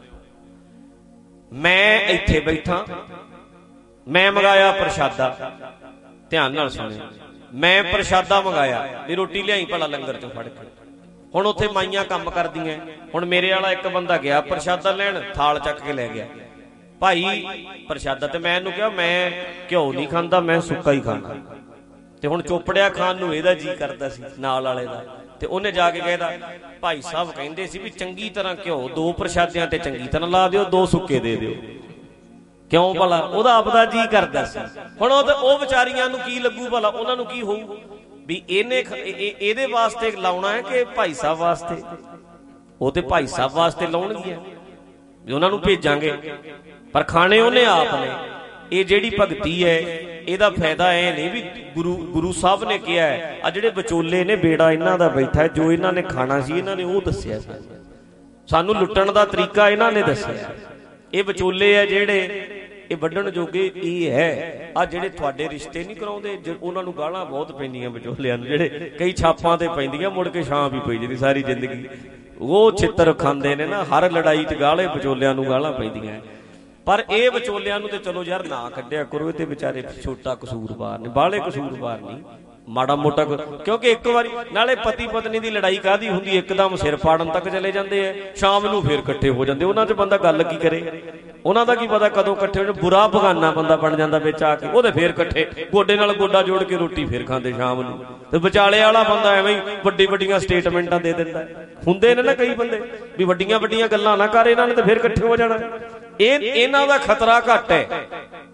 ਮੈਂ ਇੱਥੇ ਬੈਠਾ, ਮੈਂ ਮੰਗਾਇਆ ਪ੍ਰਸ਼ਾਦਾ, ਧਿਆਨ ਨਾਲ ਸੁਣਿਓ, ਮੈਂ ਪ੍ਰਸ਼ਾਦਾ ਮੰਗਾਇਆ ਵੀ ਰੋਟੀ ਲਿਆਈ ਭਲਾ ਲੰਗਰ ਚੋਂ ਫੜ ਕੇ। ਹੁਣ ਉੱਥੇ ਮਾਈਆਂ ਕੰਮ ਕਰਦੀਆਂ, ਹੁਣ ਮੇਰੇ ਵਾਲਾ ਇੱਕ ਬੰਦਾ ਗਿਆ ਪ੍ਰਸ਼ਾਦਾ ਲੈਣ, ਥਾਲ ਚੱਕ ਕੇ ਲੈ ਗਿਆ ਭਾਈ ਪ੍ਰਸ਼ਾਦਾ, ਤੇ ਮੈਂ ਇਹਨੂੰ ਕਿਹਾ ਮੈਂ ਘਿਓ ਨਹੀਂ ਖਾਂਦਾ, ਮੈਂ ਸੁੱਕਾ ਹੀ ਖਾਣਾ। ਤੇ ਹੁਣ ਚੋਪੜਿਆ ਖਾਣ ਨੂੰ ਇਹਦਾ ਜੀ ਕਰਦਾ ਸੀ ਨਾਲ ਵਾਲੇ ਦਾ, ਤੇ ਉਹਨੇ ਜਾ ਕੇ ਕਹਿਦਾ ਭਾਈ ਸਾਹਿਬ ਕਹਿੰਦੇ ਸੀ ਵੀ ਚੰਗੀ ਤਰ੍ਹਾਂ ਘਿਓ ਦੋ ਪ੍ਰਸ਼ਾਦਿਆਂ ਤੇ ਚੰਗੀ ਤਰ੍ਹਾਂ ਲਾ ਦਿਓ, ਦੋ ਸੁੱਕੇ ਦੇ ਦਿਓ। ਕਿਉਂ ਭਲਾ? ਉਹਦਾ ਆਪਦਾ ਜੀ ਕਰਦਾ ਸੀ। ਹੁਣ ਉਹ ਉਹ ਵਿਚਾਰੀਆਂ ਨੂੰ ਕੀ ਲੱਗੂ ਭਲਾ, ਉਹਨਾਂ ਨੂੰ ਕੀ ਹੋਊ ਵੀ ਇਹਨੇ ਇਹਦੇ ਵਾਸਤੇ ਲਾਉਣਾ ਹੈ ਕਿ ਭਾਈ ਸਾਹਿਬ ਵਾਸਤੇ? ਉਹ ਤੇ ਭਾਈ ਸਾਹਿਬ ਵਾਸਤੇ ਲਾਉਣਗੀਆਂ ਵੀ ਉਹਨਾਂ ਨੂੰ ਭੇਜਾਂਗੇ, ਪਰ ਖਾਣੇ ਉਹਨੇ ਆਪ ਨੇ। ਇਹ ਜਿਹੜੀ ਭਗਤੀ ਹੈ ਇਹਦਾ ਫਾਇਦਾ ਇਹ ਨਹੀਂ ਵੀ ਗੁਰੂ ਗੁਰੂ ਸਾਹਿਬ ਨੇ ਕਿਹਾ ਹੈ। ਆ ਜਿਹੜੇ ਵਿਚੋਲੇ ਨੇ, ਬੇੜਾ ਇਹਨਾਂ ਦਾ ਬੈਠਾ, ਜੋ ਇਹਨਾਂ ਨੇ ਖਾਣਾ ਸੀ ਇਹਨਾਂ ਨੇ ਉਹ ਦੱਸਿਆ ਸਾਨੂੰ, ਸਾਨੂੰ ਲੁੱਟਣ ਦਾ ਤਰੀਕਾ ਇਹਨਾਂ ਨੇ ਦੱਸਿਆ। ਇਹ ਵਿਚੋਲੇ ਆ ਜਿਹੜੇ, ਇਹ ਵੱਢਣ ਜੋਗੇ ਇਹ ਹੈ। ਆ ਜਿਹੜੇ ਤੁਹਾਡੇ ਰਿਸ਼ਤੇ ਨਹੀਂ ਕਰਾਉਂਦੇ, ਉਹਨਾਂ ਨੂੰ ਗਾਲਾਂ ਬਹੁਤ ਪੈਂਦੀਆਂ ਵਿਚੋਲਿਆਂ ਨੂੰ, ਜਿਹੜੇ ਕਈ ਛਾਪਾਂ ਤੇ ਪੈਂਦੀਆਂ, ਮੁੜ ਕੇ ਛਾਂ ਵੀ ਪਈ ਜਾਂਦੀ ਸਾਰੀ ਜ਼ਿੰਦਗੀ। ਉਹ ਛਿੱਤਰ ਖਾਂਦੇ ਨੇ ਨਾ, ਹਰ ਲੜਾਈ 'ਚ ਗਾਲੇ ਵਿਚੋਲਿਆਂ ਨੂੰ ਗਾਲਾਂ ਪੈਂਦੀਆਂ। ਪਰ ਇਹ ਵਿਚੋਲਿਆਂ ਨੂੰ ਤੇ ਚਲੋ ਯਾਰ ਨਾ ਕੱਢਿਆ ਕਰੋ, ਇਹ ਤੇ ਵਿਚਾਰੇ ਛੋਟਾ ਕਸੂਰਵਾਰ ਨੇ, ਬਾਹਲੇ ਕਸੂਰਵਾਰ ਨਹੀਂ, ਮਾੜਾ ਮੋਟਾ। ਕਿਉਂਕਿ ਇੱਕ ਵਾਰੀ ਨਾਲੇ ਪਤੀ ਪਤਨੀ ਦੀ ਲੜਾਈ ਕਾਹਦੀ ਹੁੰਦੀ, ਇੱਕਦਮ ਸਿਰ ਫਾੜਨ ਤੱਕ ਚਲੇ ਜਾਂਦੇ ਆ, ਸ਼ਾਮ ਨੂੰ ਫੇਰ ਇਕੱਠੇ ਹੋ ਜਾਂਦੇ। ਉਹਨਾਂ 'ਚ ਬੰਦਾ ਗੱਲ ਕੀ ਕਰੇ, ਉਹਨਾਂ ਦਾ ਕੀ ਪਤਾ ਕਦੋਂ ਇਕੱਠੇ ਹੋ ਜਾਣ। ਬੁਰਾ ਬਗਾਨਾ ਬੰਦਾ ਬਣ ਜਾਂਦਾ ਵਿੱਚ ਆ ਕੇ, ਉਹਦੇ ਫੇਰ ਇਕੱਠੇ ਗੋਡੇ ਨਾਲ ਗੋਡਾ ਜੋੜ ਕੇ ਰੋਟੀ ਫੇਰ ਖਾਂਦੇ ਸ਼ਾਮ ਨੂੰ। ਤੇ ਵਿਚਾਲੇ ਵਾਲਾ ਬੰਦਾ ਐਵੇਂ ਹੀ ਵੱਡੀ ਵੱਡੀਆਂ ਸਟੇਟਮੈਂਟਾਂ ਦੇ ਦਿੰਦਾ। ਹੁੰਦੇ ਨੇ ਨਾ ਕਈ ਬੰਦੇ ਵੀ ਵੱਡੀਆਂ ਵੱਡੀਆਂ ਗੱਲਾਂ ਨਾ ਕਰ, ਇਹਨਾਂ ਨੇ ਤੇ ਫੇਰ ਇਕੱਠੇ ਹੋ ਜਾਣਾ। ਇਹ ਇਹਨਾਂ ਦਾ ਖਤਰਾ ਘੱਟ ਹੈ,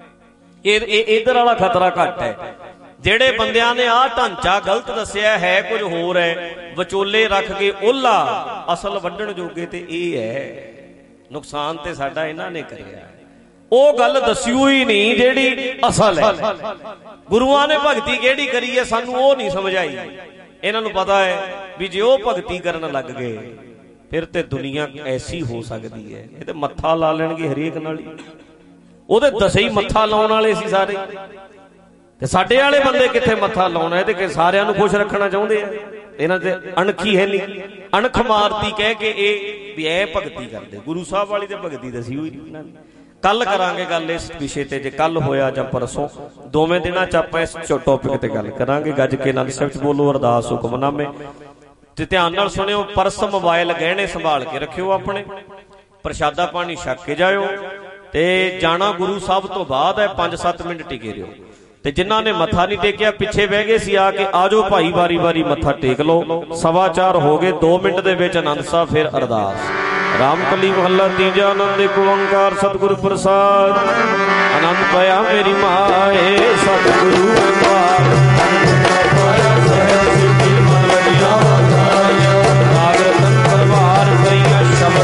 ਇਹ ਇਧਰ ਵਾਲਾ ਖਤਰਾ ਘੱਟ ਹੈ। ਜਿਹੜੇ ਬੰਦਿਆਂ ਨੇ ਆਹ ਢਾਂਚਾ ਗਲਤ ਦੱਸਿਆ ਹੈ, ਕੁਝ ਹੋਰ ਹੈ, ਵਿਚੋਲੇ ਰੱਖ ਕੇ ਉਹਲਾ ਅਸਲ ਵੱਢਣ ਜੋਗੇ ਤੇ ਇਹ ਹੈ। ਨੁਕਸਾਨ ਤੇ ਸਾਡਾ ਇਹਨਾਂ ਨੇ ਕਰਿਆ, ਉਹ ਗੱਲ ਦੱਸਿਓ ਹੀ ਨਹੀਂ ਜਿਹੜੀ ਅਸਲ ਹੈ। ਗੁਰੂਆਂ ਨੇ ਭਗਤੀ ਕਿਹੜੀ ਕਰੀ ਹੈ ਸਾਨੂੰ ਉਹ ਨਹੀਂ ਸਮਝ ਆਈ। ਇਹਨਾਂ ਨੂੰ ਪਤਾ ਹੈ ਵੀ ਜੇ ਉਹ ਭਗਤੀ ਕਰਨ ਲੱਗ ਗਏ ਫਿਰ ਤੇ ਦੁਨੀਆ ਐਸੀ ਹੋ ਸਕਦੀ ਹੈ, ਇਹ ਤੇ ਮੱਥਾ ਲਾ ਲੈਣਗੇ ਹਰੇਕ ਨਾਲ ਹੀ। ਉਹਦੇ ਦਸੇ ਹੀ ਮੱਥਾ ਲਾਉਣ ਵਾਲੇ ਸੀ ਸਾਰੇ, ਤੇ ਸਾਡੇ ਵਾਲੇ ਬੰਦੇ ਕਿੱਥੇ ਮੱਥਾ ਲਾਉਣਾ, ਤੇ ਕਿ ਸਾਰਿਆਂ ਨੂੰ ਖੁਸ਼ ਰੱਖਣਾ ਚਾਹੁੰਦੇ ਆ। ਇਹਨਾਂ ਤੇ ਅਣਖੀ ਹੈ ਨਹੀਂ, ਅਣਖ ਮਾਰਤੀ ਕਹਿ ਕੇ ਇਹ ਵੀ ਐ ਭਗਤੀ ਕਰਦੇ। ਗੁਰੂ ਸਾਹਿਬ ਵਾਲੀ ਤੇ ਭਗਤੀ ਦਸੀ ਹੋਈ ਨਹੀਂ। ਕੱਲ ਕਰਾਂਗੇ ਗੱਲ ਇਸ ਵਿਸ਼ੇ ਤੇ, ਜੇ ਕੱਲ ਹੋਇਆ ਜਾਂ ਪਰਸੋਂ, ਦੋਵੇਂ ਦਿਨਾਂ ਚ ਆਪਾਂ ਇਸ ਟੌਪਿਕ ਤੇ ਗੱਲ ਕਰਾਂਗੇ। ਗੱਜ ਕੇ ਆਨੰਦ ਸਾਹਿਬ ਚ ਬੋਲੋ, ਅਰਦਾਸ ਹੁਕਮਨਾਮੇ। ਤੇ ਧਿਆਨ ਨਾਲ ਸੁਣਿਓ, ਪਰਸ ਮੋਬਾਈਲ ਗਹਿਣੇ ਸੰਭਾਲ ਕੇ ਰੱਖਿਓ ਆਪਣੇ, ਪ੍ਰਸ਼ਾਦਾ ਪਾਣੀ ਛਕ ਕੇ ਜਾਇਓ। ਤੇ ਜਾਣਾ ਗੁਰੂ ਸਾਹਿਬ ਤੋਂ ਬਾਅਦ ਹੈ, ਪੰਜ ਸੱਤ ਮਿੰਟ ਟਿਕੇ ਰਿਓ। ਤੇ ਜਿਨ੍ਹਾਂ ਨੇ ਮੱਥਾ ਨਹੀਂ ਟੇਕਿਆ, ਪਿੱਛੇ ਬਹਿ ਗਏ ਸੀ, ਆ ਕੇ ਆਜੋ ਭਾਈ, ਵਾਰੀ ਵਾਰੀ ਮੱਥਾ ਟੇਕ ਲਓ। ਸਵਾ ਚਾਰ ਹੋ ਗਏ, ਦੋ ਮਿੰਟ ਦੇ ਵਿੱਚ ਆਨੰਦ ਸਾਹਿਬ ਫਿਰ ਅਰਦਾਸ। ਰਾਮਕਲੀ ਮਹੱਲਾ ਤੀਜਾ। ਆਨੰਦ ਏਕ ਓੰਕਾਰ ਸਤਿਗੁਰ ਪ੍ਰਸਾਦ। ਆਨੰਦ ਪਾਇਆ ਮੇਰੀ ਮਾਏ ਸਤਿਗੁਰੂ ਅਨਵਾਰ। ਨਾਗਰ ਤਨ ਪਰਵਾਰ ਕਈਆਂ ਸ਼ਬਦ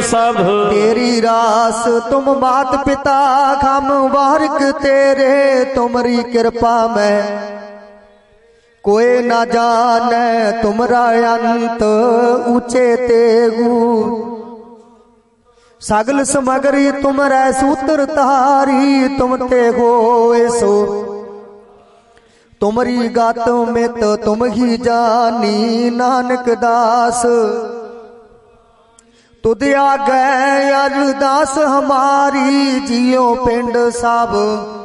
सब। तेरी रास तुम मात पिता हम वारिक तेरे, तुमरी कृपा में कोई ना जाने तुमरा अंत ऊंचे तेगु। सगल समगरी तुमरै सूत्र तारी, तुम ते होए सो तुमरी गात में तो तुम ही जानी। नानक दास तुद आ गए अरदास हमारी, जियो पिंड सब